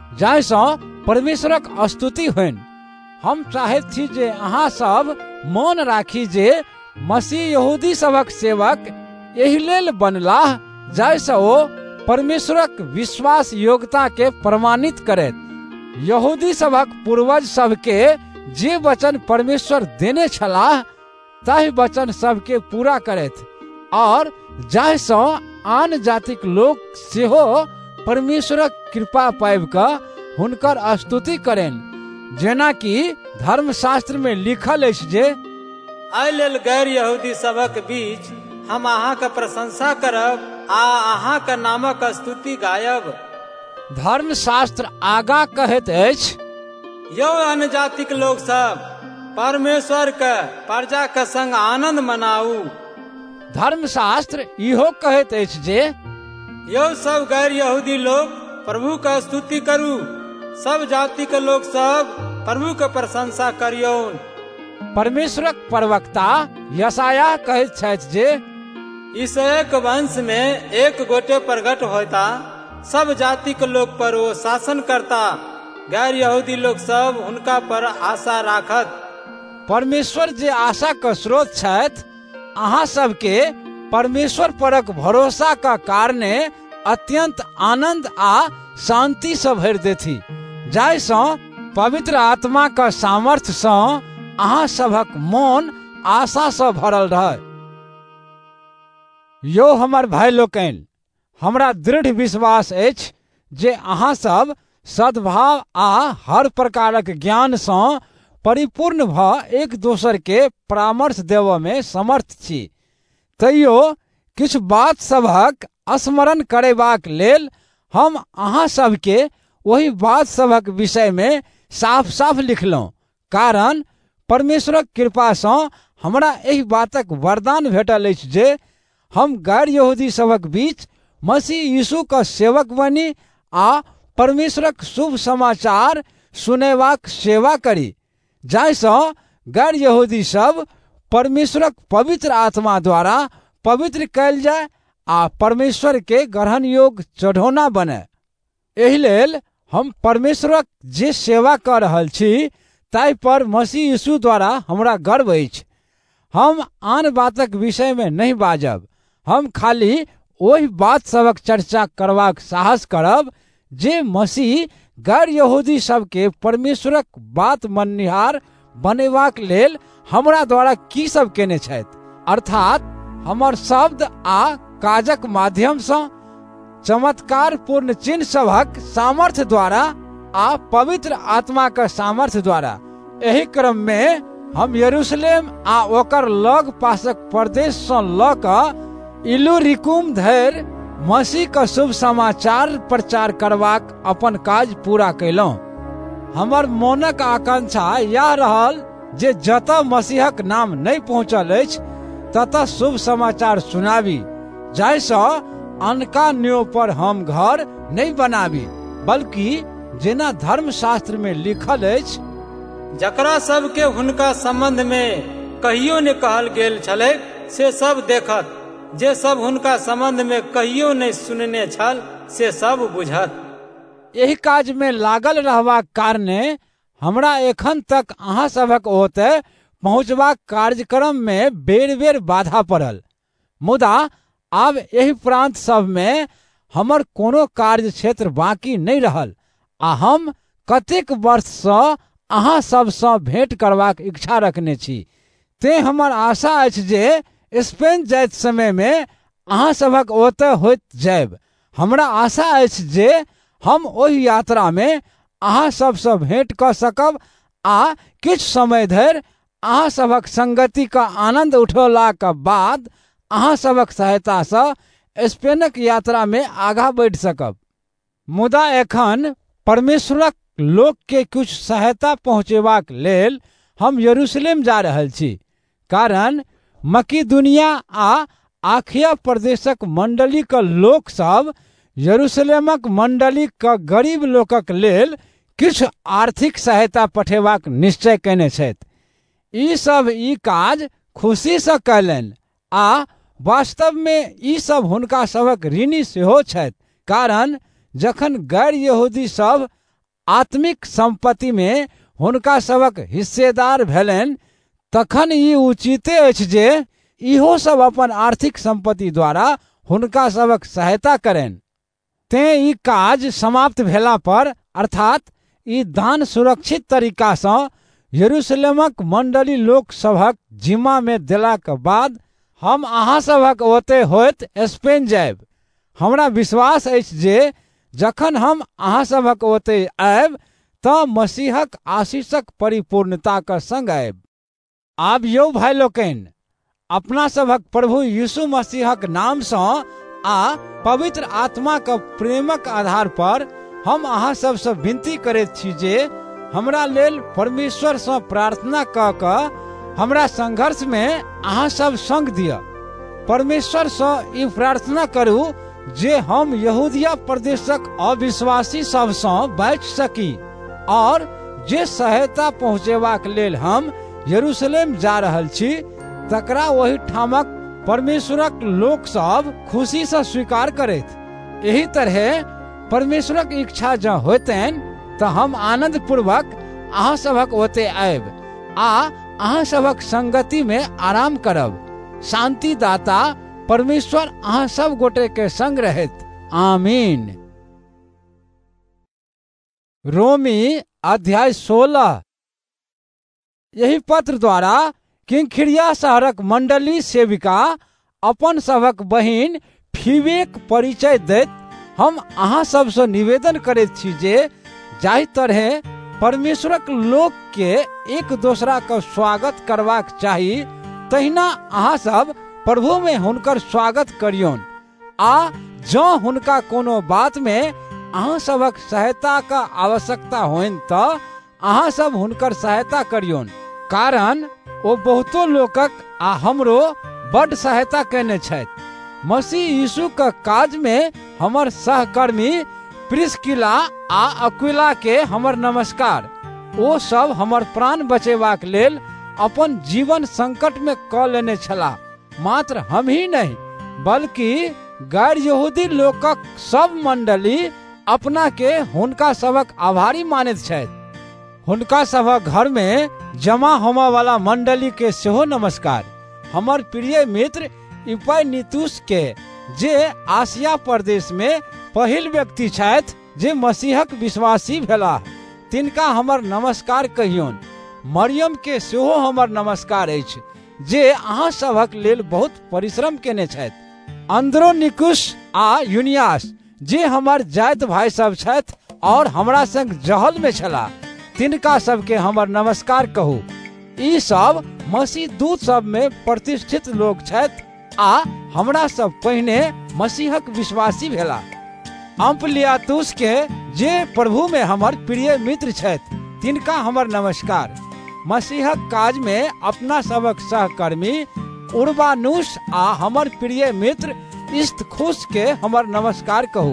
जाहिसँ परमेश्वरक स्तुति होनि। हम चाहैत छी जे अहाँ सब मौन राखी जे मसीह यहूदी सबक सेवक एहि लेल बनलाह जाहिसँ ओ परमेश्वरक विश्वास योग्यता के प्रमाणित करैत, यहूदी सबक पूर्वज सबके जे वचन परमेश्वर देने छलाह ताहि वचन सबके पूरा करैत, और जाहिसँ आन जातिक लोक सेहो परमेश्वरक कृपा पाबि कऽ हुनकर स्तुति करनि, जेना कि धर्मशास्त्र में लिखल अछि जे एहि लेल गैर यहूदी सबक बीच हम अहाँके प्रशंसा करब आ अहाँके नामक स्तुति गायब। धर्मशास्त्र आगा कहैत अछि, यौ अन्य जातिक लोग सब, परमेश्वर के प्रजा के संग आनंद मनाऊ। धर्मशास्त्र इहो कहैत अछि जे यौ सब गैर यहूदी लोग प्रभु का स्तुति करू, सब जाति के लोग सब प्रभु के प्रशंसा करियौन। परमेश्वरक प्रवक्ता यशायाह कहैत छथि जे इसहाक वंश में एक गोटे प्रगट होता, सब जाति के लोग पर वो शासन करता, गैर यहूदी लोग सब हुनका पर आशा राखत। परमेश्वर जे आशा का स्रोत छथि, अहाँ सबके परमेश्वर परक भरोसा का कारणे अत्यंत आनंद आ शांति से भरि देथि, जाहिसँ पवित्र आत्मा का सामर्थ्य सँ अहाँ सभक मोन आशा सँ भरल रहे। यो हमर भाई लोकनि, हमरा दृढ़ विश्वास अछि जे अहाँ सब सद्भाव आ हर प्रकारक ज्ञान सँ परिपूर्ण भ एक दोसर के परामर्श देबऽ में समर्थ छी। तैयो किछु बात सभक स्मरण करेबाक लेल हम अहाँ सबके वही बात सभक विषय में साफ साफ लिखलहुँ, कारण परमेश्वरक कृपा सँ हमरा एहि बातक वरदान भेटल अछि जे हम गैर यहूदी सबक बीच मसीह यीशु का सेवक बनी आ परमेश्वरक शुभ समाचार सुनेबाक सेवा करी, जाहिसँ गैर यहूदी सब परमेश्वरक पवित्र आत्मा द्वारा पवित्र कयल जाय आ परमेश्वर के ग्रहण योग्य चढ़ौना बने। एहि लेल हम परमेश्वरक जे सेवा कऽ रहल छी ताहि पर मसीह यीशु द्वारा हमरा गर्व अछि। हम आन बातक विषय में नहीं बाजब, हम खाली ओहि बात सबक चर्चा करबाक साहस करब जे मसीह गैर यहूदी सबके परमेश्वरक बात मननिहार बनेबाक लेल हमरा द्वारा की सब केने छथि, अर्थात हमर शब्द आ काजक माध्यम सँ, चमत्कार पूर्ण चिन्ह सभक सामर्थ्य द्वारा आ पवित्र आत्मा के सामर्थ्य द्वारा। एहि क्रम में हम यरूशलेम आ ओकर लग पासक प्रदेश सँ लऽ कऽ इल्लुरिकुम धरि मसीह के शुभ समाचार प्रचार करबाक अपन काज पूरा कयलहुँ। हमर मोनक आकांक्षा इएह रहल जे जतऽ मसीहक नाम नहीं पहुँचल अछि ततऽ शुभ समाचार सुनाबी, जाहिसँ अनका न्योय पर हम घर नहीं बनाबी, बल्कि जेना धर्मशास्त्र में लिखल अछि, जकरा सबके हुनका संबंध में कहियो ने कहल गेल छलै से सब देखत, जे सब हुनका संबंध में कहियो नहीं सुनने छल से सब बुझत। एहि काज में लागल रहबाक कारणे हमरा एखन तक अहाँ सभक ओतय पहुँचबाक कार्यक्रम में बेर बेर बाधा पड़ल, मुदा आब एहि प्रांत सब में हमर कोनो कार्य क्षेत्र बाकी नहीं रहल आ हम कतेक वर्ष सँ अहाँ सबसँ भेंट करबाक इच्छा रखने छी। तें हमर आशा अछि जे स्पेन जाइत समय में अहाँ सभक ओतय होइत जायब। हमरा आशा अछि जे हम ओहि यात्रा में अहाँ सबसँ भेंट कऽ सकब आ किछु समय धरि अहाँ सभक संगति का आनंद उठौलाक बाद अहाँ सभक सहायता सँ स्पेनक यात्रा में आगाँ बढ़ि सकब। मुदा एखन परमेश्वरक लोक के कुछ सहायता पहुँचेबाक लेल हम यरूशलेम जा रहल छी, कारण मकीदुनिया आ आखिया प्रदेशक मंडली के लोक सब यरूशलेमक मंडली के गरीब लोकक लेल किछु आर्थिक सहायता पठेबाक निश्चय कयने छथि। ई सब ई काज खुशी सँ कयलनि आ वास्तव में ई सब हुनका सभक ऋणी सेहो छथि, कारण जखन गैर यहूदी सब आत्मिक संपत्ति में हुनका सभक हिस्सेदार भेलनि तखन ई उचिते अछि जे इहो सब अपन आर्थिक संपत्ति द्वारा हुनका सभक सहायता करनि। तें ई काज समाप्त भेला पर, अर्थात ई दान सुरक्षित तरीका सँ यरूशलेमक मंडली लोक सभक जिम्मा में देलाक बाद हम अहाँ सभक ओतय होइत स्पेन जायब। हमरा विश्वास अछि जे जखन हम अहाँ सभक ओतय आयब तऽ मसीहक आशीषक परिपूर्णता के संग आयब। आब यौ भाई लोकनि, अपना सभक प्रभु यीशु मसीहक नाम सँ आ पवित्र आत्मा के प्रेमक आधार पर हम अहाँ सबसँ विनती करैत छी जे हमरा लेल परमेश्वर सँ प्रार्थना कऽ कऽ हमरा संघर्ष में अहाँ सब संग दिअ। परमेश्वर सँ ई प्रार्थना करू जे हम यहूदिया प्रदेशक अविश्वासी सब सँ बचि सकी और जे सहायता पहुँचेबाक लेल हम यरूशलेम जा रहल छी तकरा ओहि ठामक परमेश्वरक लोक सब खुशी सँ स्वीकार करैत। एही तरह परमेश्वरक इच्छा जँ होतनि तऽ हम आनंद पूर्वक अहाँ सभक ओतय आयब आ अहाँ सभक संगति में आराम करब। शांति दाता परमेश्वर अहाँ सब गोटे के संग रहत। आमीन। रोमी अध्याय सोलह। यही पत्र द्वारा किंखिरिया शहरक मंडली सेविका अपन सभक बहिन फीबेक परिचय दैत हम अहाँ सबसँ निवेदन करैत छी जे जाहि तरह परमेश्वरक लोक के एक दोसरा के स्वागत करबाक चाही तहिना अहाँ सब प्रभु में हुनकर स्वागत करियौन आ जँ हुनका कोनो बात में अहाँ सभक सहायता का आवश्यकता होइन तऽ अहाँ सब हुनकर सहायता करियौन, कारण ओ बहुतो लोकक आ हमरो बड़ सहायता कयने छथि। मसीह यीशु के काज में हमर सहकर्मी प्रिस्किला आ अक्विला के हमर नमस्कार। ओ सब हमर प्राण बचेबाक लेल अपन जीवन संकट में क लेने छलाह। मात्र हम ही नहीं बल्कि गैर यहूदी लोकक सब मंडली अपना के हुनका सबक आभारी मानैत छथि। हुनका सबक घर में जमा होमा वाला मंडली के सेहो नमस्कार। हमर प्रिय मित्र इपैनितुस के जे आसिया प्रदेश में पहिल व्यक्ति छथि जे मसीहक विश्वासी भेलाह, तिनका हमर नमस्कार कहियौन। मरियम के सेहो हमर नमस्कार अछि जे अहाँ सभक लेल बहुत परिश्रम केने छथि। अंद्रोनिकुस आ यूनियास जे हमर जाइत भाई सब छथि और हमरा संग जहल में छलाह, तिनका सबके हमर नमस्कार कहू। ई सब मसीह दूत सब में प्रतिष्ठित लोग छथि आ हमरा सब पहिने मसीहक विश्वासी भेला। अम्पलियातुस के जे प्रभु में हमर प्रिय मित्र छथि, तिनका हमर नमस्कार। मसीहक काज में अपना सबक सहकर्मी उर्बानुस आ हमर प्रिय मित्र इस्तखुस के हमर नमस्कार कहू।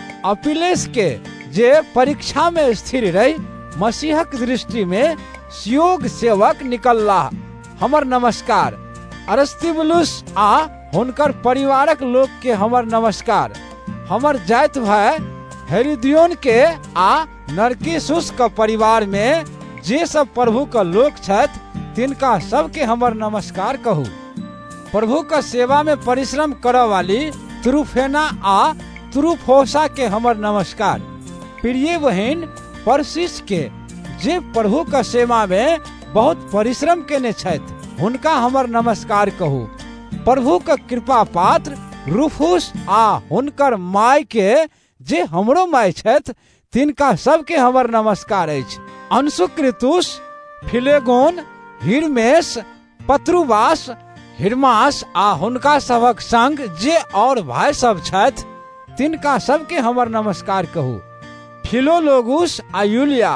अपिलेस के जे परीक्षा में स्थिर रही मसीहक दृष्टि में सुयोग सेवक निकलला, हमर नमस्कार। अरस्तिबुलुस आ हुनकर परिवारक लोग के हमर नमस्कार। हमर जाइत भाई हेरोदियोन के आ नरकिसुस का परिवार में जे सब प्रभु का लोग छथि, तिनका सबके हमर नमस्कार कहू। प्रभु का सेवा में परिश्रम करने वाली त्रुफेना आ त्रुफोसा के हमर नमस्कार। प्रिय बहन परसिस के जे प्रभु का सेवा में बहुत परिश्रम केने छथि, हुनका हमर नमस्कार कहू। प्रभु का कृपा पात्र रूफुस आ हुनकर माय के जे हमरो माय छथि, तिनका सबके हमर नमस्कार अछि। अंशुक्रितुस, फिलेगोन, हिरमेस, पत्रुबास, हिरमास आ हुनका सबक संग जे और भाई सब छथि, तिनका सबके हमर नमस्कार कहू। फिलोलोगुस आ यूलिया,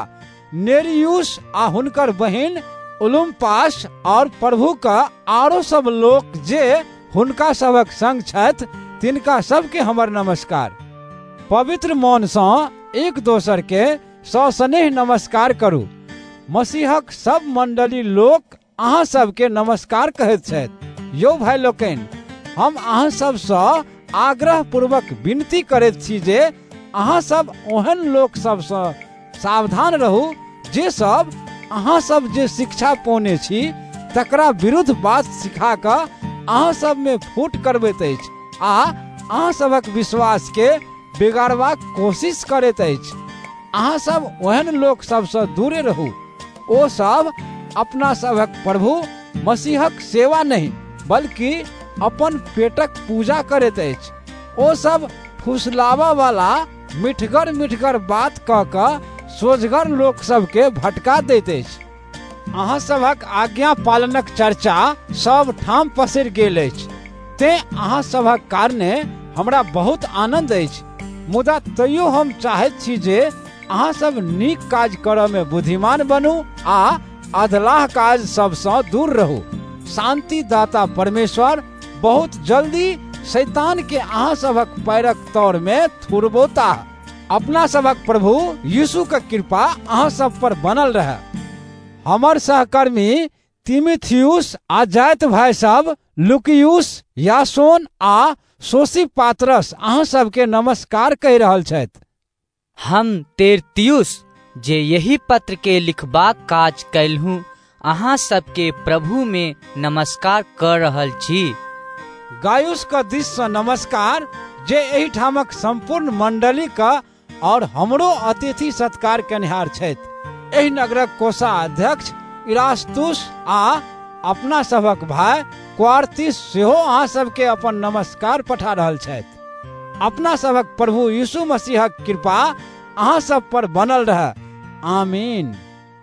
नेरियुस आ हुनकर बहिन उलुम्पास और प्रभु का आरो सब लोग जे हुनका सबक संग छथि, तिनका सबके हमर नमस्कार। पवित्र मन सँ एक दोसर के सस्नेह नमस्कार करू। मसीहक सब मंडली लोक अहाँ सबके नमस्कार कहैत छथि। यौ भाई लोकनि, हम अहाँ सब सँ आग्रह पूर्वक विनती करैत छी जे अहाँ सब ओहन लोक सब सँ सावधान रहू जे सब अहाँ सब जे शिक्षा पौने छी तकरा विरुद्ध बात सिखा कऽ अहाँ सब में फूट करबैत अछि आ अहाँ सबक विश्वास के बिगाड़बाक कोशिश करैत अछि। अहाँ सब ओहन लोक सब सँ दूरे रहू। ओ सब अपना सबक प्रभु मसीहक सेवा नहीं बल्कि अपन पेटक पूजा करैत अछि। ओ सब फुसलावा वाला मिठगर मिठगर बात कऽ कऽ सोझगर लोक सबके भटका दैत अछि। अहाँ सबक आज्ञा पालनक चर्चा सब ठाम पसरि गेल अछि, तें अहाँ सबक कारणे हमरा बहुत आनंद अछि। मुदा तैयो हम चाहैत छी जे अहाँ सब नीक काज करऽ में बुद्धिमान बनू आ अधलाह काज सबसँ दूर रहू। शांति दाता परमेश्वर बहुत जल्दी शैतान के अहाँ सबक पैरक तौर में थुरबोता। अपना सबक प्रभु यीशु का कृपा अहाँ सब पर बनल रहे। हमर सहकर्मी तीमुथियुस आ जाइत भाई सब लुकियुस, यासोन आ सोसिपात्रस अहाँ सबके नमस्कार कहि रहल छथि। हम तेरतियुस जे यही पत्र के लिखबाक काज कैलहूँ, अहाँ सबके प्रभु में नमस्कार कर रहल छी। गायुस का दिस से नमस्कार जे एही ठामक संपूर्ण मंडली का और हमरो अतिथि सत्कार केनिहार छथि। एही नगरक कोषाध्यक्ष इरास्तुस आ अपना सबक भाई क्वारतिस सेहो अहाँ सबके अपन नमस्कार पठा रहल छथि। अपना सबक प्रभु यीशु मसीहक कृपा अहाँ सब पर बनल रहे। आमीन।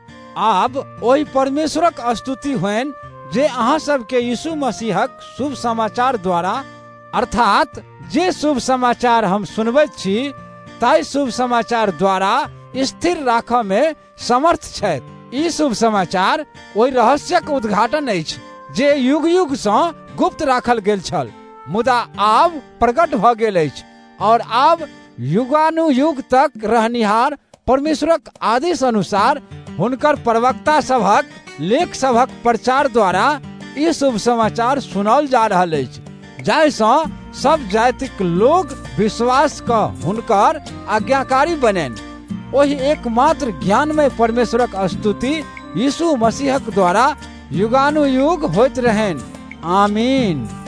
आब ओहि परमेश्वरक स्तुति होइन जे अहाँ सबके यीशु मसीहक शुभ समाचार द्वारा, अर्थात जे शुभ समाचार हम सुनबैत छी ताहि शुभ समाचार द्वारा स्थिर राखऽ में समर्थ छथि। ई शुभ समाचार ओहि रहस्यक उद्घाटन अछि जे युग युग सँ गुप्त राखल गेल छल, मुदा आब प्रकट भऽ गेल अछि और आब युगानुयुग तक रहनिहार परमेश्वरक आदेश अनुसार हुनकर प्रवक्ता सभक लेख सभक प्रचार द्वारा ई शुभ समाचार सुनाओल जा रहल अछि, जाहिसँ सब जातिक लोग विश्वास कऽ हुनकर आज्ञाकारी बनेन। ओहि एकमात्र ज्ञानमय परमेश्वरक स्तुति यीशु मसीहक द्वारा युगानुयुग होइत रहनि। आमीन।